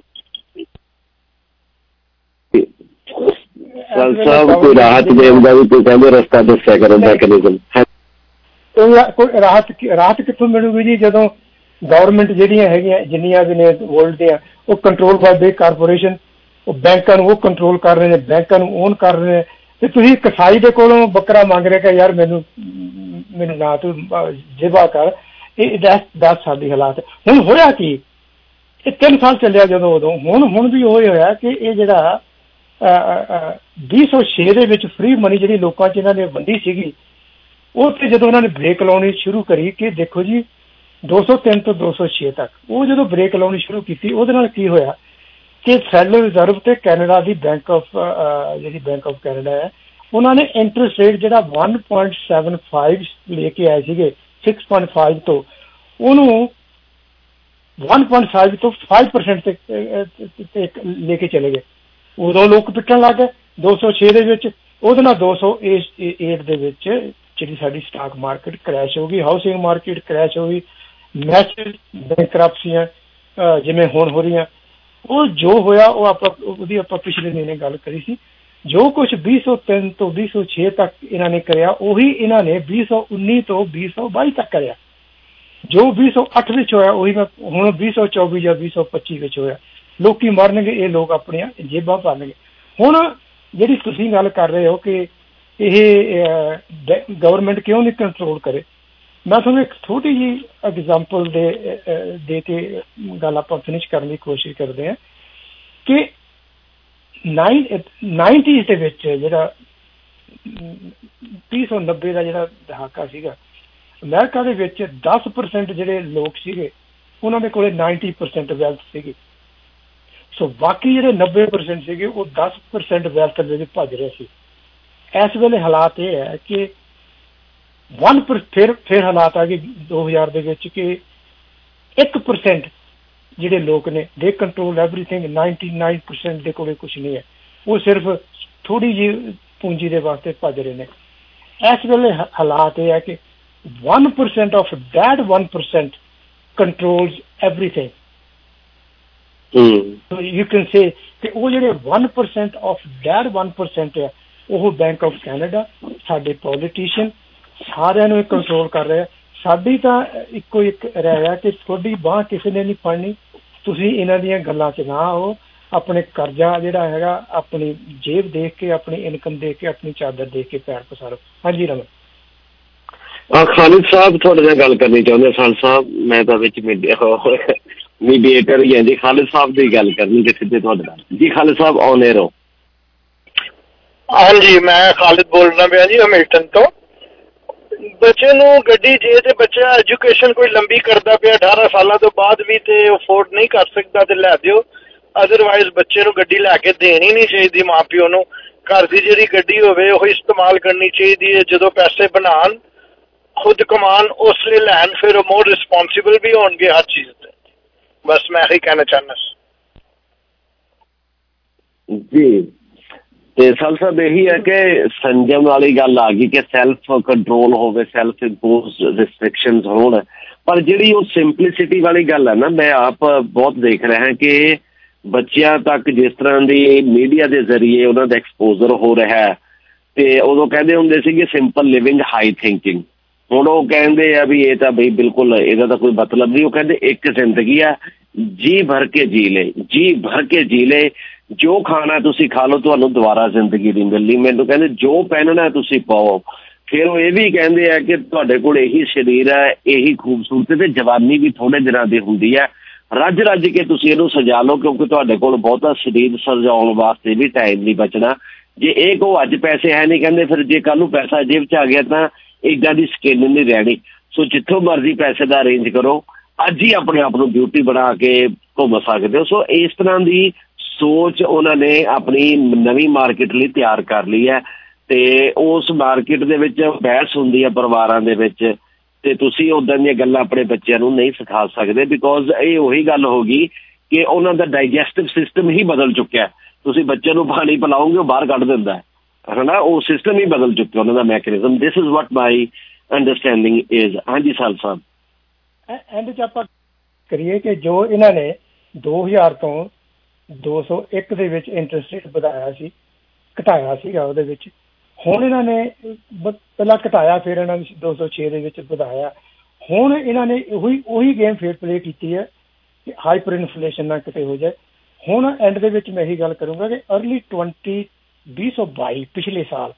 ਸਾਹਿਬ ਕੋਈ ਰਾਹਤ ਦੇਣ ਦਾ ਵੀ ਕੋਈ ਕਹਿੰਦੇ ਰਸਤਾ ਦੱਸਿਆ ਕਰੋ ਮੈਕੈਨਿਜ਼ਮ। ਕੋਈ ਰਾਹਤ ਕਿੱਥੋਂ ਮਿਲੂਗੀ ਜੀ ਜਦੋਂ ਗਵਰਨਮੈਂਟ ਜਿਹੜੀਆਂ ਹੈਗੀਆਂ ਜਿੰਨੀਆਂ ਵੀ ਨੇ ਵਰਲਡ ਦੀਆਂ ਉਹ ਕੰਟਰੋਲ ਬਾਈ ਬਿਗ ਕਾਰਪੋਰੇਸ਼ਨ, ਉਹ ਬੈਂਕਾਂ ਨੂੰ ਉਹ ਕੰਟਰੋਲ ਕਰ ਰਹੇ ਨੇ, ਬੈਂਕਾਂ ਨੂੰ ਓਨ ਕਰ ਰਹੇ ਨੇ। ਤੇ ਤੁਸੀਂ ਕਸਾਈ ਦੇ ਕੋਲੋਂ ਬੱਕਰਾ ਮੰਗ ਰਹੇ ਕਿ ਯਾਰ ਮੈਨੂੰ ਮੈਨੂੰ ਨਾ ਤੂੰ ਜਿਬਾ ਕਰ, ਇਹ 10 ਸਾਲ ਦੀ ਹਾਲਾਤ। ਹੁਣ ਹੋਇਆ ਕੀ, ਇਹ 3 ਸਾਲ ਚੱਲਿਆ ਜਦੋਂ ਉਦੋਂ, ਹੁਣ ਵੀ ਉਹ ਹੋਇਆ ਕਿ ਇਹ ਜਿਹੜਾ 2006 ਦੇ ਵਿੱਚ ਫ੍ਰੀ ਮਨੀ ਜਿਹੜੀ ਲੋਕਾਂ 'ਚ ਇਹਨਾਂ ਨੇ ਵੰਡੀ ਸੀਗੀ, ਉਹ ਤੇ ਜਦੋਂ ਉਹਨਾਂ ਨੇ ਬ੍ਰੇਕ ਲਾਉਣੀ ਸ਼ੁਰੂ ਕਰੀ ਕਿ ਦੇਖੋ ਜੀ 203 ਤੋਂ 206 ਤੱਕ, ਉਹ ਜਦੋਂ ਬ੍ਰੇਕ ਲਾਉਣੀ ਸ਼ੁਰੂ ਕੀਤੀ ਉਹਦੇ ਨਾਲ ਕੀ ਹੋਇਆ ਕਿ ਫੈਡਰਲ ਰਿਜ਼ਰਵ ਤੇ ਕੈਨੇਡਾ ਦੀ ਬੈਂਕ ਆਫ ਕੈਨੇਡਾ ਹੈ, ਉਹਨਾਂ ਨੇ ਇੰਟਰਸਟ ਰੇਟ ਜਿਹੜਾ 1.75 ਲੈ ਕੇ ਆਏ ਸੀਗੇ 6.5 ਤੋਂ, ਉਹਨੂੰ 1.5 ਤੋਂ 5% ਤੇ ਲੈ ਕੇ ਚਲੇ ਗਏ। ਉਦੋਂ ਲੋਕ ਪਿੱਟਣ ਲੱਗ ਗਏ 206 ਦੇ ਵਿੱਚ। ਉਹਦੇ ਨਾਲ 208 ਦੇ ਵਿੱਚ ਜਿਹੜੀ ਸਾਡੀ ਸਟਾਕ ਮਾਰਕੀਟ ਕਰੈਸ਼ ਹੋ ਗਈ, ਹਾਊਸਿੰਗ ਮਾਰਕੀਟ ਕਰੈਸ਼ ਹੋ ਗਈ, ਮੈਸਿਵ ਬੈਂਕਰਪਸੀਆਂ ਜਿਵੇਂ ਹੁਣ ਹੋ ਰਹੀਆਂ। ਉਹ ਜੋ ਹੋਇਆ ਉਹ ਉਹਦੀ ਆਪਾਂ ਪਿਛਲੇ ਮਹੀਨੇ ਗੱਲ ਕਰੀ ਸੀ। ਜੋ ਕੁਛ 2003 ਤੋਂ 2006 ਤੱਕ ਇਹਨਾਂ ਨੇ ਕਰਿਆ, ਉਹੀ ਇਹਨਾਂ ਨੇ 2019 ਤੋਂ 2022 ਤੱਕ ਕਰਿਆ। ਜੋ 2008 ਵਿੱਚ ਹੋਇਆ ਉਹੀ ਹੁਣ 2024 ਜਾਂ 2025 ਵਿੱਚ ਹੋਇਆ। ਲੋਕੀ ਮਰਨਗੇ, ਇਹ ਲੋਕ ਆਪਣੀਆਂ ਜੇਬਾਂ ਭਰਨਗੇ। ਹੁਣ ਜਿਹੜੀ ਤੁਸੀਂ ਗੱਲ ਕਰ ਰਹੇ ਹੋ ਕਿ ਇਹ ਗਵਰਨਮੈਂਟ ਕਿਉਂ ਨਹੀਂ ਕੰਟਰੋਲ ਕਰੇ, ਮੈਂ ਤੁਹਾਨੂੰ ਇੱਕ ਛੋਟੀ ਜਿਹੀ ਐਗਜ਼ਾਮਪਲ ਦੇ ਕੇ ਗੱਲ ਆਪਾਂ ਫਿਨਿਸ਼ ਕਰਨ ਦੀ ਕੋਸ਼ਿਸ਼ ਕਰਦੇ ਹਾਂ ਕਿ 90s ਦੇ ਵਿੱਚ ਜਿਹੜਾ 1990 ਦਾ ਜਿਹੜਾ ਦਹਾਕਾ ਸੀਗਾ, ਅਮਰੀਕਾ ਦੇ ਵਿੱਚ 10% ਜਿਹੜੇ ਲੋਕ ਸੀਗੇ ਉਹਨਾਂ ਦੇ ਕੋਲੇ 90% ਵੈਲਥ ਸੀਗੀ। ਸੋ ਬਾਕੀ ਜਿਹੜੇ 90% ਸੀਗੇ ਉਹ 10% ਵੈਲਥ ਦੇ ਵਿੱਚ ਭੱਜ ਰਹੇ ਸੀ। ਇਸ ਵੇਲੇ ਹਾਲਾਤ ਇਹ ਹੈ ਕਿ ਫਿਰ ਹਾਲਾਤ ਆ ਗਏ 2000 ਦੇ ਵਿੱਚ ਕਿ 1% ਜਿਹੜੇ ਲੋਕ ਨੇ ਦੇ ਕੰਟਰੋਲ ਐਵਰੀਥਿੰਗ, 99% ਦੇ ਕੋਲੇ ਕੁਛ ਨਹੀਂ ਹੈ, ਉਹ ਸਿਰਫ ਥੋੜੀ ਜਿਹੀ ਪੂੰਜੀ ਦੇ ਵਾਸਤੇ ਭੱਜ ਰਹੇ ਨੇ। ਇਸ ਵੇਲੇ ਹਾਲਾਤ ਇਹ ਹੈ ਕਿ 1% of that 1% controls everything. So you can say ਕਿ ਉਹ ਜਿਹੜੇ 1% of that 1% ਹੈ ਉਹ ਬੈਂਕ ਆਫ ਕੈਨੇਡਾ, ਸਾਡੇ ਪੋਲੀਟੀਸ਼ੀਅਨ ਸਾਰਿਆਂ ਨੂੰ ਕੰਟਰੋਲ ਕਰ ਰਿਹਾ। ਸਾਡੀ ਤਾਂ ਇੱਕੋ ਇੱਕ ਰਹਿ ਕਿ ਤੁਹਾਡੀ ਬਾਂਹ ਕਿਸੇ ਨੇ ਨਹੀਂ ਫੜਨੀ, ਤੁਸੀਂ ਇਹਨਾਂ ਦੀਆਂ ਗੱਲਾਂ 'ਚ ਨਾ ਆਓ। ਆਪਣੇ ਕਰਜ਼ਾ ਜਿਹੜਾ ਹੈਗਾ ਆਪਣੀ ਜੇਬ ਦੇਖ ਕੇ, ਆਪਣੀ ਇਨਕਮ ਦੇਖ ਕੇ, ਆਪਣੀ ਚਾਦਰ ਦੇਖ ਕੇ ਪੈਰ ਪਸਾਰੋ। ਹਾਂਜੀ ਰਮਨ। ਖਾਲਿਦ ਸਾਹਿਬ ਤੁਹਾਡੇ ਨਾਲ ਗੱਲ ਕਰਨੀ ਚਾਹੁੰਦੇ। ਖਾਲਿਦ ਸਾਹਿਬ ਮੈਂ ਤਾਂ ਵਿੱਚ ਮੀਡੀਏਟਰ ਹੀ ਹਾਂ ਜੀ। ਖਾਲਿਦ ਸਾਹਿਬ ਦੀ ਗੱਲ ਕਰਨੀ ਕਿ ਸਿੱਧੇ ਤੁਹਾਡੇ ਨਾਲ ਜੀ। ਖਾਲਿਦ ਸਾਹਿਬ ਔਨ 에ਅਰ ਹੋ। ਹਾਂਜੀ, ਮੈਂ ਖਾਲਿਦ ਬੋਲਣਾ ਪਿਆ ਜੀ ਹਮਿਲਟਨ ਤੋਂ। ਬੱਚੇ ਨੂੰ ਗੱਡੀ ਜੇ ਤੇ ਬੱਚਾ ਐਜੂਕੇਸ਼ਨ ਕੋਈ ਲੰਬੀ ਕਰਦਾ ਪਿਆ 18 ਸਾਲਾਂ ਤੋਂ ਬਾਅਦ ਵੀ ਤੇ ਅਫੋਰਡ ਨਹੀਂ ਕਰ ਸਕਦਾ ਤੇ ਲੈ ਦਿਓ, ਅਦਰਵਾਈਜ਼ ਬੱਚੇ ਨੂੰ ਗੱਡੀ ਲੈ ਕੇ ਦੇਣੀ ਨਹੀਂ ਚਾਹੀਦੀ। ਮਾਂ ਪਿਓ ਨੂੰ ਘਰ ਦੀ ਜਿਹੜੀ ਗੱਡੀ ਹੋਵੇ ਉਹ ਇਸਤੇਮਾਲ ਕਰਨੀ ਚਾਹੀਦੀ ਹੈ। ਜਦੋਂ ਪੈਸੇ ਬਣਾਉਣ ਖੁਦ ਕਮਾਉਣ ਉਸ ਲਈ ਲੈਣ, ਫਿਰ ਉਹ ਮੋਰ ਰਿਸਪੋਂਸੀਬਲ ਵੀ ਹੋਣਗੇ ਹਰ ਚੀਜ਼ ਤੇ। ਬਸ ਮੈਂ ਇਹੀ ਕਹਿਣਾ ਚਾਹੁੰਦਾ ਜੀ। ਤੇ ਸਰ ਸਾਹਿਬ ਇਹੀ ਹੈ ਕਿ ਸੰਜਮ ਵਾਲੀ ਗੱਲ ਆ ਗਈ ਕਿ ਸੈਲਫ ਕੰਟਰੋਲ ਹੋਵੇ, ਸੈਲਫ ਇੰਪੋਜ਼ ਰਿਸਟ੍ਰਿਕਸ਼ਨਸ ਹੋਣ, ਪਰ ਜਿਹੜੀ ਉਹ ਸਿੰਪਲਿਸਿਟੀ ਵਾਲੀ ਗੱਲ ਹੈ ਨਾ, ਮੈਂ ਆਪ ਬਹੁਤ ਦੇਖ ਰਿਹਾ ਕਿ ਬੱਚਿਆਂ ਤੱਕ ਜਿਸ ਤਰ੍ਹਾਂ ਦੀ ਮੀਡੀਆ ਦੇ ਜ਼ਰੀਏ ਉਹਨਾਂ ਦਾ ਐਕਸਪੋਜ਼ਰ ਹੋ ਰਿਹਾ ਤੇ ਉਦੋਂ ਕਹਿੰਦੇ ਹੁੰਦੇ ਸੀਗੇ ਸਿੰਪਲ ਲਿਵਿੰਗ ਹਾਈ ਥਿੰਕਿੰਗ, ਹੁਣ ਉਹ ਕਹਿੰਦੇ ਆ ਵੀ ਇਹ ਤਾਂ ਬਈ ਬਿਲਕੁਲ ਇਹਦਾ ਤਾਂ ਕੋਈ ਮਤਲਬ ਨਹੀਂ। ਉਹ ਕਹਿੰਦੇ ਇੱਕ ਜ਼ਿੰਦਗੀ ਆ, ਜੀ ਭਰ ਕੇ ਜੀ ਲੈ, ਜੀ ਭਰ ਕੇ ਜੀ ਲੈ, ਜੋ ਖਾਣਾ ਤੁਸੀਂ ਖਾ ਲਓ, ਤੁਹਾਨੂੰ ਦੁਬਾਰਾ ਜ਼ਿੰਦਗੀ ਨਹੀਂ ਮਿਲਣੀ। ਮੈਨੂੰ ਕਹਿੰਦੇ ਜੋ ਪਹਿਨਣਾ ਤੁਸੀਂ ਪਾਓ। ਫਿਰ ਉਹ ਇਹ ਵੀ ਕਹਿੰਦੇ ਆ ਕਿ ਤੁਹਾਡੇ ਕੋਲ ਇਹੀ ਸਰੀਰ ਹੈ, ਇਹੀ ਖੂਬਸੂਰਤੀ ਤੇ ਜਵਾਨੀ ਵੀ ਥੋੜੇ ਦਿਨਾਂ ਦੀ ਹੁੰਦੀ ਹੈ, ਰੱਜ ਰੱਜ ਕੇ ਤੁਸੀਂ ਇਹਨੂੰ ਸਜਾ ਲਓ ਕਿਉਂਕਿ ਤੁਹਾਡੇ ਕੋਲ ਬਹੁਤਾ ਸਰੀਰ ਸਜਾਉਣ ਵਾਸਤੇ ਵੀ ਟਾਈਮ ਨਹੀਂ ਬਚਣਾ। ਜੇ ਇਹ ਕੋ ਅੱਜ ਪੈਸੇ ਹੈ ਨਹੀਂ, ਕਹਿੰਦੇ ਫਿਰ ਜੇ ਕੱਲ੍ਹ ਨੂੰ ਪੈਸਾ ਜੇਬ 'ਚ ਆ ਗਿਆ ਤਾਂ ਇੱਦਾਂ ਦੀ ਸਕਿਨ ਨਹੀਂ ਰਹਿਣੀ। ਸੋ ਜਿੱਥੋਂ ਮਰਜ਼ੀ ਪੈਸੇ ਦਾ ਅਰੇਂਜ ਕਰੋ, ਅੱਜ ਹੀ ਆਪਣੇ ਆਪ ਨੂੰ ਬਿਊਟੀ ਬਣਾ ਕੇ ਘੁੰਮ ਸਕਦੇ ਹੋ। ਸੋ ਇਸ ਤਰ੍ਹਾਂ ਦੀ ਸੋਚ ਉਹਨਾਂ ਨੇ ਆਪਣੀ ਨਵੀਂ ਮਾਰਕੀਟ ਲਈ ਤਿਆਰ ਕਰ ਲਈ ਹੈ ਤੇ ਉਸ ਮਾਰਕੀਟ ਦੇ ਵਿੱਚ ਬਹਿਸ ਹੁੰਦੀ ਹੈ ਪਰਿਵਾਰਾਂ ਦੇ ਵਿੱਚ ਤੇ ਤੁਸੀਂ ਉੱਦਾਂ ਦੀਆਂ ਗੱਲਾਂ ਆਪਣੇ ਬੱਚਿਆਂ ਨੂੰ ਨਹੀਂ ਸਿਖਾ ਸਕਦੇ ਬਿਕੋਜ਼ ਇਹ ਉਹੀ ਗੱਲ ਹੋ ਗਈ ਕਿ ਉਹਨਾਂ ਦਾ ਡਾਈਜੈਸਟਿਵ ਸਿਸਟਮ ਹੀ ਬਦਲ ਚੁੱਕਿਆ। ਤੁਸੀਂ ਬੱਚੇ ਨੂੰ ਪਾਣੀ ਪਿਲਾਓਗੇ ਉਹ ਬਾਹਰ ਕੱਢ ਦਿੰਦਾ ਹੈ ਨਾ, ਉਹ ਸਿਸਟਮ ਹੀ ਬਦਲ ਚੁੱਕਿਆ ਉਹਨਾਂ ਦਾ mechanism. This is what my understanding is. ਹਾਂਜੀ ਸਾਲ ਸਾਹਿਬ। ਐਂਡ 'ਚ ਆਪਾਂ ਕਰੀਏ ਕਿ ਜੋ ਇਹਨਾਂ ਨੇ 2000 ਤੋਂ 201 ਦੇ ਵਿੱਚ ਇੰਟਰਸਟ ਰੇਟ ਵਧਾਇਆ ਸੀ, ਘਟਾਇਆ ਸੀਗਾ ਉਹਦੇ ਵਿੱਚ, ਹੁਣ ਇਹਨਾਂ ਨੇ ਪਹਿਲਾਂ ਘਟਾਇਆ ਫਿਰ ਇਹਨਾਂ ਨੇ 206 ਦੇ ਵਿੱਚ ਵਧਾਇਆ। ਹੁਣ ਇਹਨਾਂ ਨੇ ਉਹੀ ਗੇਮ ਫੇਰ ਪਲੇ ਕੀਤੀ ਹੈ ਕਿ ਹਾਈਪਰ ਇਨਫਲੇਸ਼ਨ ਨਾ ਕਿਤੇ ਹੋ ਜਾਏ। ਹੁਣ ਐਂਡ ਦੇ ਵਿੱਚ ਮੈਂ ਇਹੀ ਗੱਲ ਕਰੂੰਗਾ ਕਿ ਅਰਲੀ 2022 ਪਿਛਲੇ ਸਾਲ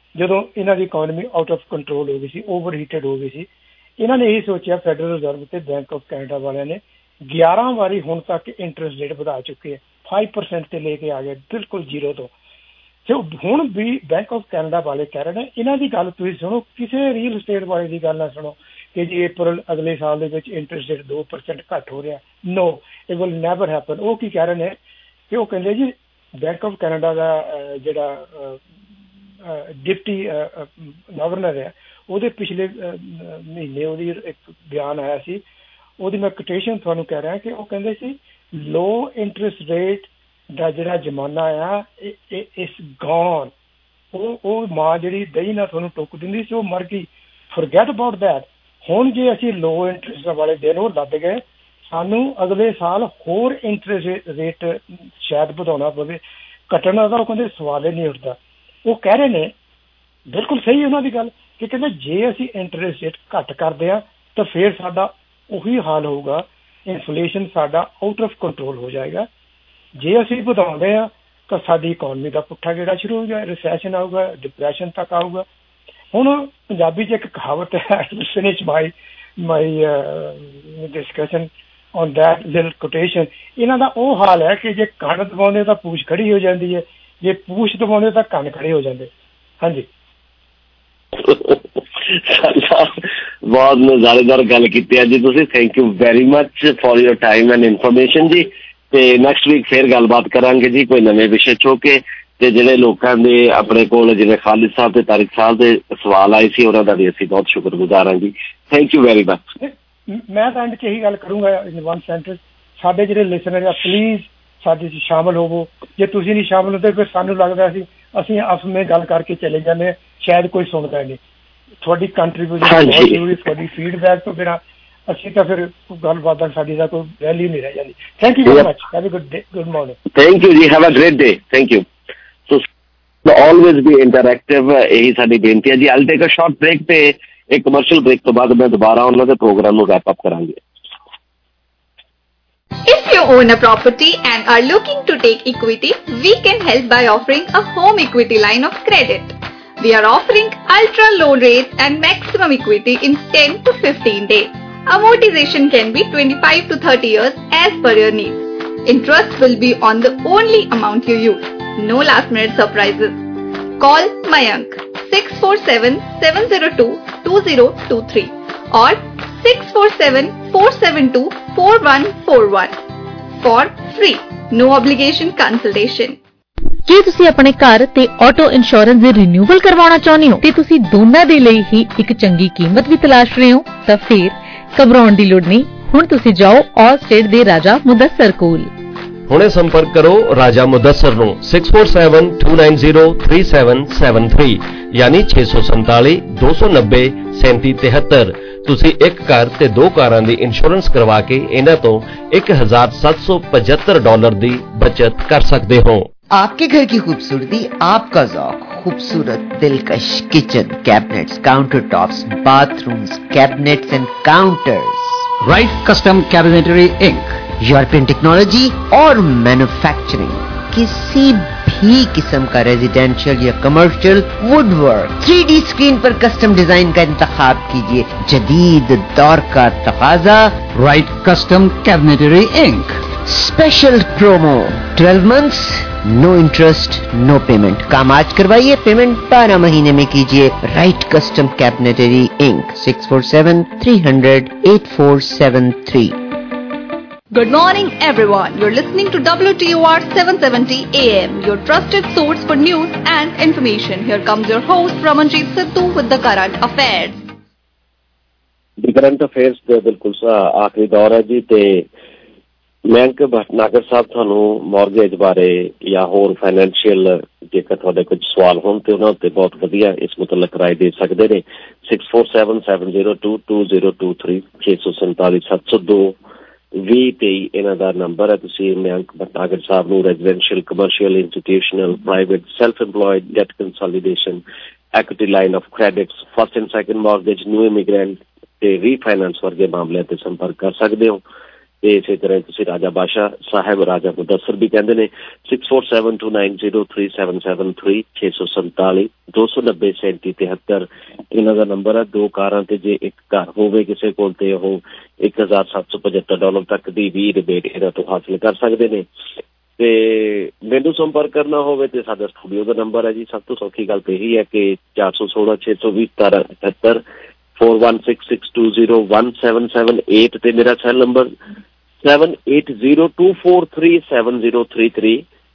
ਜਦੋਂ ਇਹਨਾਂ ਦੀ ਇਕੋਨਮੀ ਆਊਟ ਆਫ ਕੰਟਰੋਲ ਹੋ ਗਈ ਸੀ, ਓਵਰ ਹੀਟਡ ਹੋ ਗਈ ਸੀ, ਇਹਨਾਂ ਨੇ ਇਹੀ ਸੋਚਿਆ, ਫੈਡਰਲ ਰਿਜ਼ਰਵ ਤੇ ਬੈਂਕ ਆਫ ਕੈਨੇਡਾ ਵਾਲਿਆਂ ਨੇ 11 ਵਾਰੀ ਹੁਣ ਤੱਕ ਇੰਟਰਸਟ ਰੇਟ ਵਧਾ ਚੁੱਕੇ ਆ, 5% ਤੇ ਲੈ ਕੇ ਆ ਗਏ ਬਿਲਕੁਲ ਜ਼ੀਰੋ ਤੋਂ। ਤੇ ਹੁਣ ਵੀ ਬੈਂਕ ਆਫ ਕੈਨੇਡਾ ਵਾਲੇ ਕਹਿ ਰਹੇ ਨੇ, ਇਹਨਾਂ ਦੀ ਗੱਲ ਤੁਸੀਂ ਸੁਣੋ, ਕਿਸੇ ਰੀਅਲ estate ਵਾਲੇ ਦੀ ਗੱਲ ਨਾ ਸੁਣੋ ਕਿ ਜੀ ਅਪ੍ਰੈਲ ਅਗਲੇ ਸਾਲ ਦੇ ਵਿੱਚ ਇੰਟਰਸਟ ਰੇਟ 2% ਘੱਟ ਹੋ ਰਿਹਾ। No, it will never happen. ਉਹ ਕੀ ਕਹਿ ਰਹੇ ਨੇ ਕਿ ਉਹ ਕਹਿੰਦੇ ਜੀ ਬੈਂਕ ਆਫ ਕੈਨੇਡਾ ਦਾ ਜਿਹੜਾ ਡਿਪਟੀ ਗਵਰਨਰ ਹੈ, ਉਹਦੇ ਪਿਛਲੇ ਮਹੀਨੇ ਉਹਦੀ ਇੱਕ ਬਿਆਨ ਆਇਆ ਸੀ, ਉਹਦੀ ਮੈਂ ਕੋਟੇਸ਼ਨ ਤੁਹਾਨੂੰ ਕਹਿ ਰਿਹਾ ਕਿ ਉਹ ਕਹਿੰਦੇ ਸੀ ਲੋ ਇੰਟਰਸਟ ਰੇਟ ਦਾ ਜਿਹੜਾ ਜ਼ਮਾਨਾ ਆ ਇਸ ਗੌਨ। ਉਹ ਮਾਂ ਜਿਹੜੀ ਦਹੀਂ ਨਾਲ ਤੁਹਾਨੂੰ ਟੁੱਕ ਦਿੰਦੀ ਸੀ, ਉਹ ਮਰ ਗਈ। Forget about that. ਹੁਣ ਜੇ ਅਸੀਂ ਲੋ ਇੰਟਰਸਟ ਵਾਲੇ ਦਿਨ ਉਹ ਲੱਗ ਗਏ, ਸਾਨੂੰ ਅਗਲੇ ਸਾਲ ਹੋਰ ਇੰਟਰਸਟ ਰੇਟ ਸ਼ਾਇਦ ਵਧਾਉਣਾ ਪਵੇ। ਘਟਣਾ ਦਾ ਉਹ ਕਹਿੰਦੇ ਸਵਾਲ ਹੀ ਨਹੀਂ ਉੱਠਦਾ। ਉਹ ਕਹਿ ਰਹੇ ਨੇ, ਬਿਲਕੁਲ ਸਹੀ ਉਹਨਾਂ ਦੀ ਗੱਲ, ਕਿ ਕਹਿੰਦੇ ਜੇ ਅਸੀਂ ਇੰਟਰਸਟ ਰੇਟ ਘੱਟ ਕਰਦੇ ਹਾਂ ਤਾਂ ਫਿਰ ਸਾਡਾ ਉਹੀ ਹਾਲ ਹੋਊਗਾ, ਇਨਫਲੇਸ਼ਨ ਸਾਡਾ ਆਊਟ ਆਫ ਕੰਟਰੋਲ ਹੋ ਜਾਏਗਾ। ਜੇ ਅਸੀਂ ਵਧਾਉਂਦੇ ਹਾਂ ਤਾਂ ਸਾਡੀ ਇਕੋਨਮੀ ਦਾ ਪੁੱਠਾ ਗੇੜਾ ਸ਼ੁਰੂ ਹੋ ਜਾਏ, ਰਿਸੈਸ਼ਨ ਆਊਗਾ, ਡਿਪਰੈਸ਼ਨ ਤੱਕ ਆਊਗਾ। ਹੁਣ ਪੰਜਾਬੀ 'ਚ ਇੱਕ ਕਹਾਵਤ ਹੈ, finish my discussion on that little quotation. ਇਹਨਾਂ ਦਾ ਉਹ ਹਾਲ ਹੈ ਕਿ ਜੇ ਕੰਨ ਦਬਾਉਂਦੇ ਤਾਂ ਪੂਛ ਖੜੀ ਹੋ ਜਾਂਦੀ ਹੈ, ਜੇ ਪੂਛ ਦਬਾਉਂਦੇ ਤਾਂ ਕੰਨ ਖੜੇ ਹੋ ਜਾਂਦੇ। ਹਾਂਜੀ, ਬਹੁਤ ਨਜ਼ਾਰੇਦਾਰ ਗੱਲ ਕੀਤੀ ਹੈ ਜੀ ਤੁਸੀਂ। Thank you very much for your time and information ਜੀ। ਤੇ ਨੈਕਸਟ ਵੀਕ ਫਿਰ ਗੱਲਬਾਤ ਕਰਾਂਗੇ ਜੀ ਕੋਈ ਨਵੇਂ ਵਿਸ਼ੇ ਚੁੱਕ ਕੇ। ਤੇ ਜਿਹੜੇ ਲੋਕਾਂ ਦੇ ਆਪਣੇ ਕੋਲ ਜਿਵੇਂ ਖਾਲਿਦ ਸਾਹਿਬ ਤੇ ਤਾਰਿਕ ਸਾਹਿਬ ਦੇ ਸਵਾਲ ਆਏ ਸੀ, ਉਹਨਾਂ ਦਾ ਵੀ ਅਸੀਂ ਬਹੁਤ ਸ਼ੁਕਰਗੁਜ਼ਾਰ ਹਾਂ ਜੀ। Thank you very much. ਮੈਂ ਤਾਂ ਐਂਡ 'ਚ ਇਹੀ ਗੱਲ ਕਰੂੰਗਾ, ਇਨ ਵਨ ਸੈਂਟੈਂਸ, ਸਾਡੇ ਜਿਹੜੇ ਲਿਸਨਰ ਆ ਪਲੀਜ਼ ਸਾਡੇ 'ਚ ਸ਼ਾਮਲ ਹੋਵੋ। ਜੇ ਤੁਸੀਂ ਨਹੀਂ ਸ਼ਾਮਲ ਹੁੰਦੇ ਫਿਰ ਸਾਨੂੰ ਲੱਗਦਾ ਅਸੀਂ ਆਪਸ ਵਿੱਚ ਗੱਲ ਕਰਕੇ ਚਲੇ ਜਾਂਦੇ ਹਾਂ, ਸ਼ਾਇਦ ਕੋਈ ਸੁਣਦਾ ਨਹੀਂ। ਤੁਹਾਡੀ ਕੰਟਰੀਬਿਊਸ਼ਨ ਬਹੁਤ ਜ਼ਰੂਰੀ, ਤੁਹਾਡੀ ਫੀਡਬੈਕ ਤੋਂ ਬਿਨਾਂ ਅਸੀਂ ਤਾਂ ਫਿਰ ਗੱਲਬਾਤ ਦਾ ਸਾਡੀ ਦਾ ਕੋਈ ਵੈਲਿਊ ਨਹੀਂ ਰਹਿ ਜਾਂਦੀ। Thank you very much. Have a good day, good morning. Thank you ਜੀ, have a great day. Thank you. So always be interactive, ਇਹੀ ਸਾਡੀ ਬੇਨਤੀ ਹੈ ਜੀ। I'll take a short break ਤੇ ਇੱਕ ਕਮਰਸ਼ੀਅਲ ਬ੍ਰੇਕ ਤੋਂ ਬਾਅਦ ਮੈਂ ਦੁਬਾਰਾ ਉਹਨਾਂ ਦੇ ਪ੍ਰੋਗਰਾਮ ਨੂੰ ਰੈਪ ਅਪ ਕਰਾਂਗੇ। If you own a property and are looking to take equity, we can help by offering a home equity line of credit. We are offering ultra low rates and maximum equity in 10 to 15 days. Amortization can be 25 to 30 years as per your needs. Interest will be on the only amount you use. No last minute surprises. Call Mayank 647-702-2023 or 647-472-4141 for free, no obligation consultation. ਕੀ ਤੁਸੀਂ ਆਪਣੇ ਘਰ ਤੇ auto insurance ਦੇ renewal ਕਰਵਾਉਣਾ ਚਾਹੁੰਦੇ ਹੋ ਤੇ ਤੁਸੀਂ ਦੋਨਾਂ ਦੇ ਲਈ ਹੀ ਇੱਕ ਚੰਗੀ ਕੀਮਤ ਵੀ ਤਲਾਸ਼ ਰਹੇ ਹੋ ਤਾਂ ਫਿਰ ਘਬਰਾਉਣ ਦੀ ਲੋੜ ਨਹੀਂ। ਹੁਣ ਤੁਸੀਂ ਜਾਓ ਆਲ ਸਟੇਟ ਦੇ ਰਾਜਾ ਮੁਦੱਸਰ ਕੋਲ। ਹੁਣੇ ਸੰਪਰਕ ਕਰੋ ਰਾਜਾ ਮੁਦੱਸਰ ਨੂੰ 6472903773 ਯਾਨੀ 647-290-3773। ਤੁਸੀਂ ਇੱਕ ਕਾਰ ਤੇ ਦੋ ਕਾਰਾਂ ਦੀ ਇੰਸ਼ੋਰੈਂਸ ਕਰਵਾ ਕੇ ਇਹਨਾਂ ਤੋਂ $1,775 ਦੀ ਬਚਤ ਕਰ ਸਕਦੇ ਹੋ। आपके घर की खूबसूरती, आपका ज़ौक़, खूबसूरत दिलकश kitchen cabinets, counter tops, bathrooms, cabinets and counters. Right custom cabinetry Inc, European technology और मैन्युफैक्चरिंग, किसी भी किस्म का रेजिडेंशियल या कमर्शियल वुडवर्क, 3D स्क्रीन पर कस्टम डिजाइन का इंतखाब कीजिए। जदीद दौर का तकाजा, right custom cabinetry Inc. Special promo 12 months, no interest, no payment. काम आज करवाइए, पेमेंट 12 महीने में कीजिए। Right custom cabinetry ink, 647-300-8473। Good morning everyone. You're listening to WTOR 770 AM, your trusted source for news and information. Here comes your host Ramanjeet Sidhu with the current affairs. The current affairs ਦੇ ਬਿਲਕੁਲ ਆਖਰੀ ਦੌਰ ਹੈ ਜੀ ਤੇ ਮਯੰਕ ਭਟਨਾਗਰ ਸਾਹਿਬ ਤੁਹਾਨੂੰ mortgage ਬਾਰੇ ਜਾਂ ਹੋਰ ਫਾਈਨੈਂਸ਼ੀਅਲ ਜੇਕਰ ਤੁਹਾਡੇ ਕੁਝ ਸਵਾਲ ਹੋਣ ਤੇ ਉਹਨਾਂ ਉੱਤੇ ਬਹੁਤ ਵਧੀਆ ਇਸ ਮੁਤਲਕ ਰਾਏ ਦੇ ਸਕਦੇ ਨੇ। 6477022023 647-702-2023 ਇਹਨਾਂ ਦਾ ਨੰਬਰ ਹੈ। ਤੁਸੀਂ ਮਯੰਕ ਭਟਨਾਗਰ ਸਾਹਿਬ ਨੂੰ residential, commercial, institutional, private, self employed, debt consolidation, equity line of credits, first and second mortgage, new immigrant ਤੇ ਰੀਫਾਈਨਾਂਸ ਵਰਗੇ ਮਾਮਲਿਆਂ ਤੇ ਸੰਪਰਕ ਕਰ ਸਕਦੇ ਹੋ। ਤੇ ਇਸੇ ਤਰ੍ਹਾਂ ਤੁਸੀਂ ਰਾਜਾ ਬਾਸ਼ਾ ਸਾਹਿਬ, ਰਾਜਾ ਮੁਦੱਸਰ ਵੀ ਕਹਿੰਦੇ ਨੇ। 6472903773 647 290 3773 ਇਹਨਾਂ ਦਾ ਨੰਬਰ ਹੈ। 2 ਕਾਰਾਂ ਤੇ ਜੇ ਇੱਕ ਘਰ ਹੋਵੇ ਕਿਸੇ ਕੋਲ ਤੇ ਉਹ $1,775 ਤੱਕ ਦੀ ਵੀ ਰਿਬੇਟ ਇਹਨਾਂ ਤੋਂ ਹਾਸਿਲ ਕਰ ਸਕਦੇ ਨੇ। ਤੇ ਮੈਨੂੰ ਸੰਪਰਕ ਕਰਨਾ ਹੋਵੇ ਤੇ ਸਾਡਾ ਸਟੂਡੀਓ ਦਾ ਨੰਬਰ ਹੈ ਜੀ। ਸਭ ਤੋਂ ਸੌਖੀ ਗੱਲ ਤਾਂ ਇਹੀ ਹੈ ਕਿ 416 620 1778 4166201778 ਤੇ ਮੇਰਾ ਸੈੱਲ ਨੰਬਰ 7802437033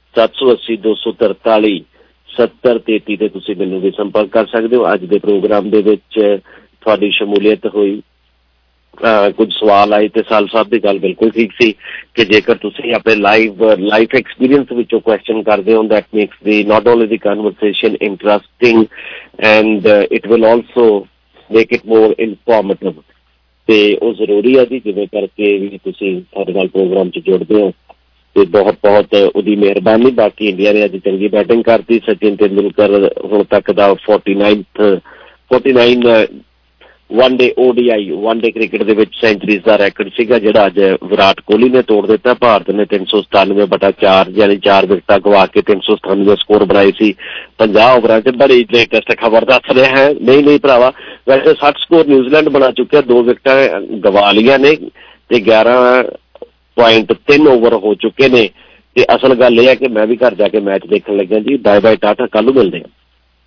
780 243 ਤੇ ਤੁਸੀਂ ਮੈਨੂੰ ਵੀ ਸੰਪਰਕ ਕਰ ਸਕਦੇ ਹੋ। ਅੱਜ ਦੇ ਪ੍ਰੋਗਰਾਮ ਦੇ ਵਿੱਚ ਤੁਹਾਡੀ ਸ਼ਮੂਲੀਅਤ ਹੋਈ, ਕੁਝ ਸਵਾਲ ਆਏ ਤੇ ਸਾਲ ਸਾਹਿਬ ਦੀ ਗੱਲ ਬਿਲਕੁਲ ਠੀਕ ਸੀ ਕਿ ਜੇਕਰ ਤੁਸੀਂ ਆਪਣੇ ਲਾਈਫ ਐਕਸਪੀਰੀਅੰਸ ਵਿੱਚੋਂ ਕੁਐਸਚਨ ਕਰਦੇ ਹੋ, that makes the not only the conversation interesting and it will also make it more informative. ਤੇ ਉਹ ਜ਼ਰੂਰੀ ਹੈ ਜੀ, ਜਿਵੇਂ ਕਰਕੇ ਵੀ ਤੁਸੀਂ ਸਾਡੇ ਨਾਲ ਪ੍ਰੋਗਰਾਮ 'ਚ ਜੁੜਦੇ ਹੋ ਤੇ ਬਹੁਤ ਬਹੁਤ ਉਹਦੀ ਮਿਹਰਬਾਨੀ। ਬਾਕੀ ਇੰਡੀਆ ਨੇ ਅੱਜ ਚੰਗੀ ਬੈਟਿੰਗ ਕਰਤੀ। ਸਚਿਨ ਤੇਂਦੁਲਕਰ ਹੁਣ ਤੱਕ ਦਾ 49 ਵਨ ਡੇ ਕ੍ਰਿਕਟ ਦੇ ਵਿੱਚ ਸੈਂਚਰੀਜ਼ ਦਾ ਰੈਕਡ ਸੀਗਾ, ਜਿਹੜਾ ਅੱਜ ਵਿਰਾਟ ਕੋਹਲੀ ਨੇ ਤੋੜ ਦਿੱਤਾ। ਭਾਰਤ ਨੇ 397/4 ਯਾਨੀ 4 ਵਿਕਟਾਂ ਗਵਾ ਕੇ 397 ਸਕੋਰ ਬਣਾਏ ਸੀ 50 ਓਵਰਾਂ 'ਚ। ਬੜੀ ਲੇਟੈਸਟ ਖਬਰ ਦੱਸ ਰਿਹਾ ਹੈ। ਨਹੀਂ ਭਰਾਵਾ, ਵੈਸੇ 60 ਸਕੋਰ ਨਿਊਜ਼ੀਲੈਂਡ ਬਣਾ ਚੁੱਕਿਆ, 2 ਵਿਕਟਾਂ ਗਵਾ ਲਈਆਂ ਨੇ ਤੇ 11.3 ਓਵਰ ਹੋ ਚੁੱਕੇ ਨੇ। ਤੇ ਅਸਲ ਗੱਲ ਇਹ ਹੈ ਕਿ ਮੈਂ ਵੀ ਘਰ ਜਾ ਕੇ ਮੈਚ ਦੇਖਣ ਲੱਗਿਆ ਜੀ। ਬਾਏ ਬਾਏ, ਟਾਟਾ, ਕੱਲ ਨੂੰ ਮਿਲਦੇ ਹਾਂ।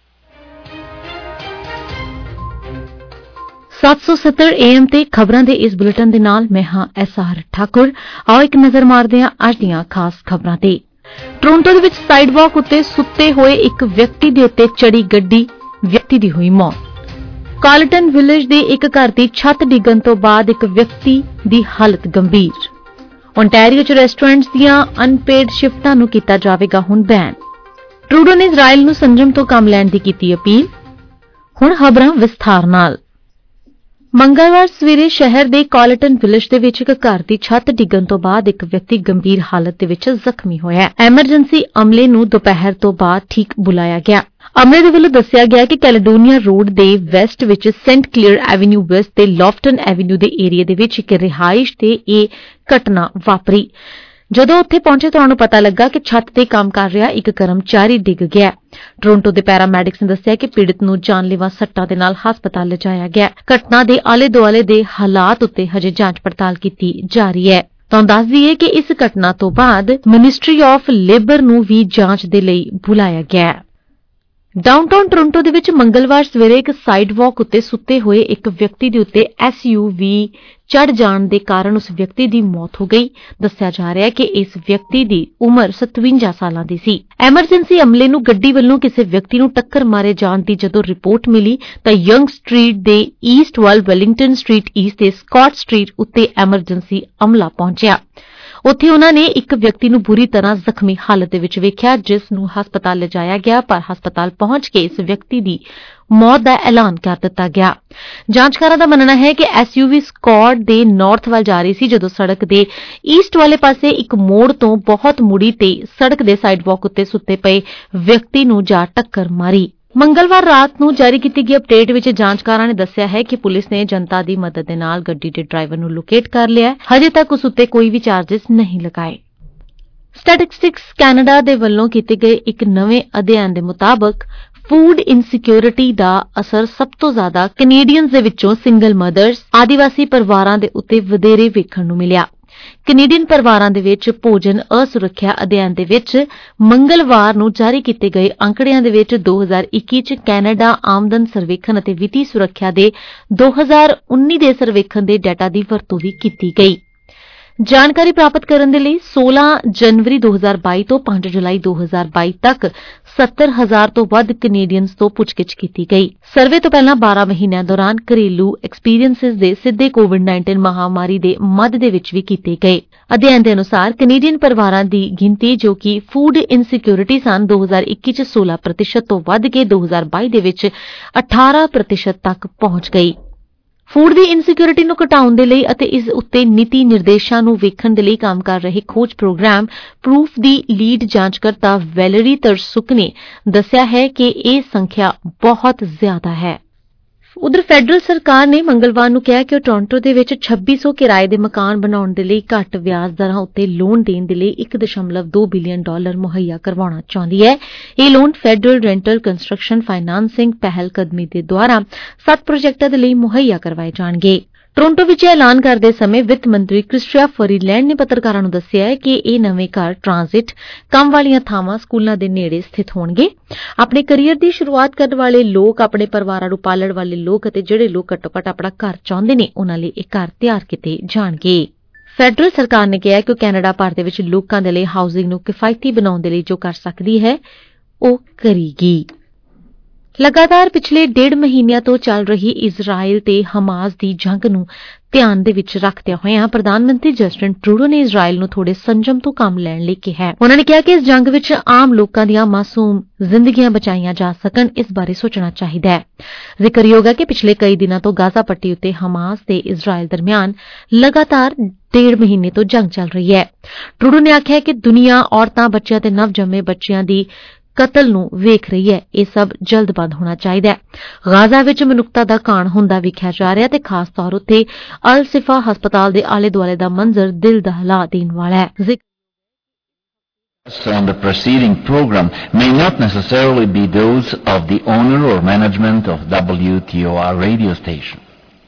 770 AM ਤੇ ਖਬਰਾਂ ਦੇ ਇਸ ਬੁਲੇਟਿਨ ਦੇ ਨਾਲ ਮੈਂ ਹਾਂ SR ਠਾਕੁਰ। ਆਓ ਇੱਕ ਨਜ਼ਰ ਮਾਰਦੇ ਹਾਂ ਅੱਜ ਦੀਆਂ ਖਾਸ ਖਬਰਾਂ ਤੇ। ਟੋਰਾਂਟੋ ਦੇ ਵਿੱਚ ਸਾਈਡਵਾਕ ਉੱਤੇ ਸੁੱਤੇ ਹੋਏ ਇੱਕ ਵਿਅਕਤੀ ਦੇ ਉੱਤੇ ਚੜੀ ਗੱਡੀ, ਵਿਅਕਤੀ ਦੀ ਹੋਈ ਮੌਤ। ਕਾਰਲਟਨ ਵਿਲੇਜ ਦੇ ਇੱਕ ਘਰ ਦੀ ਛੱਤ ਡਿੱਗਣ ਤੋਂ ਬਾਅਦ ਇੱਕ ਵਿਅਕਤੀ ਦੀ ਹਾਲਤ ਗੰਭੀਰ। ਓਨਟਾਰੀਓ 'ਚ ਰੈਸਟੋਰੈਂਟਸ ਦੀਆਂ ਅਨਪੇਡ ਸ਼ਿਫਟਾਂ ਨੂੰ ਕੀਤਾ ਜਾਵੇਗਾ ਹੁਣ ਬੈਨ। ਟਰੂਡੋ ਨੇ ਇਜ਼ਰਾਈਲ ਨੂੰ ਸੰਜਮ ਤੋਂ ਕੰਮ ਲੈਣ ਦੀ ਕੀਤੀ ਅਪੀਲ। ਹੁਣ ਖਬਰਾਂ ਵਿਸਥਾਰ ਨਾਲ। ਮੰਗਲਵਾਰ ਸਵੇਰੇ ਸ਼ਹਿਰ ਦੇ ਕਾਰਲਟਨ ਵਿਲੇਜ ਦੇ ਵਿੱਚ ਇੱਕ ਘਰ ਦੀ ਛੱਤ ਡਿੱਗਣ ਤੋਂ ਬਾਅਦ ਇੱਕ ਵਿਅਕਤੀ ਗੰਭੀਰ ਹਾਲਤ ਦੇ ਵਿੱਚ ਜ਼ਖਮੀ ਹੋਇਆ। ਐਮਰਜੈਂਸੀ ਅਮਲੇ ਨੂੰ ਦੁਪਹਿਰ ਤੋਂ ਬਾਅਦ ਠੀਕ ਬੁਲਾਇਆ ਗਿਆ। ਅਮਲੇ ਦੇ ਵੱਲੋਂ ਦੱਸਿਆ ਗਿਆ ਕਿ ਕੈਲੇਡੋਨੀਆ ਰੋਡ ਦੇ ਵੈਸਟ ਵਿੱਚ ਸੇਂਟ ਕਲੀਅਰ ਐਵੇਨਿਊ ਵੈਸਟ ਤੇ ਲੌਫਟਨ ਐਵੇਨਿਊ ਦੇ ਏਰੀਆ ਦੇ ਵਿੱਚ ਇੱਕ ਰਿਹਾਇਸ਼ ਤੇ ਇਹ ਘਟਨਾ ਵਾਪਰੀ। ਜਦੋਂ ਉੱਥੇ ਪਹੁੰਚੇ ਤਾਂ ਉਹਨੂੰ ਪਤਾ ਲੱਗਾ ਕਿ ਛੱਤ ਤੇ ਕੰਮ ਕਰ ਰਿਹਾ ਇੱਕ ਕਰਮਚਾਰੀ ਡਿੱਗ ਗਿਆ। ਟੋਰਾਂਟੋ ਦੇ ਪੈਰਾਮੈਡਿਕਸ ਨੇ ਦੱਸਿਆ ਕਿ ਪੀੜਤ ਨੂੰ ਜਾਨਲੇਵਾ ਸੱਟਾਂ ਦੇ ਨਾਲ ਹਸਪਤਾਲ ਲਿਜਾਇਆ ਗਿਆ। ਘਟਨਾ ਦੇ ਆਲੇ-ਦੁਆਲੇ ਦੇ ਹਾਲਾਤ ਉੱਤੇ ਹਜੇ ਜਾਂਚ ਪੜਤਾਲ ਕੀਤੀ ਜਾ ਰਹੀ ਹੈ। ਤੁਹਾਨੂੰ ਦੱਸ ਦਈਏ ਕਿ ਇਸ ਘਟਨਾ ਤੋਂ ਬਾਅਦ ਮਿਨਿਸਟਰੀ ਆਫ ਲੇਬਰ ਨੂੰ ਵੀ ਜਾਂਚ ਦੇ ਲਈ ਬੁਲਾਇਆ ਗਿਆ। ਡਾਊਨਟਾਊਨ ਟੋਰਾਂਟੋ ਦੇ ਵਿੱਚ ਮੰਗਲਵਾਰ ਸਵੇਰੇ ਇੱਕ ਸਾਈਡਵਾਕ ਉੱਤੇ ਸੁੱਤੇ ਹੋਏ ਇੱਕ ਵਿਅਕਤੀ ਦੇ ਉੱਤੇ SUV ਚੜ੍ਹ ਜਾਣ ਦੇ ਕਾਰਨ ਉਸ ਵਿਅਕਤੀ ਦੀ ਮੌਤ ਹੋ ਗਈ। ਦੱਸਿਆ ਜਾ ਰਿਹਾ ਹੈ ਕਿ ਇਸ ਵਿਅਕਤੀ ਦੀ ਉਮਰ 57 ਸਾਲਾਂ ਦੀ ਸੀ। ਐਮਰਜੈਂਸੀ ਅਮਲੇ ਨੂੰ ਗੱਡੀ ਵੱਲੋਂ ਕਿਸੇ ਵਿਅਕਤੀ ਨੂੰ ਟੱਕਰ ਮਾਰੇ ਜਾਣ ਦੀ ਜਦੋਂ ਰਿਪੋਰਟ ਮਿਲੀ ਤਾਂ ਯੰਗ ਸਟਰੀਟ ਦੇ ਈਸਟ ਵੱਲ ਵੈਲਿੰਗਟਨ ਸਟਰੀਟ ਈਸਟ ਤੇ ਸਕਾਟ ਸਟਰੀਟ ਉੱਤੇ ਐਮਰਜੈਂਸੀ ਅਮਲਾ ਪਹੁੰਚਿਆ। ਉੱਥੇ ਉਨ੍ਹਾਂ ਨੇ ਇੱਕ ਵਿਅਕਤੀ ਨੂੰ ਬੁਰੀ ਤਰ੍ਹਾਂ ਜ਼ਖਮੀ ਹਾਲਤ ਦੇ ਵਿੱਚ ਵੇਖਿਆ, ਜਿਸ ਨੂੰ ਹਸਪਤਾਲ ਲਿਜਾਇਆ ਗਿਆ, ਪਰ ਹਸਪਤਾਲ ਪਹੁੰਚ ਕੇ ਇਸ ਵਿਅਕਤੀ ਦੀ ਮੌਤ ਦਾ ਐਲਾਨ ਕਰ ਦਿੱਤਾ ਗਿਆ। ਜਾਂਚਕਾਰਾਂ ਦਾ ਮੰਨਣਾ ਹੈ ਕਿ SUV ਸਕਾਟ ਦੇ ਨਾਰਥ ਵੱਲ ਜਾ ਰਹੀ ਸੀ ਜਦੋਂ ਸੜਕ ਦੇ ਈਸਟ ਵਾਲੇ ਪਾਸੇ ਇੱਕ ਮੋੜ ਤੋਂ ਬਹੁਤ ਮੁੜੀ ਤੇ ਸੜਕ ਦੇ ਸਾਈਡਵਾਕ ਉੱਤੇ ਸੁੱਤੇ ਪਏ ਵਿਅਕਤੀ ਨੂੰ ਜਾ ਟੱਕਰ ਮਾਰੀ। ਮੰਗਲਵਾਰ ਰਾਤ ਨੂੰ ਜਾਰੀ ਕੀਤੀ ਗਈ ਅਪਡੇਟ ਵਿੱਚ ਜਾਂਚਕਾਰਾਂ ਨੇ ਦੱਸਿਆ ਹੈ ਕਿ ਪੁਲਿਸ ਨੇ ਜਨਤਾ ਦੀ ਮਦਦ ਦੇ ਨਾਲ ਗੱਡੀ ਦੇ ਡਰਾਈਵਰ ਨੂੰ ਲੋਕੇਟ ਕਰ ਲਿਆ ਹੈ। ਹਜੇ ਤੱਕ ਉਸ ਉੱਤੇ ਕੋਈ ਵੀ ਚਾਰਜਸ ਨਹੀਂ ਲਗਾਏ। ਸਟੈਟਿਸਟਿਕਸ ਕੈਨੇਡਾ ਦੇ ਵੱਲੋਂ ਕੀਤੇ ਗਏ ਇੱਕ ਨਵੇਂ ਅਧਿਐਨ ਦੇ ਮੁਤਾਬਕ ਫੂਡ ਇਨਸਿਕਿਉਰਿਟੀ ਦਾ ਅਸਰ ਸਭ ਤੋਂ ਜ਼ਿਆਦਾ ਕੈਨੇਡੀਅਨਸ ਦੇ ਵਿੱਚੋਂ ਸਿੰਗਲ ਮਦਰਸ, ਆਦੀਵਾਸੀ ਪਰਿਵਾਰਾਂ ਦੇ ਉੱਤੇ ਵਧੇਰੇ ਵੇਖਣ ਨੂੰ ਮਿਲਿਆ। ਕੈਨੇਡੀਅਨ ਪਰਿਵਾਰਾਂ ਦੇ ਵਿੱਚ ਭੋਜਨ ਅਸੁਰੱਖਿਆ ਅਧਿਐਨ ਦੇ ਵਿੱਚ ਮੰਗਲਵਾਰ ਨੂੰ ਜਾਰੀ ਕੀਤੇ ਗਏ ਅੰਕੜਿਆਂ ਦੇ ਵਿੱਚ 2021 ਚ ਕੈਨੇਡਾ ਆਮਦਨ ਸਰਵੇਖਣ ਅਤੇ ਵਿੱਤੀ ਸੁਰੱਖਿਆ ਦੇ 2019 ਦੇ ਸਰਵੇਖਣ ਦੇ ਡਾਟਾ ਦੀ ਵਰਤੋਂ ਵੀ ਕੀਤੀ ਗਈ। ਜਾਣਕਾਰੀ ਪ੍ਰਾਪਤ ਕਰਨ ਦੇ ਲਈ 16 ਜਨਵਰੀ 2022 ਤੋਂ 5 ਜੁਲਾਈ 2022 ਤੱਕ 70,000 ਤੋਂ ਵੱਧ ਕੈਨੇਡੀਅਨਸ ਤੋਂ ਪੁੱਛਗਿੱਛ ਕੀਤੀ ਗਈ। ਸਰਵੇ ਤੋਂ ਪਹਿਲਾਂ 12 ਮਹੀਨਿਆਂ ਦੌਰਾਨ ਘਰੇਲੂ ਐਕਸਪੀਰੀਐਂਸਿਸ ਦੇ ਸਿੱਧੇ ਕੋਵਿਡ-19 ਮਹਾਮਾਰੀ ਦੇ ਮੱਧ ਦੇ ਵਿੱਚ ਵੀ ਕੀਤੇ ਗਏ। ਅਧਿਐਨ ਦੇ ਅਨੁਸਾਰ ਕੈਨੇਡੀਅਨ ਪਰਿਵਾਰਾਂ ਦੀ ਗਿਣਤੀ ਜੋ ਕਿ ਫੂਡ ਇਨਸਿਕਿਉਰਿਟੀ ਸਨ 2021 ਚ 16% ਤੋਂ ਵੱਧ ਕੇ 2022 ਦੇ ਵਿੱਚ 18% ਤੱਕ ਪਹੁੰਚ ਗਈ। ਫੂਡ ਦੀ ਇਨਸਿਕਿਉਰਿਟੀ ਨੂੰ ਘਟਾਉਣ ਦੇ ਲਈ ਅਤੇ ਇਸ ਉੱਤੇ ਨੀਤੀ ਨਿਰਦੇਸ਼ਾਂ ਨੂੰ ਵੇਖਣ ਦੇ ਲਈ ਕੰਮ ਕਰ ਰਹੇ ਖੋਜ ਪ੍ਰੋਗਰਾਮ ਪ੍ਰੂਫ ਦੀ ਲੀਡ ਜਾਂਚਕਰਤਾ ਵੈਲਰੀ ਤਰਸੁਕ ਨੇ ਦੱਸਿਆ ਹੈ ਕਿ ਇਹ ਸੰਖਿਆ ਬਹੁਤ ਜ਼ਿਆਦਾ ਹੈ। ਉਧਰ ਫੈਡਰਲ ਸਰਕਾਰ ਨੇ ਮੰਗਲਵਾਰ ਨੂੰ ਕਿਹਾ ਕਿ ਉਹ ਟੋਰਾਂਟੋ ਦੇ ਵਿੱਚ 2600 ਕਿਰਾਏ ਦੇ ਮਕਾਨ ਬਣਾਉਣ ਦੇ ਲਈ ਘੱਟ ਵਿਆਜ ਦਰਾਂ ਉੱਤੇ ਲੋਨ ਦੇਣ ਦੇ ਲਈ $1.2 ਬਿਲੀਅਨ ਮੁਹੱਈਆ ਕਰਵਾਉਣਾ ਚਾਹੁੰਦੀ ਹੈ। ਇਹ loan federal rental construction financing ਪਹਿਲ ਕਦਮੀ ਦੇ ਦੁਆਰਾ 7 ਪ੍ਰੋਜੈਕਟਾਂ ਦੇ ਲਈ ਮੁਹੱਈਆ ਕਰਵਾਏ ਜਾਣਗੇ। ਟੋਰਾਂਟੋ ਵਿੱਚ ਐਲਾਨ ਕਰਦੇ ਸਮੇਂ ਵਿੱਤ ਮੰਤਰੀ ਕ੍ਰਿਸਟੀਆ ਫਰੀਲੈਂਡ ਨੇ ਪੱਤਰਕਾਰਾਂ ਨੂੰ ਦੱਸਿਆ ਹੈ ਕਿ ਇਹ ਨਵੇਂ ਘਰ ਟ੍ਰਾਂਜ਼ਿਟ, ਕੰਮ ਵਾਲੀਆਂ ਥਾਵਾਂ, ਸਕੂਲਾਂ ਦੇ ਨੇੜੇ ਸਥਿਤ ਹੋਣਗੇ। ਆਪਣੇ ਕੈਰੀਅਰ ਦੀ ਸ਼ੁਰੂਆਤ ਕਰਨ ਵਾਲੇ ਲੋਕ, ਆਪਣੇ ਪਰਿਵਾਰਾਂ ਨੂੰ ਪਾਲਣ ਵਾਲੇ ਲੋਕ ਅਤੇ ਜਿਹੜੇ ਲੋਕ ਘੱਟੋ-ਘੱਟ ਆਪਣਾ ਘਰ ਚਾਹੁੰਦੇ ਨੇ, ਉਨ੍ਹਾਂ ਲਈ ਇਹ ਘਰ ਤਿਆਰ ਕੀਤੇ ਜਾਣਗੇ। ਫੈਡਰਲ ਸਰਕਾਰ ਨੇ ਕਿਹਾ ਕਿ ਉਹ ਕੈਨੇਡਾ ਭਰ ਦੇ ਵਿੱਚ ਲੋਕਾਂ ਦੇ ਲਈ ਹਾਊਸਿੰਗ ਨੂੰ ਕਿਫਾਇਤੀ ਬਣਾਉਣ ਦੇ ਲਈ ਜੋ ਕਰ ਸਕਦੀ ਹੈ, ਉਹ ਕਰੇਗੀ। ਲਗਾਤਾਰ ਪਿਛਲੇ 1.5 ਮਹੀਨਿਆਂ ਤੋਂ ਚੱਲ ਰਹੀ ਇਜ਼ਰਾਈਲ ਤੇ ਹਮਾਸ ਦੀ ਜੰਗ ਨੂੰ ਧਿਆਨ ਦੇ ਵਿੱਚ ਰੱਖਦਿਆਂ ਹੋਇਆਂ ਪ੍ਰਧਾਨ ਮੰਤਰੀ ਜਸਟਿਨ ਟਰੂਡੋ ਨੇ ਇਜ਼ਰਾਈਲ ਨੂੰ ਥੋੜੇ ਸੰਜਮ ਤੋਂ ਕੰਮ ਲੈਣ ਲਈ ਕਿਹਾ। ਉਨ੍ਹਾਂ ਨੇ ਕਿਹਾ ਕਿ ਇਸ ਜੰਗ ਵਿੱਚ ਆਮ ਲੋਕਾਂ ਦੀਆਂ ਮਾਸੂਮ ਜ਼ਿੰਦਗੀਆਂ ਬਚਾਈਆਂ ਜਾ ਸਕਣ, ਇਸ ਬਾਰੇ ਸੋਚਣਾ ਚਾਹੀਦਾ ਹੈ। ਜ਼ਿਕਰਯੋਗ ਹੈ ਕਿ ਪਿਛਲੇ ਕਈ ਦਿਨਾਂ ਤੋਂ ਗਾਜ਼ਾ ਪੱਟੀ ਉੱਤੇ ਹਮਾਸ ਤੇ ਇਜ਼ਰਾਈਲ ਦਰਮਿਆਨ ਲਗਾਤਾਰ 1.5 ਮਹੀਨੇ ਤੋਂ ਜੰਗ ਚੱਲ ਰਹੀ ਹੈ। ਟਰੂਡੋ ਨੇ ਆਖਿਆ ਕਿ ਦੁਨੀਆ ਔਰਤਾਂ, ਬੱਚਿਆਂ ਤੇ ਨਵਜੰਮੇ ਬੱਚਿਆਂ ਦੀ ਕਤਲ ਨੂੰ ਵੇਖ ਰਹੀ ਹੈ। ਇਹ ਸਭ ਜਲਦ ਬੰਦ ਹੋਣਾ ਚਾਹੀਦਾ ਹੈ। ਗਾਜ਼ਾ ਵਿੱਚ ਮਨੁੱਖਤਾ ਦਾ ਘਾਣ ਹੁੰਦਾ ਵੇਖਿਆ ਜਾ ਰਿਹਾ ਤੇ ਖਾਸ ਤੌਰ ਉੱਤੇ ਅਲ ਸਿਫਾ ਹਸਪਤਾਲ ਦੇ ਆਲੇ-ਦੁਆਲੇ ਦਾ ਮੰਜ਼ਰ ਦਿਲ ਦਹਿਲਾ ਦੇਣ ਵਾਲਾ ਹੈ। On the preceding program may not necessarily be those of the owner or management of WTOR radio station.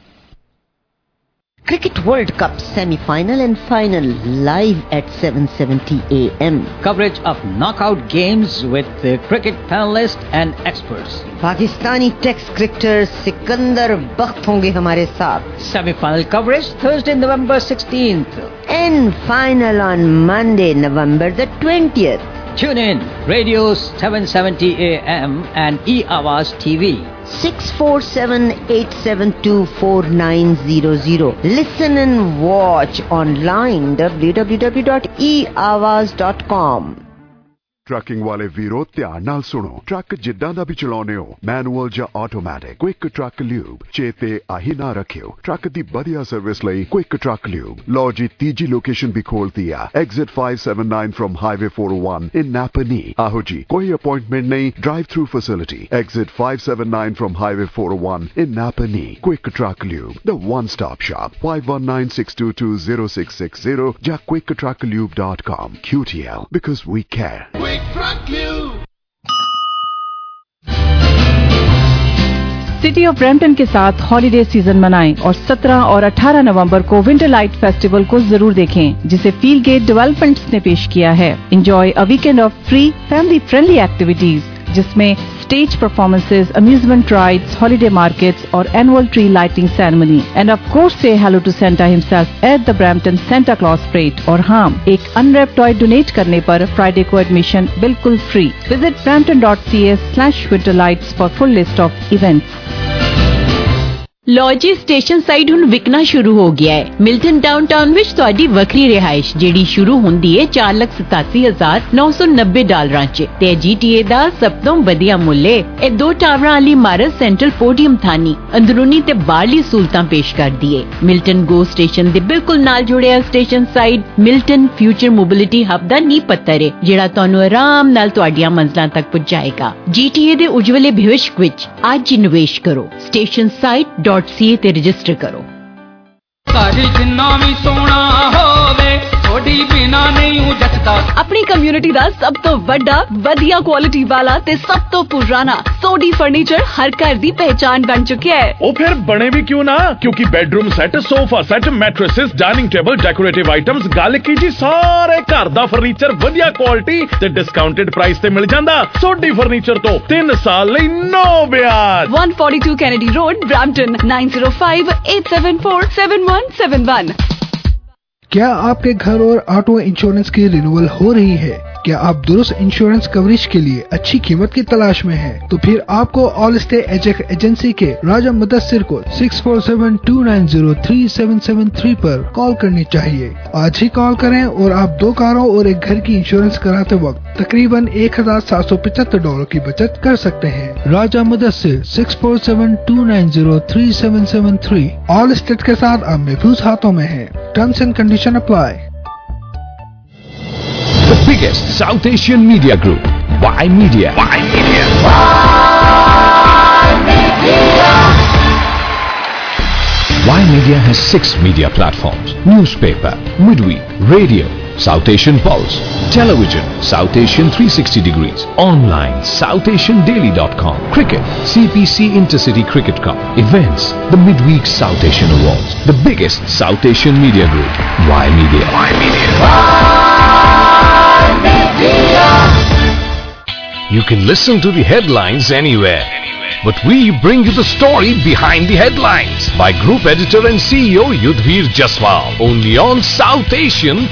Cricket World Cup semi-final and final live at 7:70 a.m. Coverage of knockout games with the cricket panelists and experts. Pakistani Test cricketer Sikandar Bakht honge hamare saath. Semi-final coverage Thursday, November 16th. And final on Monday, November the 20th. Tune in, Radio 770 AM and eAwaaz TV. 647-872-4900. Listen and watch online www.eawaaz.com. Trucking ਵਾਲੇ ਵੀਰੋ ਧਿਆਨ ਨਾਲ ਸੁਣੋ। Truck ਜਿੱਦਾਂ ਦਾ ਵੀ ਚਲਾਉਨੇ ਹੋ, manual ਜਾਂ automatic, quick truck lube ਚੇਤੇ ਆਹੀ ਨਾ ਰੱਖਿਓ। ਟਰੱਕ ਦੀ ਵਧੀਆ ਸਰਵਿਸ ਲਈ ਕੁਇਕ ਟਰੱਕ ਲਿਊਬ। ਲਓ ਜੀ, ਤੀਜੀ ਲੋਕੇਸ਼ਨ ਵੀ ਖੋਲਤੀ ਆ, exit 579 from highway 401 in Napanee. ਆਹੋ ਜੀ, ਕੋਈ ਅਪਾਇੰਟਮੈਂਟ ਨਹੀਂ, drive through facility. Exit 579 from highway 401 in Napanee. Quick truck lube, the one stop shop, 519-622-0660 ਜਾਂ quicktrucklube.com. QTL, because we care. City of Brampton के साथ हॉलिडे सीजन मनाएं और 17 और 18 नवंबर को विंटर लाइट फेस्टिवल को जरूर देखें, जिसे फील्ड गेट डेवलपमेंट्स ने पेश किया है। Enjoy a weekend of free family friendly activities जिसमें stage performances, amusement rides, holiday markets और annual tree lighting ceremony. And of course say hello to Santa himself at the Brampton Santa Claus parade. और हाँ, एक unwrapped toy donate करने पर Friday को admission बिल्कुल free. Visit brampton.ca/winterlights for full list of events. ਲਓ ਜੀ, station side ਹੁਣ ਵਿਕਣਾ ਸ਼ੁਰੂ ਹੋ ਗਿਆ ਹੈ। ਮਿਲਟਨ ਡਾਊਨਟਾਊਨ ਵਿੱਚ ਤੁਹਾਡੀ ਵੱਖਰੀ ਰਿਹਾਇਸ਼ ਜਿਹੜੀ ਸ਼ੁਰੂ ਹੁੰਦੀ ਹੈ $4,87,990 'ਚ ਤੇ GTA ਦਾ ਸਭ ਤੋਂ ਵਧੀਆ ਮੁੱਲ ਹੈ। ਇਹ 2 ਟਾਵਰਾਂ ਵਾਲੀ ਇਮਾਰਤ ਸੈਂਟਰਲ ਪੋਡੀਅਮ ਥਾਨੀ ਅੰਦਰੂਨੀ ਤੇ ਬਾਹਰਲੀ ਸਹੂਲਤਾਂ ਪੇਸ਼ ਕਰਦੀ ਹੈ। ਮਿਲਟਨ ਗੋ ਸਟੇਸ਼ਨ ਦੇ ਬਿਲਕੁਲ ਨਾਲ ਜੁੜਿਆ station side Milton future mobility hub ਦਾ ਨੀਂਹ ਪੱਥਰ ਹੈ, ਜਿਹੜਾ ਤੁਹਾਨੂੰ ਆਰਾਮ ਨਾਲ ਤੁਹਾਡੀਆਂ ਮੰਜ਼ਲਾਂ ਤੱਕ ਪਹੁੰਚਾਏਗਾ। GTA ਦੇ ਉਜਵਲੇ ਭਵਿੱਖ ਵਿੱਚ ਅੱਜ ਹੀ ਨਿਵੇਸ਼ ਕਰੋ। ਸਟੇਸ਼ਨ ਸਾਈਡ .ca ਤੇ ਰਜਿਸਟਰ ਕਰੋ। ਘਰ ਜਿੰਨਾ ਵੀ ਸੋਹਣਾ ਹੋਵੇ, ਥੋੜੀ ਬਿਨਾ ਨਹੀਂ ਜੱਟਦਾ। ਆਪਣੀ ਕਮਿਊਨਿਟੀ ਦਾ ਸਭ ਤੋਂ ਵੱਡਾ, ਵਧੀਆ ਕੁਆਲਿਟੀ ਵਾਲਾ ਤੇ ਸਭ ਤੋਂ ਪੁਰਾਣਾ ਸੋਡੀ ਫਰਨੀਚਰ ਹਰ ਘਰ ਦੀ ਪਹਿਚਾਨ ਬਣ ਚੁੱਕਿਆ ਹੈ। ਉਹ ਫਿਰ ਬਣੇ ਵੀ ਕਿਉਂ ਨਾ, ਕਿਉਂਕਿ bedroom set, sofa set, mattresses, dining table, decorative items, ਗੱਲ ਕੀ ਜੀ, ਸਾਰੇ ਘਰ ਦਾ ਫਰਨੀਚਰ ਵਧੀਆ ਕੁਆਲਿਟੀ ਤੇ ਡਿਸਕਾਊਂਟਡ ਪ੍ਰਾਈਸ ਤੇ ਮਿਲ ਜਾਂਦਾ। ਸੋਡੀ ਫਰਨੀਚਰ ਤੋਂ 3 ਸਾਲ ਲਈ ਨੋ ਵਿਆਜ। 142 ਕੈਨੇਡੀ ਰੋਡ, ਬ੍ਰੈਂਪਟਨ 9058747171। क्या आपके घर और ऑटो इंश्योरेंस की रिन्यूअल हो रही है? क्या आप दुरुस्त इंश्योरेंस कवरेज के लिए अच्छी कीमत की तलाश में हैं? तो फिर आपको ऑल स्टे एजेंसी के राजा मुदस्सिर को 647-290-3773 पर कॉल करनी चाहिए। आज ही कॉल करें और आप 2 कारों और एक घर की इंश्योरेंस कराते वक्त तकरीबन $1,775 की बचत कर सकते हैं। राजा मुदस्सिर 647-290-3773 ऑल स्टेट के साथ आप महफूज हाथों में है। Terms and condition apply. The biggest South Asian media group, Y Media. India has 6 media platforms: newspaper, midweek, radio, South Asian Pulse, television, South Asian 360 degrees, online, SouthAsianDaily.com, cricket, CPC Intercity Cricket Cup, events, the Midweek South Asian Awards, the biggest South Asian media group, Y Media. You can listen to the headlines anywhere, but we bring you the story behind the headlines by Group Editor and CEO Yudhvir Jaswal, only on South Asian